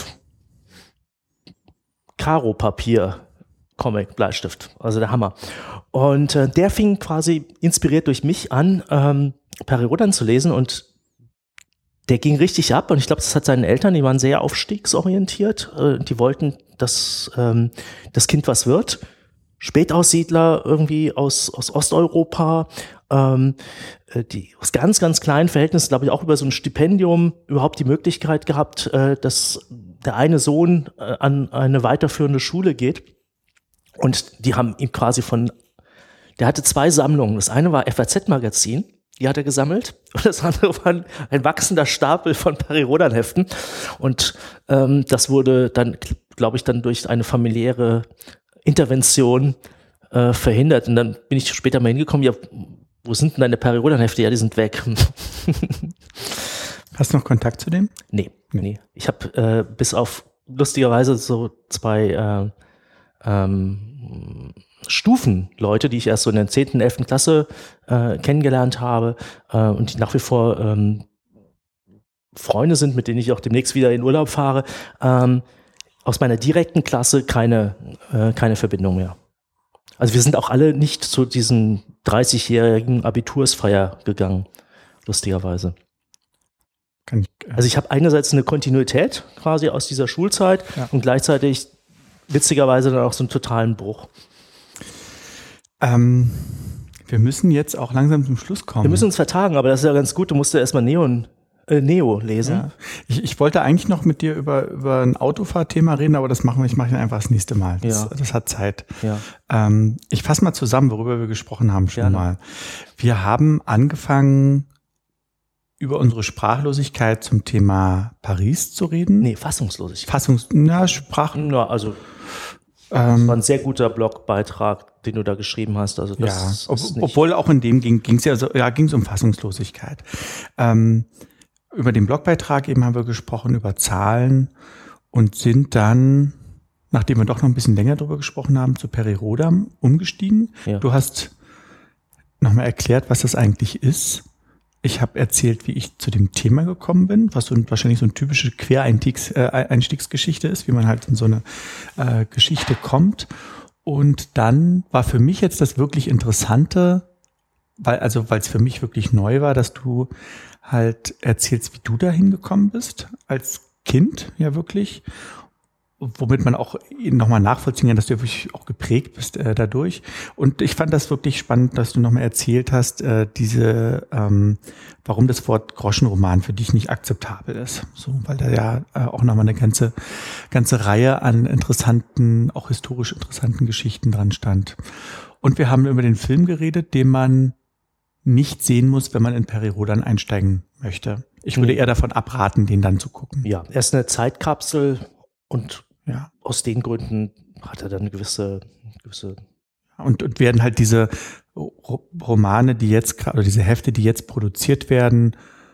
Karo-Papier, Comic, Bleistift. Also der Hammer. Und äh, der fing quasi inspiriert durch mich an, ähm, Perry Rhodan zu lesen und der ging richtig ab und ich glaube, das hat seinen Eltern, die waren sehr aufstiegsorientiert, äh, die wollten, dass ähm, das Kind was wird. Spätaussiedler irgendwie aus, aus Osteuropa, ähm, die aus ganz, ganz kleinen Verhältnissen, glaube ich, auch über so ein Stipendium überhaupt die Möglichkeit gehabt, äh, dass der eine Sohn äh, an eine weiterführende Schule geht. Und die haben ihm quasi von, der hatte zwei Sammlungen. Das eine war F A Z-Magazin, die hat er gesammelt. Und das andere war ein, ein wachsender Stapel von Perry Rhodan-Heften. Und ähm, das wurde dann, glaube ich, dann durch eine familiäre Intervention äh, verhindert. Und dann bin ich später mal hingekommen, ja, wo sind denn deine Perry Rhodan-Hefte? Ja, die sind weg. Hast du noch Kontakt zu dem? Nee, nee. Ich habe äh, bis auf lustigerweise so zwei äh, ähm, Stufenleute, die ich erst so in der zehnten, elften Klasse äh, kennengelernt habe äh, und die nach wie vor ähm, Freunde sind, mit denen ich auch demnächst wieder in Urlaub fahre, ähm, aus meiner direkten Klasse keine, äh, keine Verbindung mehr. Also wir sind auch alle nicht zu diesen dreißigjährigen Abitursfeier gegangen, lustigerweise. Kann ich, äh also ich habe einerseits eine Kontinuität quasi aus dieser Schulzeit ja. und gleichzeitig witzigerweise dann auch so einen totalen Bruch. Ähm, wir müssen jetzt auch langsam zum Schluss kommen. Wir müssen uns vertagen, aber das ist ja ganz gut. Du musst ja erstmal Neon, äh, Neo lesen. Ja. Ich, ich wollte eigentlich noch mit dir über, über ein Autofahrthema reden, aber das machen wir, ich mache einfach das nächste Mal. Das, ja. das hat Zeit. Ja. Ähm, ich fasse mal zusammen, worüber wir gesprochen haben schon Gerne. mal. Wir haben angefangen, über unsere Sprachlosigkeit zum Thema Paris zu reden. Nee, Fassungslosigkeit. Fassungs, na, Sprach. Na, also das war ein sehr guter Blogbeitrag, den du da geschrieben hast. Also das ja, ist ob, nicht obwohl auch in dem ging es ja, so, ja ging's um Fassungslosigkeit. Ähm, über den Blogbeitrag eben haben wir gesprochen, über Zahlen und sind dann, nachdem wir doch noch ein bisschen länger drüber gesprochen haben, zu Perry Rhodan umgestiegen. Ja. Du hast nochmal erklärt, was das eigentlich ist. Ich habe erzählt, wie ich zu dem Thema gekommen bin, was so ein, wahrscheinlich so eine typische Quereinstiegsgeschichte äh, ist, wie man halt in so eine äh, Geschichte kommt. Und dann war für mich jetzt das wirklich Interessante, weil also weil es für mich wirklich neu war, dass du halt erzählst, wie du da hingekommen bist als Kind, ja wirklich. Womit man auch nochmal nachvollziehen kann, dass du wirklich auch geprägt bist äh, dadurch. Und ich fand das wirklich spannend, dass du nochmal erzählt hast, äh, diese, ähm, warum das Wort Groschenroman für dich nicht akzeptabel ist. So, weil da ja äh, auch nochmal eine ganze, ganze Reihe an interessanten, auch historisch interessanten Geschichten dran stand. Und wir haben über den Film geredet, den man nicht sehen muss, wenn man in Perry Rhodan einsteigen möchte. Ich würde eher davon abraten, den dann zu gucken. Ja, er ist eine Zeitkapsel und ja. Aus den Gründen hat er dann eine gewisse, gewisse und, und werden halt diese Romane, die jetzt oder diese Hefte, die jetzt produziert werden,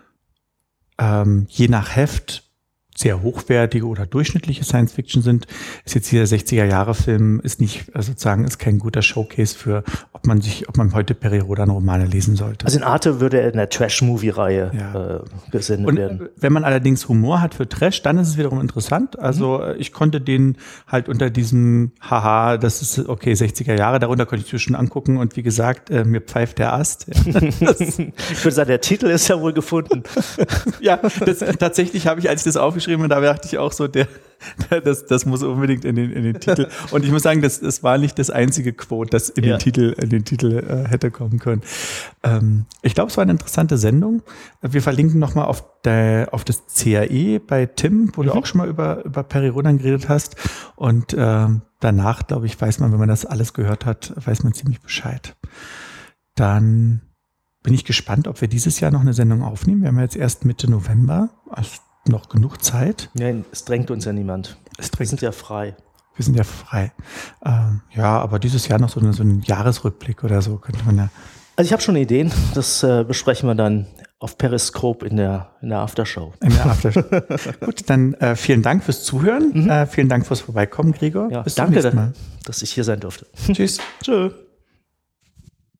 ähm, je nach Heft sehr hochwertige oder durchschnittliche Science-Fiction sind, ist jetzt dieser sechziger-Jahre-Film, ist nicht, also sozusagen, ist kein guter Showcase für, ob man sich, ob man heute Perry Rhodan-Romane lesen sollte. Also in Arte würde er in der Trash-Movie-Reihe ja. äh, gesendet und werden. Wenn man allerdings Humor hat für Trash, dann ist es wiederum interessant. Also mhm. ich konnte den halt unter diesem, haha, das ist okay, sechziger Jahre, darunter konnte ich zwischen angucken und wie gesagt, äh, mir pfeift der Ast. Ja. Ich würde sagen, der Titel ist ja wohl gefunden. Ja, das, tatsächlich habe ich, als ich das aufgeschrieben geschrieben und da dachte ich auch so, der, das, das muss unbedingt in den, in den Titel. Und ich muss sagen, das, das war nicht das einzige Quote, das in Ja. den Titel, in den Titel äh, hätte kommen können. Ähm, ich glaube, es war eine interessante Sendung. Wir verlinken nochmal auf, der, auf das C A E bei Tim, wo Mhm. du auch schon mal über, über Perry Rhodan geredet hast. Und ähm, danach, glaube ich, weiß man, wenn man das alles gehört hat, weiß man ziemlich Bescheid. Dann bin ich gespannt, ob wir dieses Jahr noch eine Sendung aufnehmen. Wir haben ja jetzt erst Mitte November, also noch genug Zeit. Nein, es drängt uns ja niemand. Es Wir drängt, sind ja frei. wir sind ja frei. Ähm, ja, aber dieses Jahr noch so, eine, so einen Jahresrückblick oder so könnte man ja. Also ich habe schon Ideen, das äh, besprechen wir dann auf Periscope in der, in der Aftershow. In der Aftershow. Gut, dann äh, vielen Dank fürs Zuhören. Mhm. Äh, vielen Dank fürs Vorbeikommen, Gregor. Ja, Bis zum danke, nächsten Mal. dass ich hier sein durfte. Tschüss. Tschö.